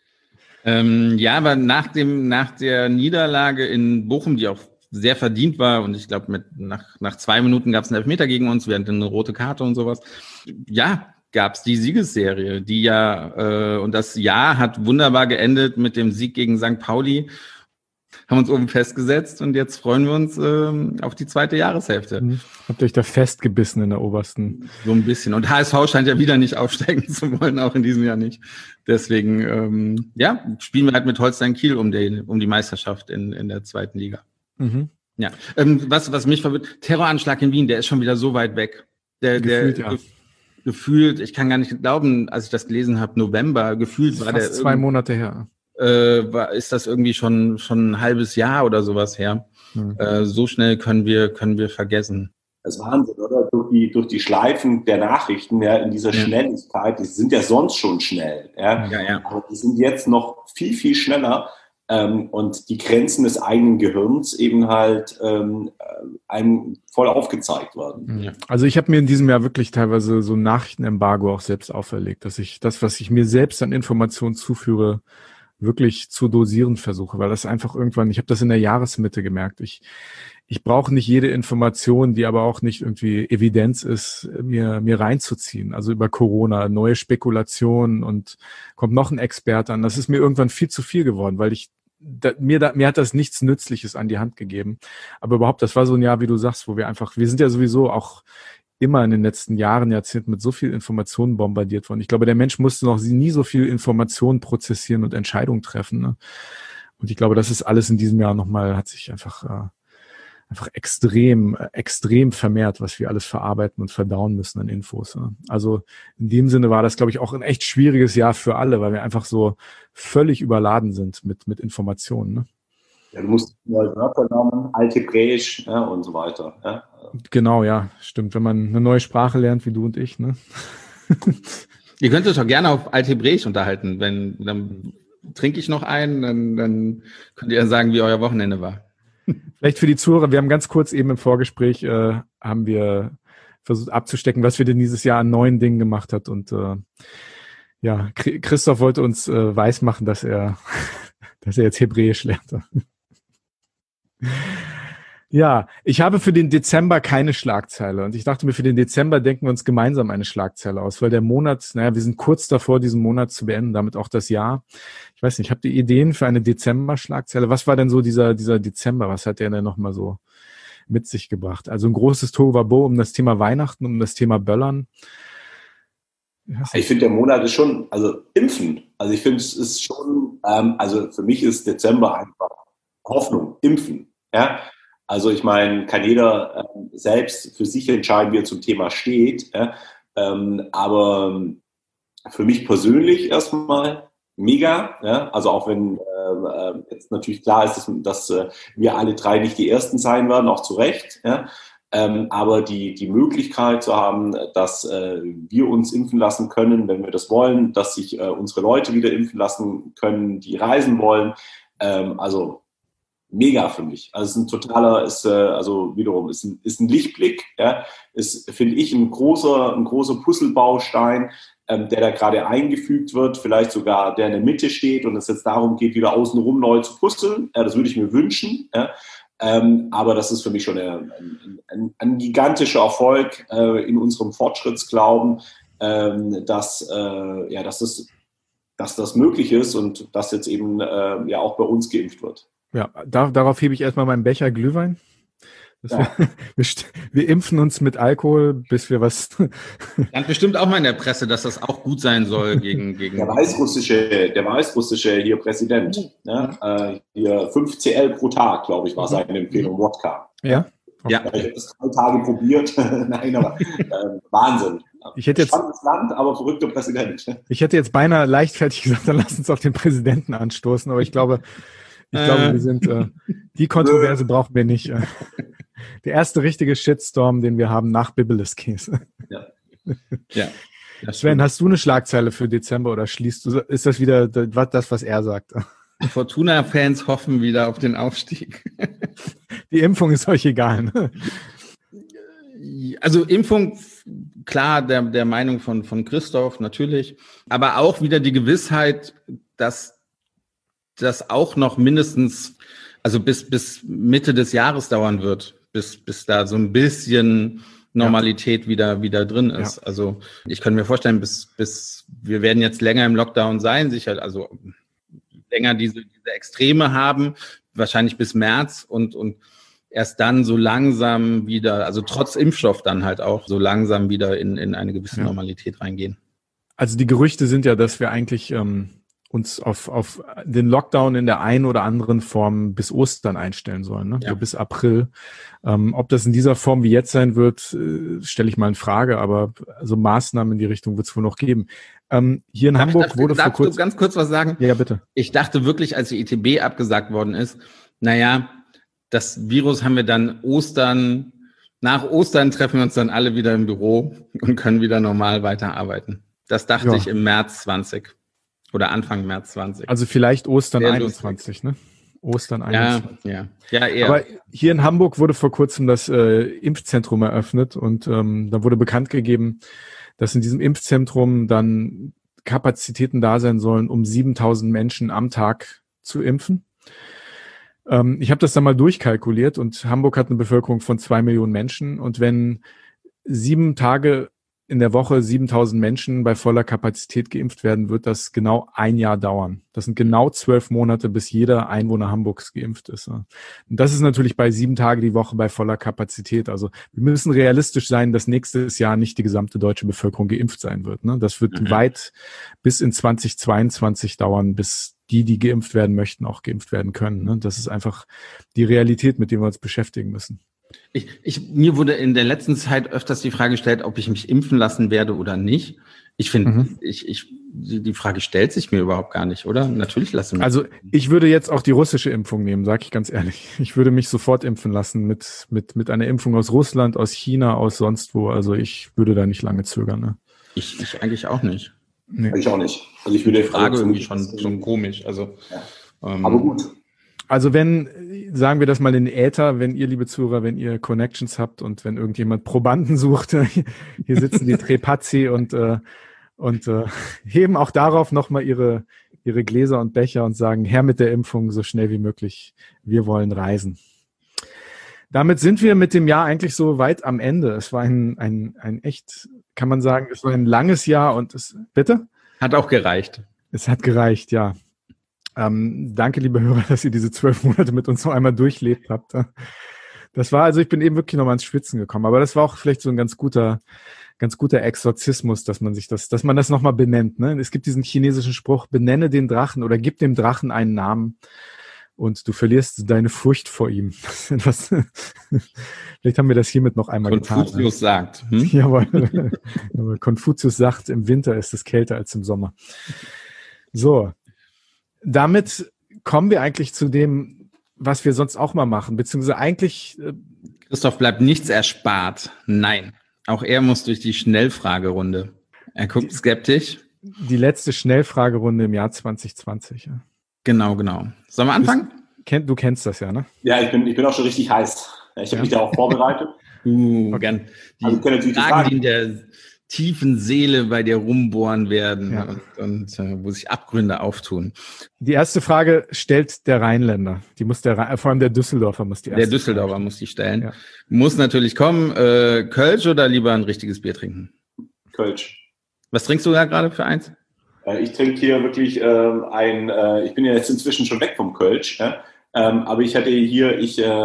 [SPEAKER 3] Aber nach der Niederlage in Bochum, die auch sehr verdient war, und ich glaube, nach 2 Minuten gab es einen Elfmeter gegen uns, wir hatten eine rote Karte und sowas. Ja, gab es die Siegesserie, die und das Jahr hat wunderbar geendet mit dem Sieg gegen St. Pauli. Haben uns oben festgesetzt und jetzt freuen wir uns auf die zweite Jahreshälfte.
[SPEAKER 2] Habt ihr euch da festgebissen in der obersten?
[SPEAKER 3] So ein bisschen. Und HSV scheint ja wieder nicht aufsteigen zu wollen, auch in diesem Jahr nicht. Deswegen, spielen wir halt mit Holstein Kiel um die Meisterschaft in der zweiten Liga.
[SPEAKER 2] Mhm.
[SPEAKER 3] Ja. Was mich verwirrt, Terroranschlag in Wien, der ist schon wieder so weit weg. Gefühlt, ich kann gar nicht glauben, als ich das gelesen habe, November, gefühlt war der
[SPEAKER 2] 2 Monate her.
[SPEAKER 3] Ist das irgendwie schon ein halbes Jahr oder sowas her. So schnell können wir vergessen.
[SPEAKER 1] Das ist Wahnsinn, oder? Durch die Schleifen der Nachrichten, in dieser Schnelligkeit, die sind ja sonst schon schnell. Aber die sind jetzt noch viel, viel schneller. Und die Grenzen des eigenen Gehirns eben halt einem voll aufgezeigt werden.
[SPEAKER 2] Ja. Also ich habe mir in diesem Jahr wirklich teilweise so ein Nachrichtenembargo auch selbst auferlegt, dass ich das, was ich mir selbst an Informationen zuführe, wirklich zu dosieren versuche, weil das einfach irgendwann, ich habe das in der Jahresmitte gemerkt, ich brauche nicht jede Information, die aber auch nicht irgendwie Evidenz ist, mir reinzuziehen. Also über Corona, neue Spekulationen und kommt noch ein Experte an. Das ist mir irgendwann viel zu viel geworden, weil mir hat das nichts Nützliches an die Hand gegeben. Aber überhaupt, das war so ein Jahr, wie du sagst, wo wir sind ja sowieso auch immer in den letzten Jahrzehnten mit so viel Informationen bombardiert worden. Ich glaube, der Mensch musste noch nie so viel Informationen prozessieren und Entscheidungen treffen. Ne? Und ich glaube, das ist alles in diesem Jahr nochmal, hat sich einfach einfach extrem vermehrt, was wir alles verarbeiten und verdauen müssen an Infos. Ne? Also in dem Sinne war das, glaube ich, auch ein echt schwieriges Jahr für alle, weil wir einfach so völlig überladen sind mit Informationen. Ne?
[SPEAKER 1] Ja, du musst neue Wörter lernen, Althebräisch, ja, und so weiter. Ja.
[SPEAKER 2] Genau, ja, stimmt. Wenn man eine neue Sprache lernt, wie du und ich, ne?
[SPEAKER 3] Ihr könnt euch doch gerne auf Althebräisch unterhalten. Dann trinke ich noch einen, dann könnt ihr sagen, wie euer Wochenende war.
[SPEAKER 2] Vielleicht für die Zuhörer, wir haben ganz kurz eben im Vorgespräch, haben wir versucht abzustecken, was wir denn dieses Jahr an neuen Dingen gemacht hat. Und ja, Christoph wollte uns weismachen, dass er jetzt Hebräisch lernt. Ja, ich habe für den Dezember keine Schlagzeile und ich dachte mir, für den Dezember denken wir uns gemeinsam eine Schlagzeile aus, weil der Monat, wir sind kurz davor, diesen Monat zu beenden, damit auch das Jahr. Ich weiß nicht, habt ihr Ideen für eine Dezember-Schlagzeile? Was war denn so dieser Dezember? Was hat der denn nochmal so mit sich gebracht? Also ein großes Tohuwabohu um das Thema Weihnachten, um das Thema Böllern.
[SPEAKER 1] Ich finde, der Monat ist schon, also Impfen. Also ich finde, es ist schon, also für mich ist Dezember einfach Hoffnung, Impfen. Ja. Also ich meine, kann jeder selbst für sich entscheiden, wie er zum Thema steht. Ja? Aber für mich persönlich erstmal mega. Ja? Also auch wenn jetzt natürlich klar ist, dass wir alle drei nicht die Ersten sein werden, auch zu Recht. Ja? Aber die Möglichkeit zu haben, dass wir uns impfen lassen können, wenn wir das wollen, dass sich unsere Leute wieder impfen lassen können, die reisen wollen. Also mega für mich. Also es ist ein totaler, also wiederum, ist ein Lichtblick, ja, ist, finde ich, ein großer Puzzlebaustein, der da gerade eingefügt wird, vielleicht sogar der in der Mitte steht und es jetzt darum geht, wieder außenrum neu zu puzzeln. Ja, das würde ich mir wünschen. Ja. Aber das ist für mich schon ein gigantischer Erfolg in unserem Fortschrittsglauben, dass das möglich ist und dass jetzt eben ja auch bei uns geimpft wird.
[SPEAKER 2] Ja, darauf hebe ich erstmal meinen Becher Glühwein. Ja. Wir impfen uns mit Alkohol, bis wir was...
[SPEAKER 3] Stand bestimmt auch mal in der Presse, dass das auch gut sein soll gegen...
[SPEAKER 1] Der weißrussische hier Präsident. Ne? Hier 5 CL pro Tag, glaube ich, war seine Empfehlung, Wodka.
[SPEAKER 2] Ja?
[SPEAKER 3] Okay. Ja.
[SPEAKER 1] Ich habe das 3 Tage probiert. Nein, aber Wahnsinn.
[SPEAKER 2] Ich hätte jetzt,
[SPEAKER 1] spannendes Land, aber verrückter Präsident.
[SPEAKER 2] Ich hätte jetzt beinahe leichtfertig gesagt, dann lass uns auf den Präsidenten anstoßen, aber ich glaube, wir sind, die Kontroverse brauchen wir nicht. Der erste richtige Shitstorm, den wir haben nach Bibeleskäse.
[SPEAKER 3] Ja.
[SPEAKER 2] Sven, hast du eine Schlagzeile für Dezember oder ist das wieder das, was er sagt?
[SPEAKER 3] Fortuna-Fans hoffen wieder auf den Aufstieg.
[SPEAKER 2] Die Impfung ist euch egal, ne?
[SPEAKER 3] Also Impfung, klar, der Meinung von Christoph natürlich, aber auch wieder die Gewissheit, dass das auch noch mindestens, also bis Mitte des Jahres dauern wird, bis da so ein bisschen Normalität wieder drin ist. Ja. Also ich könnte mir vorstellen, bis wir werden jetzt länger im Lockdown sein, sicher, also länger diese Extreme haben, wahrscheinlich bis März und erst dann so langsam wieder, also trotz Impfstoff dann halt auch so langsam wieder in eine gewisse Normalität reingehen.
[SPEAKER 2] Also die Gerüchte sind ja, dass wir eigentlich uns auf den Lockdown in der einen oder anderen Form bis Ostern einstellen sollen, ne? Ja. So bis April. Ob das in dieser Form wie jetzt sein wird, stelle ich mal in Frage, aber also Maßnahmen in die Richtung wird es wohl noch geben. Hier in Hamburg wurde vor kurzem...
[SPEAKER 3] Darfst du ganz kurz was sagen?
[SPEAKER 2] Ja, bitte.
[SPEAKER 3] Ich dachte wirklich, als die ITB abgesagt worden ist, das Virus haben wir dann nach Ostern treffen wir uns dann alle wieder im Büro und können wieder normal weiterarbeiten. Das dachte ich im März 20. Oder Anfang März 20.
[SPEAKER 2] Also vielleicht Ostern sehr 21, lustig. Ne? Ostern 21.
[SPEAKER 3] Ja, eher.
[SPEAKER 2] Aber hier in Hamburg wurde vor kurzem das Impfzentrum eröffnet und da wurde bekannt gegeben, dass in diesem Impfzentrum dann Kapazitäten da sein sollen, um 7.000 Menschen am Tag zu impfen. Ich habe das dann mal durchkalkuliert und Hamburg hat eine Bevölkerung von 2 Millionen Menschen und wenn 7 Tage in der Woche 7.000 Menschen bei voller Kapazität geimpft werden, wird das genau ein Jahr dauern. Das sind genau 12 Monate, bis jeder Einwohner Hamburgs geimpft ist. Und das ist natürlich bei 7 Tage die Woche bei voller Kapazität. Also wir müssen realistisch sein, dass nächstes Jahr nicht die gesamte deutsche Bevölkerung geimpft sein wird. Das wird weit bis in 2022 dauern, bis die geimpft werden möchten, auch geimpft werden können. Das ist einfach die Realität, mit der wir uns beschäftigen müssen.
[SPEAKER 3] Mir wurde in der letzten Zeit öfters die Frage gestellt, ob ich mich impfen lassen werde oder nicht. Ich finde, die Frage stellt sich mir überhaupt gar nicht, oder? Natürlich lasse ich mich.
[SPEAKER 2] Also ich würde jetzt auch die russische Impfung nehmen, sage ich ganz ehrlich. Ich würde mich sofort impfen lassen mit einer Impfung aus Russland, aus China, aus sonst wo. Also ich würde da nicht lange zögern. Ne?
[SPEAKER 3] Ich eigentlich auch nicht.
[SPEAKER 1] Nee. Ich auch nicht. Also ich würde die
[SPEAKER 3] Frage irgendwie schon komisch. Also,
[SPEAKER 1] aber gut.
[SPEAKER 2] Also sagen wir das mal in den Äther, wenn ihr, liebe Zuhörer, wenn ihr Connections habt und wenn irgendjemand Probanden sucht, hier sitzen die Trepazzi und heben auch darauf nochmal ihre Gläser und Becher und sagen, her mit der Impfung so schnell wie möglich, wir wollen reisen. Damit sind wir mit dem Jahr eigentlich so weit am Ende. Es war ein echt, kann man sagen, es war ein langes Jahr und bitte?
[SPEAKER 3] Hat auch gereicht.
[SPEAKER 2] Es hat gereicht, ja. Danke, liebe Hörer, dass ihr diese 12 Monate mit uns noch einmal durchlebt habt. Das war, also ich bin eben wirklich noch mal ins Schwitzen gekommen, aber das war auch vielleicht so ein ganz guter Exorzismus, dass man das noch mal benennt. Ne? Es gibt diesen chinesischen Spruch, benenne den Drachen oder gib dem Drachen einen Namen und du verlierst deine Furcht vor ihm. Vielleicht haben wir das hiermit noch einmal getan.
[SPEAKER 3] Konfuzius sagt.
[SPEAKER 2] Jawohl. Konfuzius sagt, im Winter ist es kälter als im Sommer. So. Damit kommen wir eigentlich zu dem, was wir sonst auch mal machen, beziehungsweise eigentlich...
[SPEAKER 3] Christoph bleibt nichts erspart. Nein, auch er muss durch die Schnellfragerunde. Er guckt skeptisch.
[SPEAKER 2] Die letzte Schnellfragerunde im Jahr 2020. Ja.
[SPEAKER 3] Genau. Sollen wir anfangen?
[SPEAKER 2] Du kennst das ja, ne?
[SPEAKER 1] Ja, ich bin auch schon richtig heiß. Ich habe mich darauf vorbereitet.
[SPEAKER 3] Gern. Die Fragen, die in der tiefen Seele bei dir rumbohren werden und wo sich Abgründe auftun.
[SPEAKER 2] Die erste Frage stellt der Rheinländer. Die muss vor allem der Düsseldorfer muss die erste.
[SPEAKER 3] Der Düsseldorfer muss die stellen. Ja. Muss natürlich kommen. Kölsch oder lieber ein richtiges Bier trinken?
[SPEAKER 1] Kölsch.
[SPEAKER 3] Was trinkst du da gerade für eins?
[SPEAKER 1] Ich trinke hier wirklich ich bin ja jetzt inzwischen schon weg vom Kölsch, aber ich hatte hier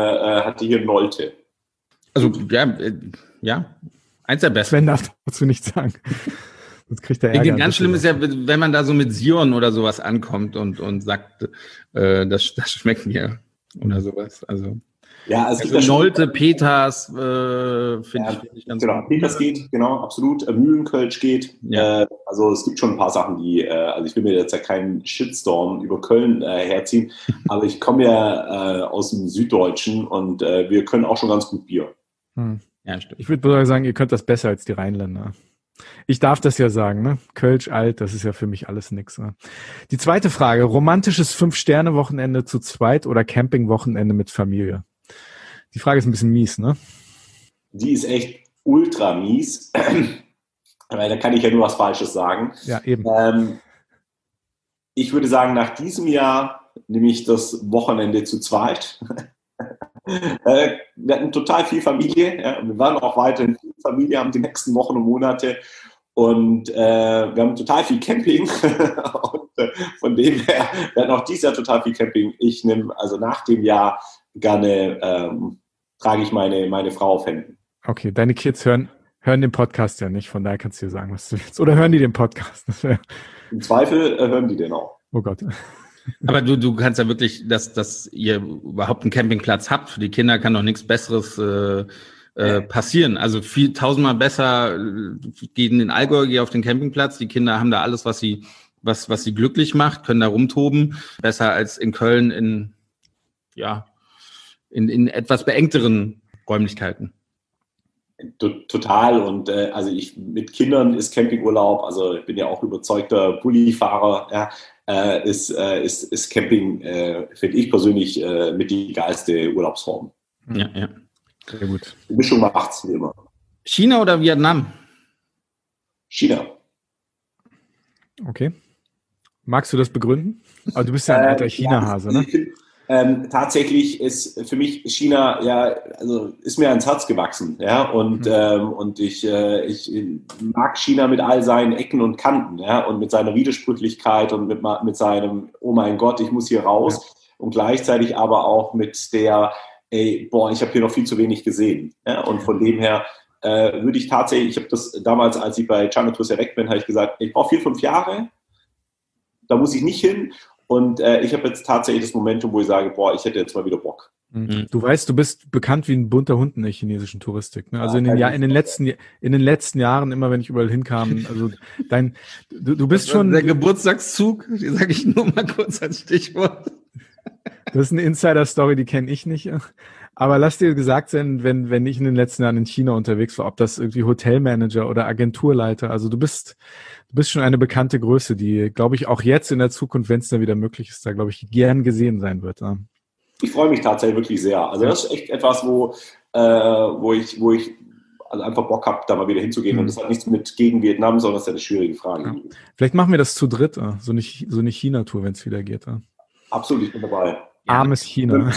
[SPEAKER 1] Nolte.
[SPEAKER 3] Also, ja. Eins der besten.
[SPEAKER 2] Sven darf dazu nichts sagen. Sonst kriegt er Ärger.
[SPEAKER 3] Ganz schlimm ist ja, wenn man da so mit Sion oder sowas ankommt und sagt, das schmeckt mir oder sowas. Also
[SPEAKER 1] es gibt
[SPEAKER 3] Nolte, Peters, finde ich ganz
[SPEAKER 1] gut. Peters geht, genau, absolut. Mühlenkölsch geht. Ja. Also es gibt schon ein paar Sachen, also ich will mir jetzt ja keinen Shitstorm über Köln herziehen, aber ich komme ja aus dem Süddeutschen und wir können auch schon ganz gut Bier.
[SPEAKER 2] Ja, stimmt. Ich würde sagen, ihr könnt das besser als die Rheinländer. Ich darf das ja sagen, ne? Kölsch alt, das ist ja für mich alles nix. Ne? Die zweite Frage, romantisches 5-Sterne-Wochenende zu zweit oder Camping-Wochenende mit Familie? Die Frage ist ein bisschen mies, ne?
[SPEAKER 1] Die ist echt ultra mies, weil da kann ich ja nur was Falsches sagen.
[SPEAKER 2] Ja, eben.
[SPEAKER 1] Ich würde sagen, nach diesem Jahr nehme ich das Wochenende zu zweit. Wir hatten total viel Familie. Wir werden auch weiterhin viel Familie haben die nächsten Wochen und Monate. Und wir haben total viel Camping. Und von dem her werden auch dieses Jahr total viel Camping. Ich nehme also nach dem Jahr gerne, trage ich meine Frau auf Händen.
[SPEAKER 2] Okay, deine Kids hören den Podcast ja nicht. Von daher kannst du dir sagen, was du willst. Oder hören die den Podcast?
[SPEAKER 1] Im Zweifel hören die den auch.
[SPEAKER 2] Oh Gott.
[SPEAKER 3] Aber du kannst ja wirklich, dass ihr überhaupt einen Campingplatz habt. Für die Kinder kann doch nichts Besseres passieren. Also tausendmal besser gehen in den Allgäu, geh auf den Campingplatz. Die Kinder haben da alles, was sie glücklich macht, können da rumtoben. Besser als in Köln in etwas beengteren Räumlichkeiten.
[SPEAKER 1] Total. Und also mit Kindern ist Campingurlaub, also ich bin ja auch überzeugter Bullifahrer, ist Camping, finde ich persönlich, mit die geilste Urlaubsform.
[SPEAKER 3] Ja.
[SPEAKER 2] Sehr gut.
[SPEAKER 1] Die Mischung macht's wie immer.
[SPEAKER 3] China oder Vietnam?
[SPEAKER 1] China.
[SPEAKER 2] Okay. Magst du das begründen? Aber du bist ja ein alter China-Hase, ne?
[SPEAKER 1] Tatsächlich ist für mich China also ist mir ans Herz gewachsen, ja, und ich mag China mit all seinen Ecken und Kanten, ja, und mit seiner Widersprüchlichkeit und mit seinem, oh mein Gott, ich muss hier raus, und gleichzeitig aber auch mit der, ich habe hier noch viel zu wenig gesehen, ja, und von dem her würde ich tatsächlich, ich habe das damals, als ich bei China Tours weg bin, habe ich gesagt, ich brauche 4-5 Jahre, da muss ich nicht hin. Und ich habe jetzt tatsächlich das Momentum, wo ich sage, ich hätte jetzt mal wieder Bock.
[SPEAKER 2] Du weißt, du bist bekannt wie ein bunter Hund in der chinesischen Touristik. Ne? Also in den letzten Jahren, immer wenn ich überall hinkam, also du bist schon...
[SPEAKER 3] Der Geburtstagszug, die sage ich nur mal kurz als Stichwort.
[SPEAKER 2] Das ist eine Insider-Story, die kenne ich nicht. Aber lass dir gesagt sein, wenn ich in den letzten Jahren in China unterwegs war, ob das irgendwie Hotelmanager oder Agenturleiter, also du bist schon eine bekannte Größe, die, glaube ich, auch jetzt in der Zukunft, wenn es da wieder möglich ist, da, glaube ich, gern gesehen sein wird. Ja.
[SPEAKER 1] Ich freue mich tatsächlich wirklich sehr. Also das ist echt etwas, wo ich also einfach Bock habe, da mal wieder hinzugehen. Und das hat nichts mit gegen Vietnam, sondern das ist ja eine schwierige Frage.
[SPEAKER 2] Ja. Vielleicht machen wir das zu dritt, so eine China-Tour, wenn es wieder geht. Ja.
[SPEAKER 1] Absolut, ich bin dabei.
[SPEAKER 2] Armes China.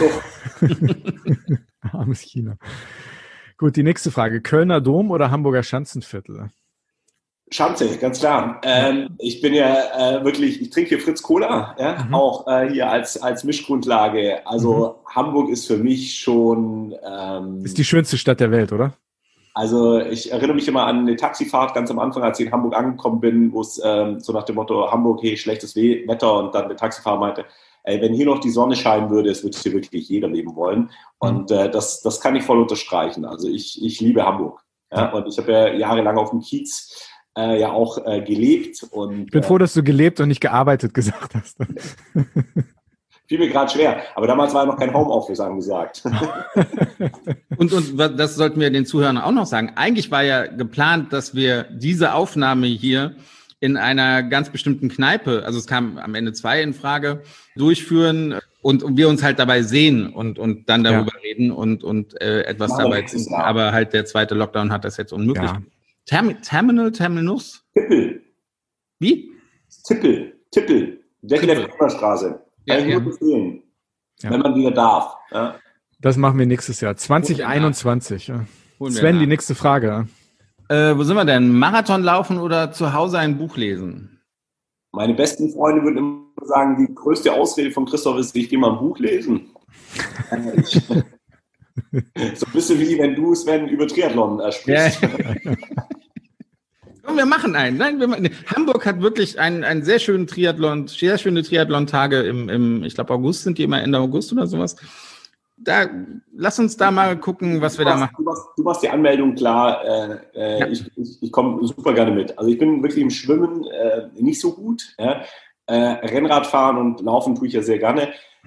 [SPEAKER 2] Armes China. Gut, die nächste Frage. Kölner Dom oder Hamburger Schanzenviertel?
[SPEAKER 1] Schanze, ganz klar. Ich bin ja wirklich, ich trinke hier Fritz Cola, ja, auch hier als Mischgrundlage. Also Hamburg ist für mich schon...
[SPEAKER 2] ist die schönste Stadt der Welt, oder?
[SPEAKER 1] Also ich erinnere mich immer an eine Taxifahrt ganz am Anfang, als ich in Hamburg angekommen bin, wo es so nach dem Motto, Hamburg, hey, schlechtes Wetter, und dann der Taxifahrer meinte, wenn hier noch die Sonne scheinen würde, es würde hier wirklich jeder leben wollen. Und das kann ich voll unterstreichen. Also ich liebe Hamburg. Ja? Und ich habe ja jahrelang auf dem Kiez auch gelebt. Und,
[SPEAKER 2] ich bin froh, dass du gelebt und nicht gearbeitet gesagt hast.
[SPEAKER 1] Fiel mir gerade schwer. Aber damals war ja noch kein Homeoffice angesagt.
[SPEAKER 3] Und das sollten wir den Zuhörern auch noch sagen. Eigentlich war ja geplant, dass wir diese Aufnahme hier in einer ganz bestimmten Kneipe, also es kam am Ende 2 in Frage, durchführen und wir uns halt dabei sehen und dann darüber reden und etwas dabei tun. Aber halt der zweite Lockdown hat das jetzt unmöglich gemacht. Terminus?
[SPEAKER 1] Tippel.
[SPEAKER 3] Wie?
[SPEAKER 1] Tippel. Straße. Kann ich nur befehlen, wenn man wieder darf. Ja.
[SPEAKER 2] Das machen wir nächstes Jahr, 2021. Ja. Sven, die nächste Frage.
[SPEAKER 3] Wo sind wir denn? Marathon laufen oder zu Hause ein Buch lesen?
[SPEAKER 1] Meine besten Freunde würden immer sagen, die größte Ausrede von Christoph ist, ich gehe mal ein Buch lesen. So ein bisschen wie wenn du, Sven, über Triathlon sprichst.
[SPEAKER 3] Ja. Komm, wir machen einen. Nein, Hamburg hat wirklich einen sehr schönen Triathlon, sehr schöne Triathlon-Tage im ich glaube August sind die immer Ende August oder sowas. Da, lass uns da mal gucken, was wir da machen.
[SPEAKER 1] Du machst die Anmeldung klar. Ich komme super gerne mit. Also ich bin wirklich im Schwimmen nicht so gut. Ja. Rennradfahren und Laufen tue ich ja sehr gerne.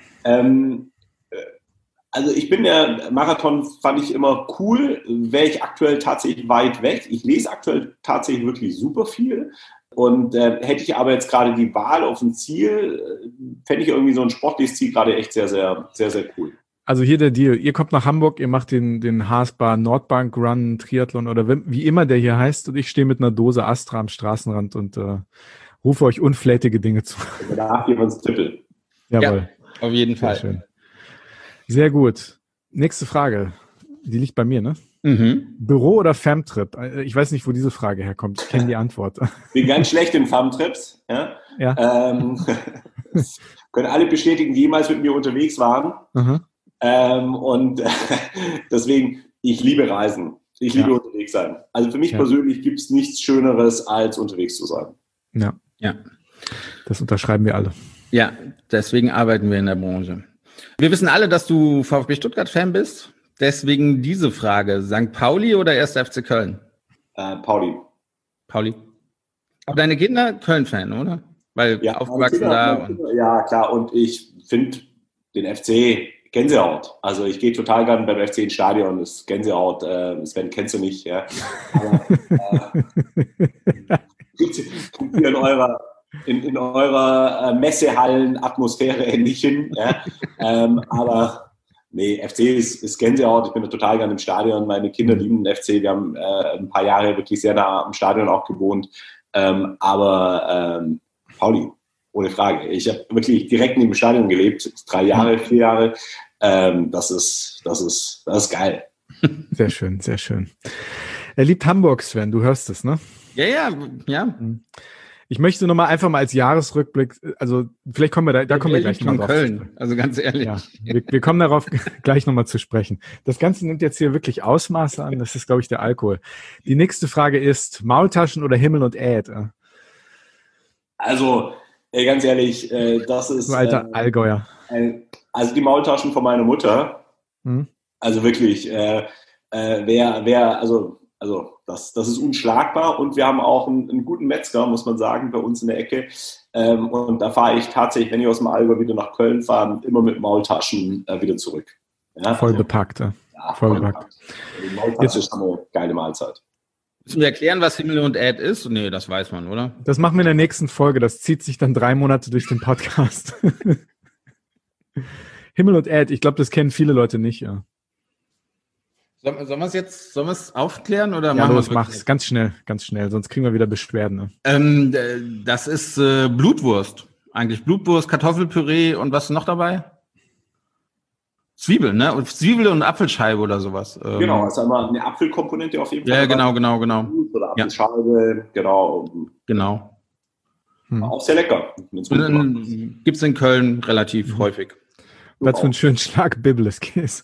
[SPEAKER 1] Also ich bin der Marathon, fand ich immer cool, wäre ich aktuell tatsächlich weit weg. Ich lese aktuell tatsächlich wirklich super viel. Und hätte ich aber jetzt gerade die Wahl auf ein Ziel, fände ich irgendwie so ein sportliches Ziel gerade echt sehr, sehr, sehr, sehr cool.
[SPEAKER 2] Also hier der Deal. Ihr kommt nach Hamburg, ihr macht den Haasbar Nordbank Run, Triathlon oder wie immer der hier heißt, und ich stehe mit einer Dose Astra am Straßenrand und rufe euch unflätige Dinge zu.
[SPEAKER 1] Danach geben wir uns Tippel.
[SPEAKER 2] Jawohl.
[SPEAKER 3] Ja, auf jeden Fall.
[SPEAKER 2] Sehr schön. Sehr gut. Nächste Frage. Die liegt bei mir, ne? Büro oder Femtrip? Ich weiß nicht, wo diese Frage herkommt. Ich kenne die Antwort.
[SPEAKER 1] Bin ganz schlecht in Femtrips. Ja. Können alle bestätigen, die jemals mit mir unterwegs waren. Und deswegen, ich liebe Reisen. Ich liebe unterwegs sein. Also für mich persönlich gibt es nichts Schöneres, als unterwegs zu sein.
[SPEAKER 2] Ja. Das unterschreiben wir alle.
[SPEAKER 3] Ja, deswegen arbeiten wir in der Branche. Wir wissen alle, dass du VfB Stuttgart-Fan bist. Deswegen diese Frage. St. Pauli oder 1. FC Köln?
[SPEAKER 1] Pauli.
[SPEAKER 3] Aber deine Kinder Köln-Fan, oder? Weil aufgewachsen da.
[SPEAKER 1] Ja, klar. Und ich finde den FC Gänsehaut. Also ich gehe total gern beim FC ins Stadion. Das ist Gänsehaut. Sven, kennst du nicht. Ja. Aber kriegt ihr in eurer Messehallen-Atmosphäre nicht hin. Ja. Aber nee, FC ist Gänsehaut. Ich bin total gern im Stadion. Meine Kinder lieben den FC. Wir haben ein paar Jahre wirklich sehr nah am Stadion auch gewohnt. Aber Pauli. ohne Frage. Ich habe wirklich direkt neben dem Stadion gelebt, 3 Jahre, 4 Jahre. Das ist geil.
[SPEAKER 2] Sehr schön, sehr schön. Er liebt Hamburg, Sven, du hörst es, ne?
[SPEAKER 3] Ja.
[SPEAKER 2] Ich möchte nochmal einfach mal als Jahresrückblick, also vielleicht kommen wir da kommen wir gleich nochmal drauf.
[SPEAKER 3] Köln, also ganz ehrlich.
[SPEAKER 2] Ja, wir kommen darauf gleich nochmal zu sprechen. Das Ganze nimmt jetzt hier wirklich Ausmaße an, das ist, glaube ich, der Alkohol. Die nächste Frage ist, Maultaschen oder Himmel und Äd?
[SPEAKER 1] Also, ganz ehrlich, das ist...
[SPEAKER 2] Du alter Allgäuer.
[SPEAKER 1] Also die Maultaschen von meiner Mutter, also wirklich, das ist unschlagbar und wir haben auch einen guten Metzger, muss man sagen, bei uns in der Ecke. Und da fahre ich tatsächlich, wenn ich aus dem Allgäu wieder nach Köln fahre, immer mit Maultaschen wieder zurück. Ja?
[SPEAKER 2] Voll bepackt. Ja, voll bepackt.
[SPEAKER 1] Die Maultasche ist eine geile Mahlzeit.
[SPEAKER 3] Müssen wir erklären, was Himmel und Äd ist? Nee, das weiß man, oder?
[SPEAKER 2] Das machen wir in der nächsten Folge. Das zieht sich dann 3 Monate durch den Podcast. Himmel und Äd, ich glaube, das kennen viele Leute nicht, ja.
[SPEAKER 3] Sollen wir es aufklären oder
[SPEAKER 2] ja, los, mach's ganz schnell, sonst kriegen wir wieder Beschwerden.
[SPEAKER 3] Ne? Das ist Blutwurst. Eigentlich Blutwurst, Kartoffelpüree und was ist noch dabei? Zwiebeln, ne? Zwiebel und Apfelscheibe oder sowas.
[SPEAKER 1] Genau, also einmal eine Apfelkomponente auf jeden Fall.
[SPEAKER 3] Ja, genau.
[SPEAKER 1] Oder Apfelscheibe, genau.
[SPEAKER 3] Genau.
[SPEAKER 1] Auch sehr lecker.
[SPEAKER 3] Gibt's in Köln relativ häufig.
[SPEAKER 2] Dazu einen schönen Schlag Bibliskäse.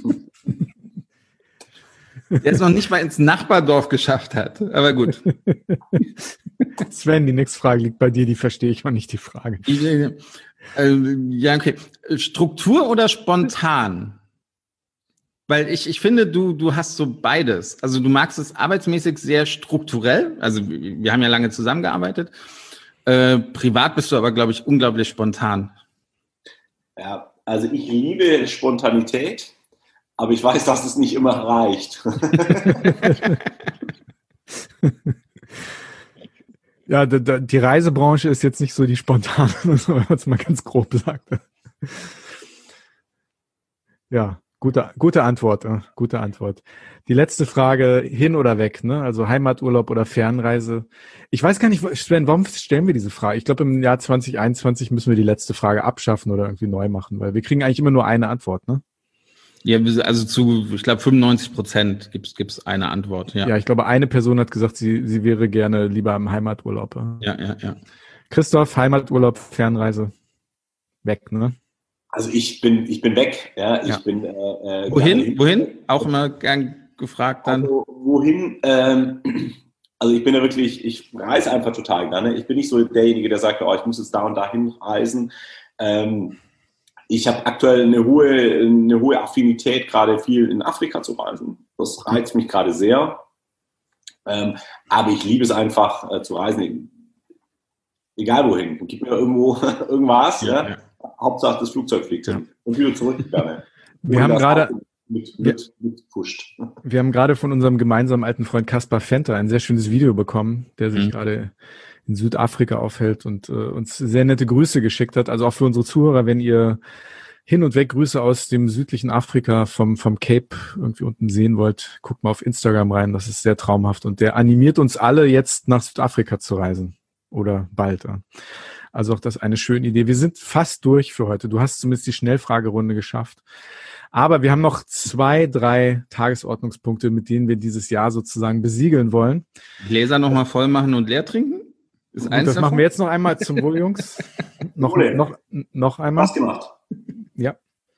[SPEAKER 3] Der es noch nicht mal ins Nachbardorf geschafft hat. Aber gut.
[SPEAKER 2] Sven, die nächste Frage liegt bei dir, die verstehe ich noch nicht, die Frage.
[SPEAKER 3] Ja, okay. Struktur oder spontan? Weil ich finde, du hast so beides. Also du magst es arbeitsmäßig sehr strukturell. Also wir haben ja lange zusammengearbeitet. Privat bist du aber, glaube ich, unglaublich spontan.
[SPEAKER 1] Ja, also ich liebe Spontanität. Aber ich weiß, dass es nicht immer reicht.
[SPEAKER 2] Ja, die Reisebranche ist jetzt nicht so die spontane, wenn man es mal ganz grob sagt. Ja, gute Antwort. Gute Antwort. Die letzte Frage, hin oder weg, ne? Also Heimaturlaub oder Fernreise. Ich weiß gar nicht, Sven, warum stellen wir diese Frage? Ich glaube, im Jahr 2021 müssen wir die letzte Frage abschaffen oder irgendwie neu machen, weil wir kriegen eigentlich immer nur eine Antwort, ne?
[SPEAKER 3] Ja, also ich glaube 95% gibt's eine Antwort. Ja,
[SPEAKER 2] ich glaube, eine Person hat gesagt, sie wäre gerne lieber im Heimaturlaub.
[SPEAKER 3] Ja.
[SPEAKER 2] Christoph, Heimaturlaub, Fernreise, weg, ne?
[SPEAKER 1] Also ich bin weg. Ja, ich bin.
[SPEAKER 3] Wohin? Auch immer gern gefragt dann.
[SPEAKER 1] Also wohin? Also ich bin ja wirklich, ich reise einfach total gerne. Ich bin nicht so derjenige, der sagt, ich muss jetzt da und dahin reisen. Ich habe aktuell eine hohe Affinität, gerade viel in Afrika zu reisen. Das reizt mich gerade sehr. Aber ich liebe es einfach zu reisen. Egal wohin. Gib mir irgendwo irgendwas. Ja. Hauptsache das Flugzeug fliegt hin. Und wieder zurück gerne.
[SPEAKER 2] Wir haben gerade
[SPEAKER 1] pusht.
[SPEAKER 2] Wir haben gerade von unserem gemeinsamen alten Freund Kaspar Venter ein sehr schönes Video bekommen, der sich gerade in Südafrika aufhält und uns sehr nette Grüße geschickt hat. Also auch für unsere Zuhörer, wenn ihr hin und weg Grüße aus dem südlichen Afrika vom Cape irgendwie unten sehen wollt, guckt mal auf Instagram rein. Das ist sehr traumhaft. Und der animiert uns alle, jetzt nach Südafrika zu reisen. Oder bald. Also auch das eine schöne Idee. Wir sind fast durch für heute. Du hast zumindest die Schnellfragerunde geschafft. Aber wir haben noch 2, 3 Tagesordnungspunkte, mit denen wir dieses Jahr sozusagen besiegeln wollen.
[SPEAKER 3] Gläser nochmal voll machen und leer trinken?
[SPEAKER 2] Ist eins das davon? Machen wir jetzt noch einmal zum Wohl, Jungs. noch einmal.
[SPEAKER 1] Was gemacht?
[SPEAKER 2] Ja.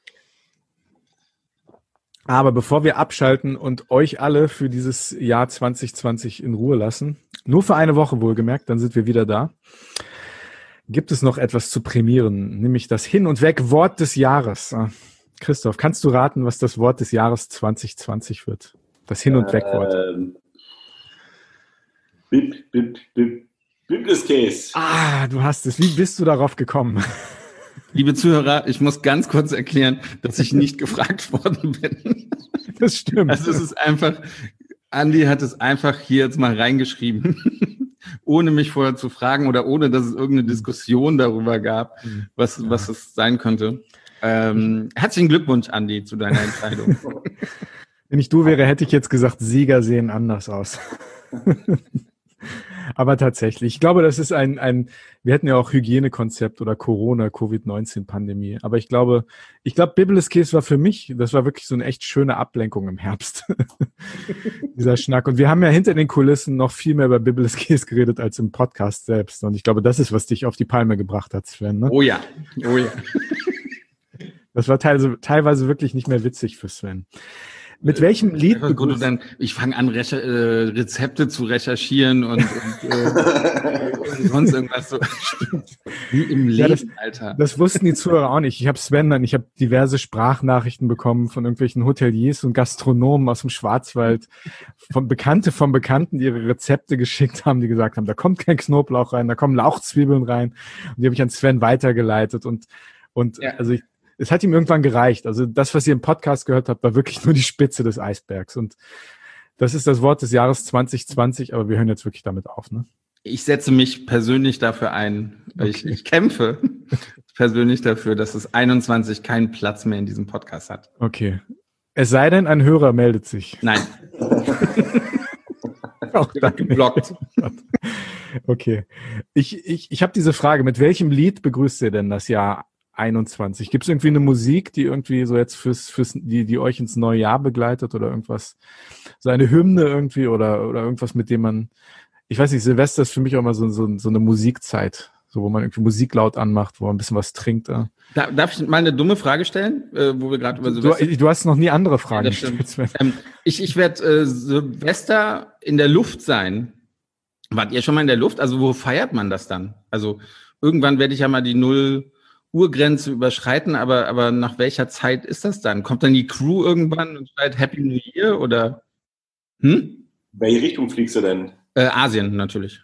[SPEAKER 2] Aber bevor wir abschalten und euch alle für dieses Jahr 2020 in Ruhe lassen, nur für eine Woche wohlgemerkt, dann sind wir wieder da, gibt es noch etwas zu prämieren, nämlich das Hin- und Weg-Wort des Jahres. Christoph, kannst du raten, was das Wort des Jahres 2020 wird? Das Hin- und Weg-Wort.
[SPEAKER 1] Bibliskäse.
[SPEAKER 2] Du hast es. Wie bist du darauf gekommen?
[SPEAKER 3] Liebe Zuhörer, ich muss ganz kurz erklären, dass ich nicht gefragt worden bin.
[SPEAKER 2] Das stimmt.
[SPEAKER 3] Also es ist einfach, Andi hat es einfach hier jetzt mal reingeschrieben, ohne mich vorher zu fragen oder ohne, dass es irgendeine Diskussion darüber gab, was es sein könnte. Herzlichen Glückwunsch, Andi, zu deiner Entscheidung.
[SPEAKER 2] Wenn ich du wäre, hätte ich jetzt gesagt, Sieger sehen anders aus. Aber tatsächlich, ich glaube, das ist wir hatten ja auch Hygienekonzept oder Corona, Covid-19-Pandemie. Aber ich glaube, Biblis Case war für mich, das war wirklich so eine echt schöne Ablenkung im Herbst. Dieser Schnack. Und wir haben ja hinter den Kulissen noch viel mehr über Biblis Case geredet als im Podcast selbst. Und ich glaube, das ist, was dich auf die Palme gebracht hat, Sven. Ne?
[SPEAKER 3] Oh ja.
[SPEAKER 2] Das war teilweise wirklich nicht mehr witzig für Sven. Mit welchem Lied?
[SPEAKER 3] Ich fange an, Rezepte zu recherchieren und sonst irgendwas so. Wie im Leben, Alter.
[SPEAKER 2] Das wussten die Zuhörer auch nicht. Ich habe diverse Sprachnachrichten bekommen von irgendwelchen Hoteliers und Gastronomen aus dem Schwarzwald, von Bekannten, die ihre Rezepte geschickt haben, die gesagt haben, da kommt kein Knoblauch rein, da kommen Lauchzwiebeln rein. Und die habe ich an Sven weitergeleitet und ja. Also es hat ihm irgendwann gereicht. Also das, was ihr im Podcast gehört habt, war wirklich nur die Spitze des Eisbergs. Und das ist das Wort des Jahres 2020, aber wir hören jetzt wirklich damit auf, ne?
[SPEAKER 3] Ich setze mich persönlich dafür ein. Okay. Ich kämpfe persönlich dafür, dass es 21 keinen Platz mehr in diesem Podcast hat.
[SPEAKER 2] Okay. Es sei denn, ein Hörer meldet sich.
[SPEAKER 3] Nein.
[SPEAKER 2] Auch geblockt. Okay. Ich habe diese Frage, mit welchem Lied begrüßt ihr denn das Jahr 21? Gibt es irgendwie eine Musik, die irgendwie so jetzt die euch ins neue Jahr begleitet oder irgendwas, so eine Hymne irgendwie oder irgendwas, mit dem man, ich weiß nicht, Silvester ist für mich auch immer so eine Musikzeit, so wo man irgendwie Musik laut anmacht, wo man ein bisschen was trinkt.
[SPEAKER 3] Darf ich mal eine dumme Frage stellen, wo wir gerade über Silvester...
[SPEAKER 2] Du hast noch nie andere Fragen gestellt.
[SPEAKER 3] Ich werde Silvester in der Luft sein. Wart ihr schon mal in der Luft? Also wo feiert man das dann? Also irgendwann werde ich ja mal die Uhrgrenze überschreiten, aber nach welcher Zeit ist das dann? Kommt dann die Crew irgendwann und schreit Happy New Year oder?
[SPEAKER 1] Welche Richtung fliegst du denn?
[SPEAKER 3] Asien natürlich.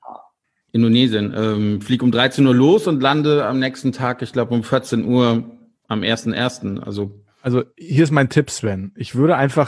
[SPEAKER 3] Indonesien. Flieg um 13 Uhr los und lande am nächsten Tag, ich glaube um 14 Uhr am 1.1.
[SPEAKER 2] Also hier ist mein Tipp, Sven. Ich würde einfach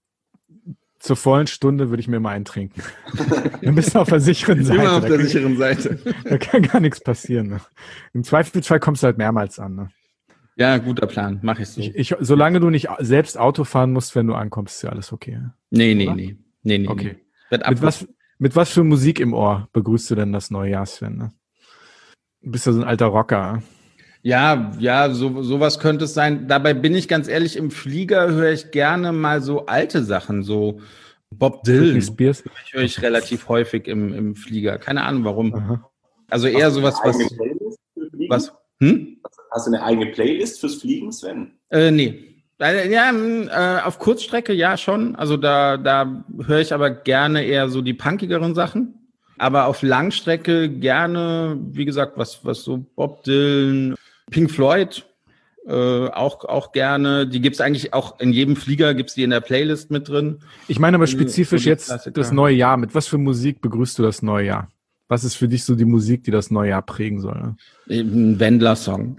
[SPEAKER 2] zur vollen Stunde würde ich mir mal einen trinken. Dann bist du auf der sicheren Seite.
[SPEAKER 3] Immer auf der sicheren Seite.
[SPEAKER 2] Da kann gar nichts passieren. Ne? Im Zweifelsfall kommst du halt mehrmals an. Ne?
[SPEAKER 3] Ja, guter Plan. Mach ich so.
[SPEAKER 2] Solange du nicht selbst Auto fahren musst, wenn du ankommst, ist ja alles okay.
[SPEAKER 3] Nee.
[SPEAKER 2] Okay. Mit was für Musik im Ohr begrüßt du denn das neue Jahr, Sven? Ne? Du bist ja so ein alter Rocker.
[SPEAKER 3] Ja, sowas könnte es sein. Dabei bin ich ganz ehrlich, im Flieger höre ich gerne mal so alte Sachen, so Bob Dylan.
[SPEAKER 2] Spears.
[SPEAKER 3] Höre ich relativ häufig im Flieger. Keine Ahnung warum. Aha. Also eher sowas, was.
[SPEAKER 1] Hast du eine eigene Playlist fürs Fliegen, Sven?
[SPEAKER 3] Nee. Ja, auf Kurzstrecke ja schon. Also da höre ich aber gerne eher so die punkigeren Sachen. Aber auf Langstrecke gerne, wie gesagt, was so Bob Dylan, Pink Floyd, auch gerne. Die gibt's eigentlich auch in jedem Flieger, gibt's die in der Playlist mit drin.
[SPEAKER 2] Ich meine aber spezifisch jetzt das neue Jahr. Mit was für Musik begrüßt du das neue Jahr? Was ist für dich so die Musik, die das neue Jahr prägen soll? Ne?
[SPEAKER 3] Ein Wendler-Song.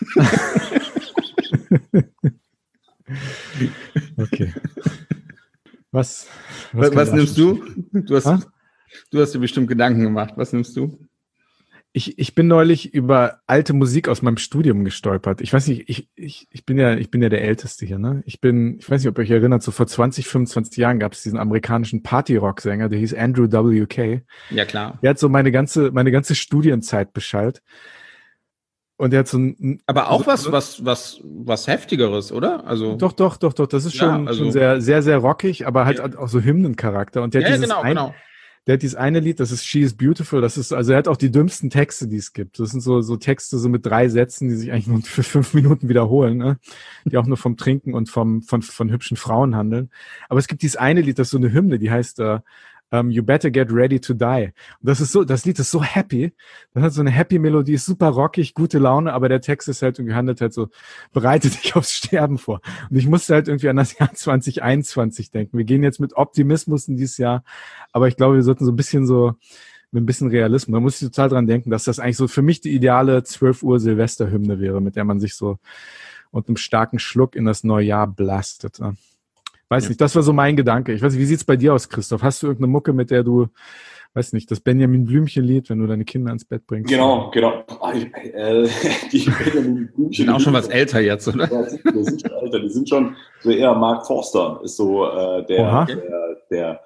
[SPEAKER 2] Okay. Was
[SPEAKER 3] nimmst du? Du hast dir bestimmt Gedanken gemacht. Was nimmst du?
[SPEAKER 2] Ich bin neulich über alte Musik aus meinem Studium gestolpert. Ich weiß nicht, ich bin ja der Älteste hier, ne? Ich weiß nicht, ob ihr euch erinnert, so vor 20, 25 Jahren gab es diesen amerikanischen Party-Rock-Sänger, der hieß Andrew W.K.
[SPEAKER 3] Ja, klar.
[SPEAKER 2] Der hat so meine ganze Studienzeit beschallt. Und der hat so ein...
[SPEAKER 3] Aber auch was Heftigeres, oder? Also
[SPEAKER 2] Doch. Das ist schon sehr, sehr, sehr rockig, aber halt auch so Hymnencharakter. Und der hat genau. Der hat dieses eine Lied, das ist She is Beautiful, er hat auch die dümmsten Texte, die es gibt. Das sind so Texte so mit 3 Sätzen, die sich eigentlich nur für 5 Minuten wiederholen, ne? Die auch nur vom Trinken und von hübschen Frauen handeln. Aber es gibt dieses eine Lied, das ist so eine Hymne, die heißt You Better Get Ready to Die. Und das Lied ist so happy. Das hat so eine happy Melodie, ist super rockig, gute Laune, aber der Text ist halt irgendwie handelt halt so, bereite dich aufs Sterben vor. Und ich musste halt irgendwie an das Jahr 2021 denken. Wir gehen jetzt mit Optimismus in dieses Jahr, aber ich glaube, wir sollten mit ein bisschen Realismus. Da muss ich total dran denken, dass das eigentlich so für mich die ideale 12 Uhr Silvesterhymne wäre, mit der man sich so und einem starken Schluck in das neue Jahr blastet. Weiß nicht, das war so mein Gedanke. Ich weiß nicht, wie sieht's bei dir aus, Christoph? Hast du irgendeine Mucke, mit der du, weiß nicht, das Benjamin Blümchen-Lied, wenn du deine Kinder ins Bett bringst?
[SPEAKER 1] Genau. Die Benjamin Blümchen
[SPEAKER 3] sind auch schon was älter jetzt, oder?
[SPEAKER 1] Ja, die sind schon älter. Die sind schon so eher Mark Forster, ist so der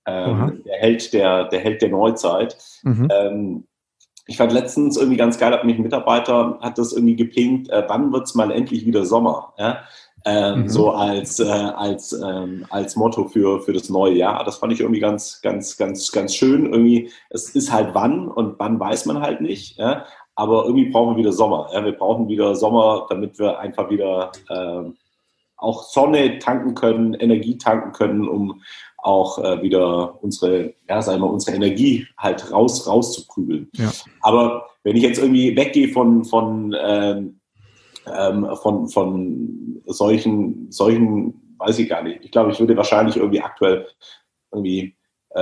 [SPEAKER 1] der Held der Neuzeit. Ich fand letztens irgendwie ganz geil, hat mich ein Mitarbeiter, hat das irgendwie gepinkt, wann wird's mal endlich wieder Sommer? Ja? So als Motto für das neue Jahr. Das fand ich irgendwie ganz schön. Irgendwie, es ist halt wann und wann weiß man halt nicht. Ja? Aber irgendwie brauchen wir wieder Sommer. Ja? Wir brauchen wieder Sommer, damit wir einfach wieder auch Sonne tanken können, Energie tanken können, um auch wieder unsere Energie halt rauszuprügeln. Ja. Aber wenn ich jetzt irgendwie weggehe von solchen, weiß ich gar nicht. Ich glaube, ich würde wahrscheinlich irgendwie aktuell irgendwie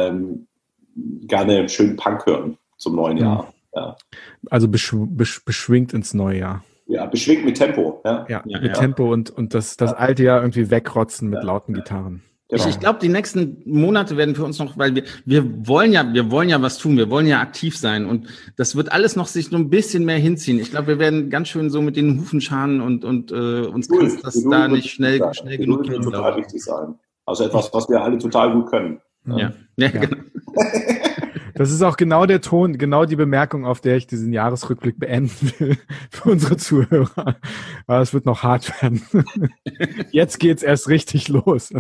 [SPEAKER 1] gerne einen schönen Punk hören zum neuen Jahr. Ja.
[SPEAKER 2] Also beschwingt ins neue Jahr.
[SPEAKER 1] Ja, beschwingt mit Tempo.
[SPEAKER 2] Ja, mit Tempo und das alte Jahr irgendwie wegrotzen mit lauten Gitarren.
[SPEAKER 3] Genau. Ich glaube, die nächsten Monate werden für uns noch, weil wir wollen ja was tun, wir wollen ja aktiv sein und das wird alles noch sich so ein bisschen mehr hinziehen. Ich glaube, wir werden ganz schön so mit den Hufen scharen und uns kann das da nicht schnell genug gehen.
[SPEAKER 1] Das wird total wichtig sein. Also etwas, was wir alle total gut können.
[SPEAKER 3] Ja. Genau.
[SPEAKER 2] Das ist auch genau der Ton, genau die Bemerkung, auf der ich diesen Jahresrückblick beenden will für unsere Zuhörer. Aber es wird noch hart werden. Jetzt geht's erst richtig los.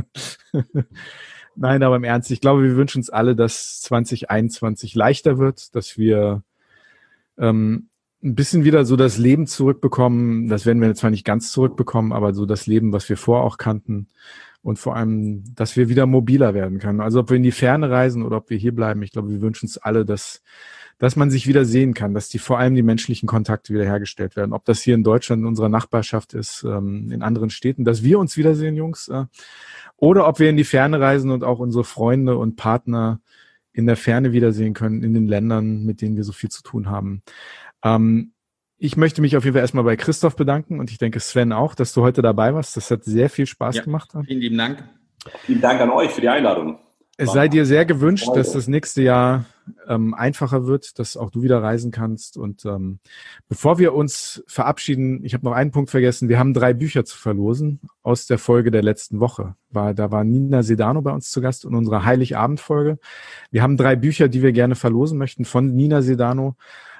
[SPEAKER 2] Nein, aber im Ernst, ich glaube, wir wünschen uns alle, dass 2021 leichter wird, dass wir ein bisschen wieder so das Leben zurückbekommen. Das werden wir zwar nicht ganz zurückbekommen, aber so das Leben, was wir vorher auch kannten. Und vor allem, dass wir wieder mobiler werden können. Also ob wir in die Ferne reisen oder ob wir hier bleiben. Ich glaube, wir wünschen uns alle, dass man sich wieder sehen kann, dass vor allem die menschlichen Kontakte wieder hergestellt werden. Ob das hier in Deutschland in unserer Nachbarschaft ist, in anderen Städten, dass wir uns wiedersehen, Jungs. Oder ob wir in die Ferne reisen und auch unsere Freunde und Partner in der Ferne wiedersehen können, in den Ländern, mit denen wir so viel zu tun haben. Ich möchte mich auf jeden Fall erstmal bei Christoph bedanken und ich denke Sven auch, dass du heute dabei warst. Das hat sehr viel Spaß gemacht.
[SPEAKER 3] Vielen lieben Dank.
[SPEAKER 1] Vielen Dank an euch für die Einladung.
[SPEAKER 2] Es sei dir sehr gewünscht, dass das nächste Jahr einfacher wird, dass auch du wieder reisen kannst. Und bevor wir uns verabschieden, ich habe noch einen Punkt vergessen. Wir haben 3 Bücher zu verlosen aus der Folge der letzten Woche. Da war Nina Sedano bei uns zu Gast in unserer Heiligabend-Folge. Wir haben 3 Bücher, die wir gerne verlosen möchten von Nina Sedano.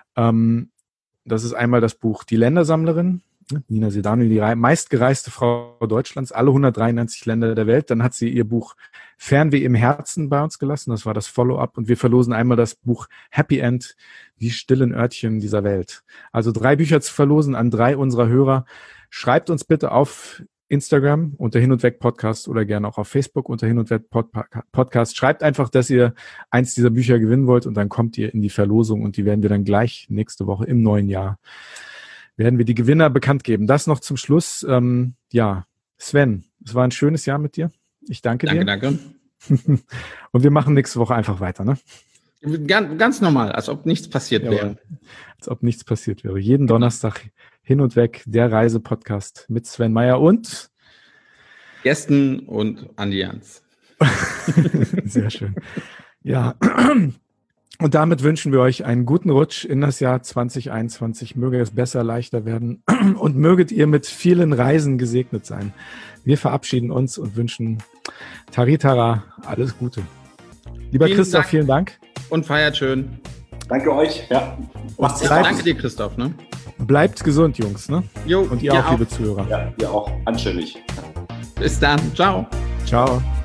[SPEAKER 2] Das ist einmal das Buch Die Ländersammlerin, Nina Sedano, die meistgereiste Frau Deutschlands, alle 193 Länder der Welt. Dann hat sie ihr Buch Fernweh im Herzen bei uns gelassen, das war das Follow-up. Und wir verlosen einmal das Buch Happy End, die stillen Örtchen dieser Welt. Also 3 Bücher zu verlosen an 3 unserer Hörer. Schreibt uns bitte auf Instagram unter Hin und Weg Podcast oder gerne auch auf Facebook unter Hin und Weg Podcast. Schreibt einfach, dass ihr eins dieser Bücher gewinnen wollt und dann kommt ihr in die Verlosung und die werden wir dann gleich nächste Woche im neuen Jahr werden wir die Gewinner bekannt geben. Das noch zum Schluss. Sven, es war ein schönes Jahr mit dir. Ich danke dir.
[SPEAKER 3] Danke.
[SPEAKER 2] Und wir machen nächste Woche einfach weiter, ne?
[SPEAKER 3] Ganz normal, als ob nichts passiert wäre.
[SPEAKER 2] Als ob nichts passiert wäre. Jeden Donnerstag Hin und Weg, der Reisepodcast mit Sven Meyer und
[SPEAKER 3] Gästen und Andi Jans.
[SPEAKER 2] Sehr schön. Ja, und damit wünschen wir euch einen guten Rutsch in das Jahr 2021. Möge es besser, leichter werden und möget ihr mit vielen Reisen gesegnet sein. Wir verabschieden uns und wünschen Taritara alles Gute. Lieber Christoph, vielen Dank.
[SPEAKER 3] Und feiert schön.
[SPEAKER 1] Danke euch. Ja.
[SPEAKER 3] Danke dir, Christoph. Ne?
[SPEAKER 2] Bleibt gesund, Jungs. Ne?
[SPEAKER 3] Jo,
[SPEAKER 2] und ihr auch, liebe Zuhörer.
[SPEAKER 1] Ja, ihr auch. Anständig.
[SPEAKER 3] Bis dann. Ciao.
[SPEAKER 2] Ciao.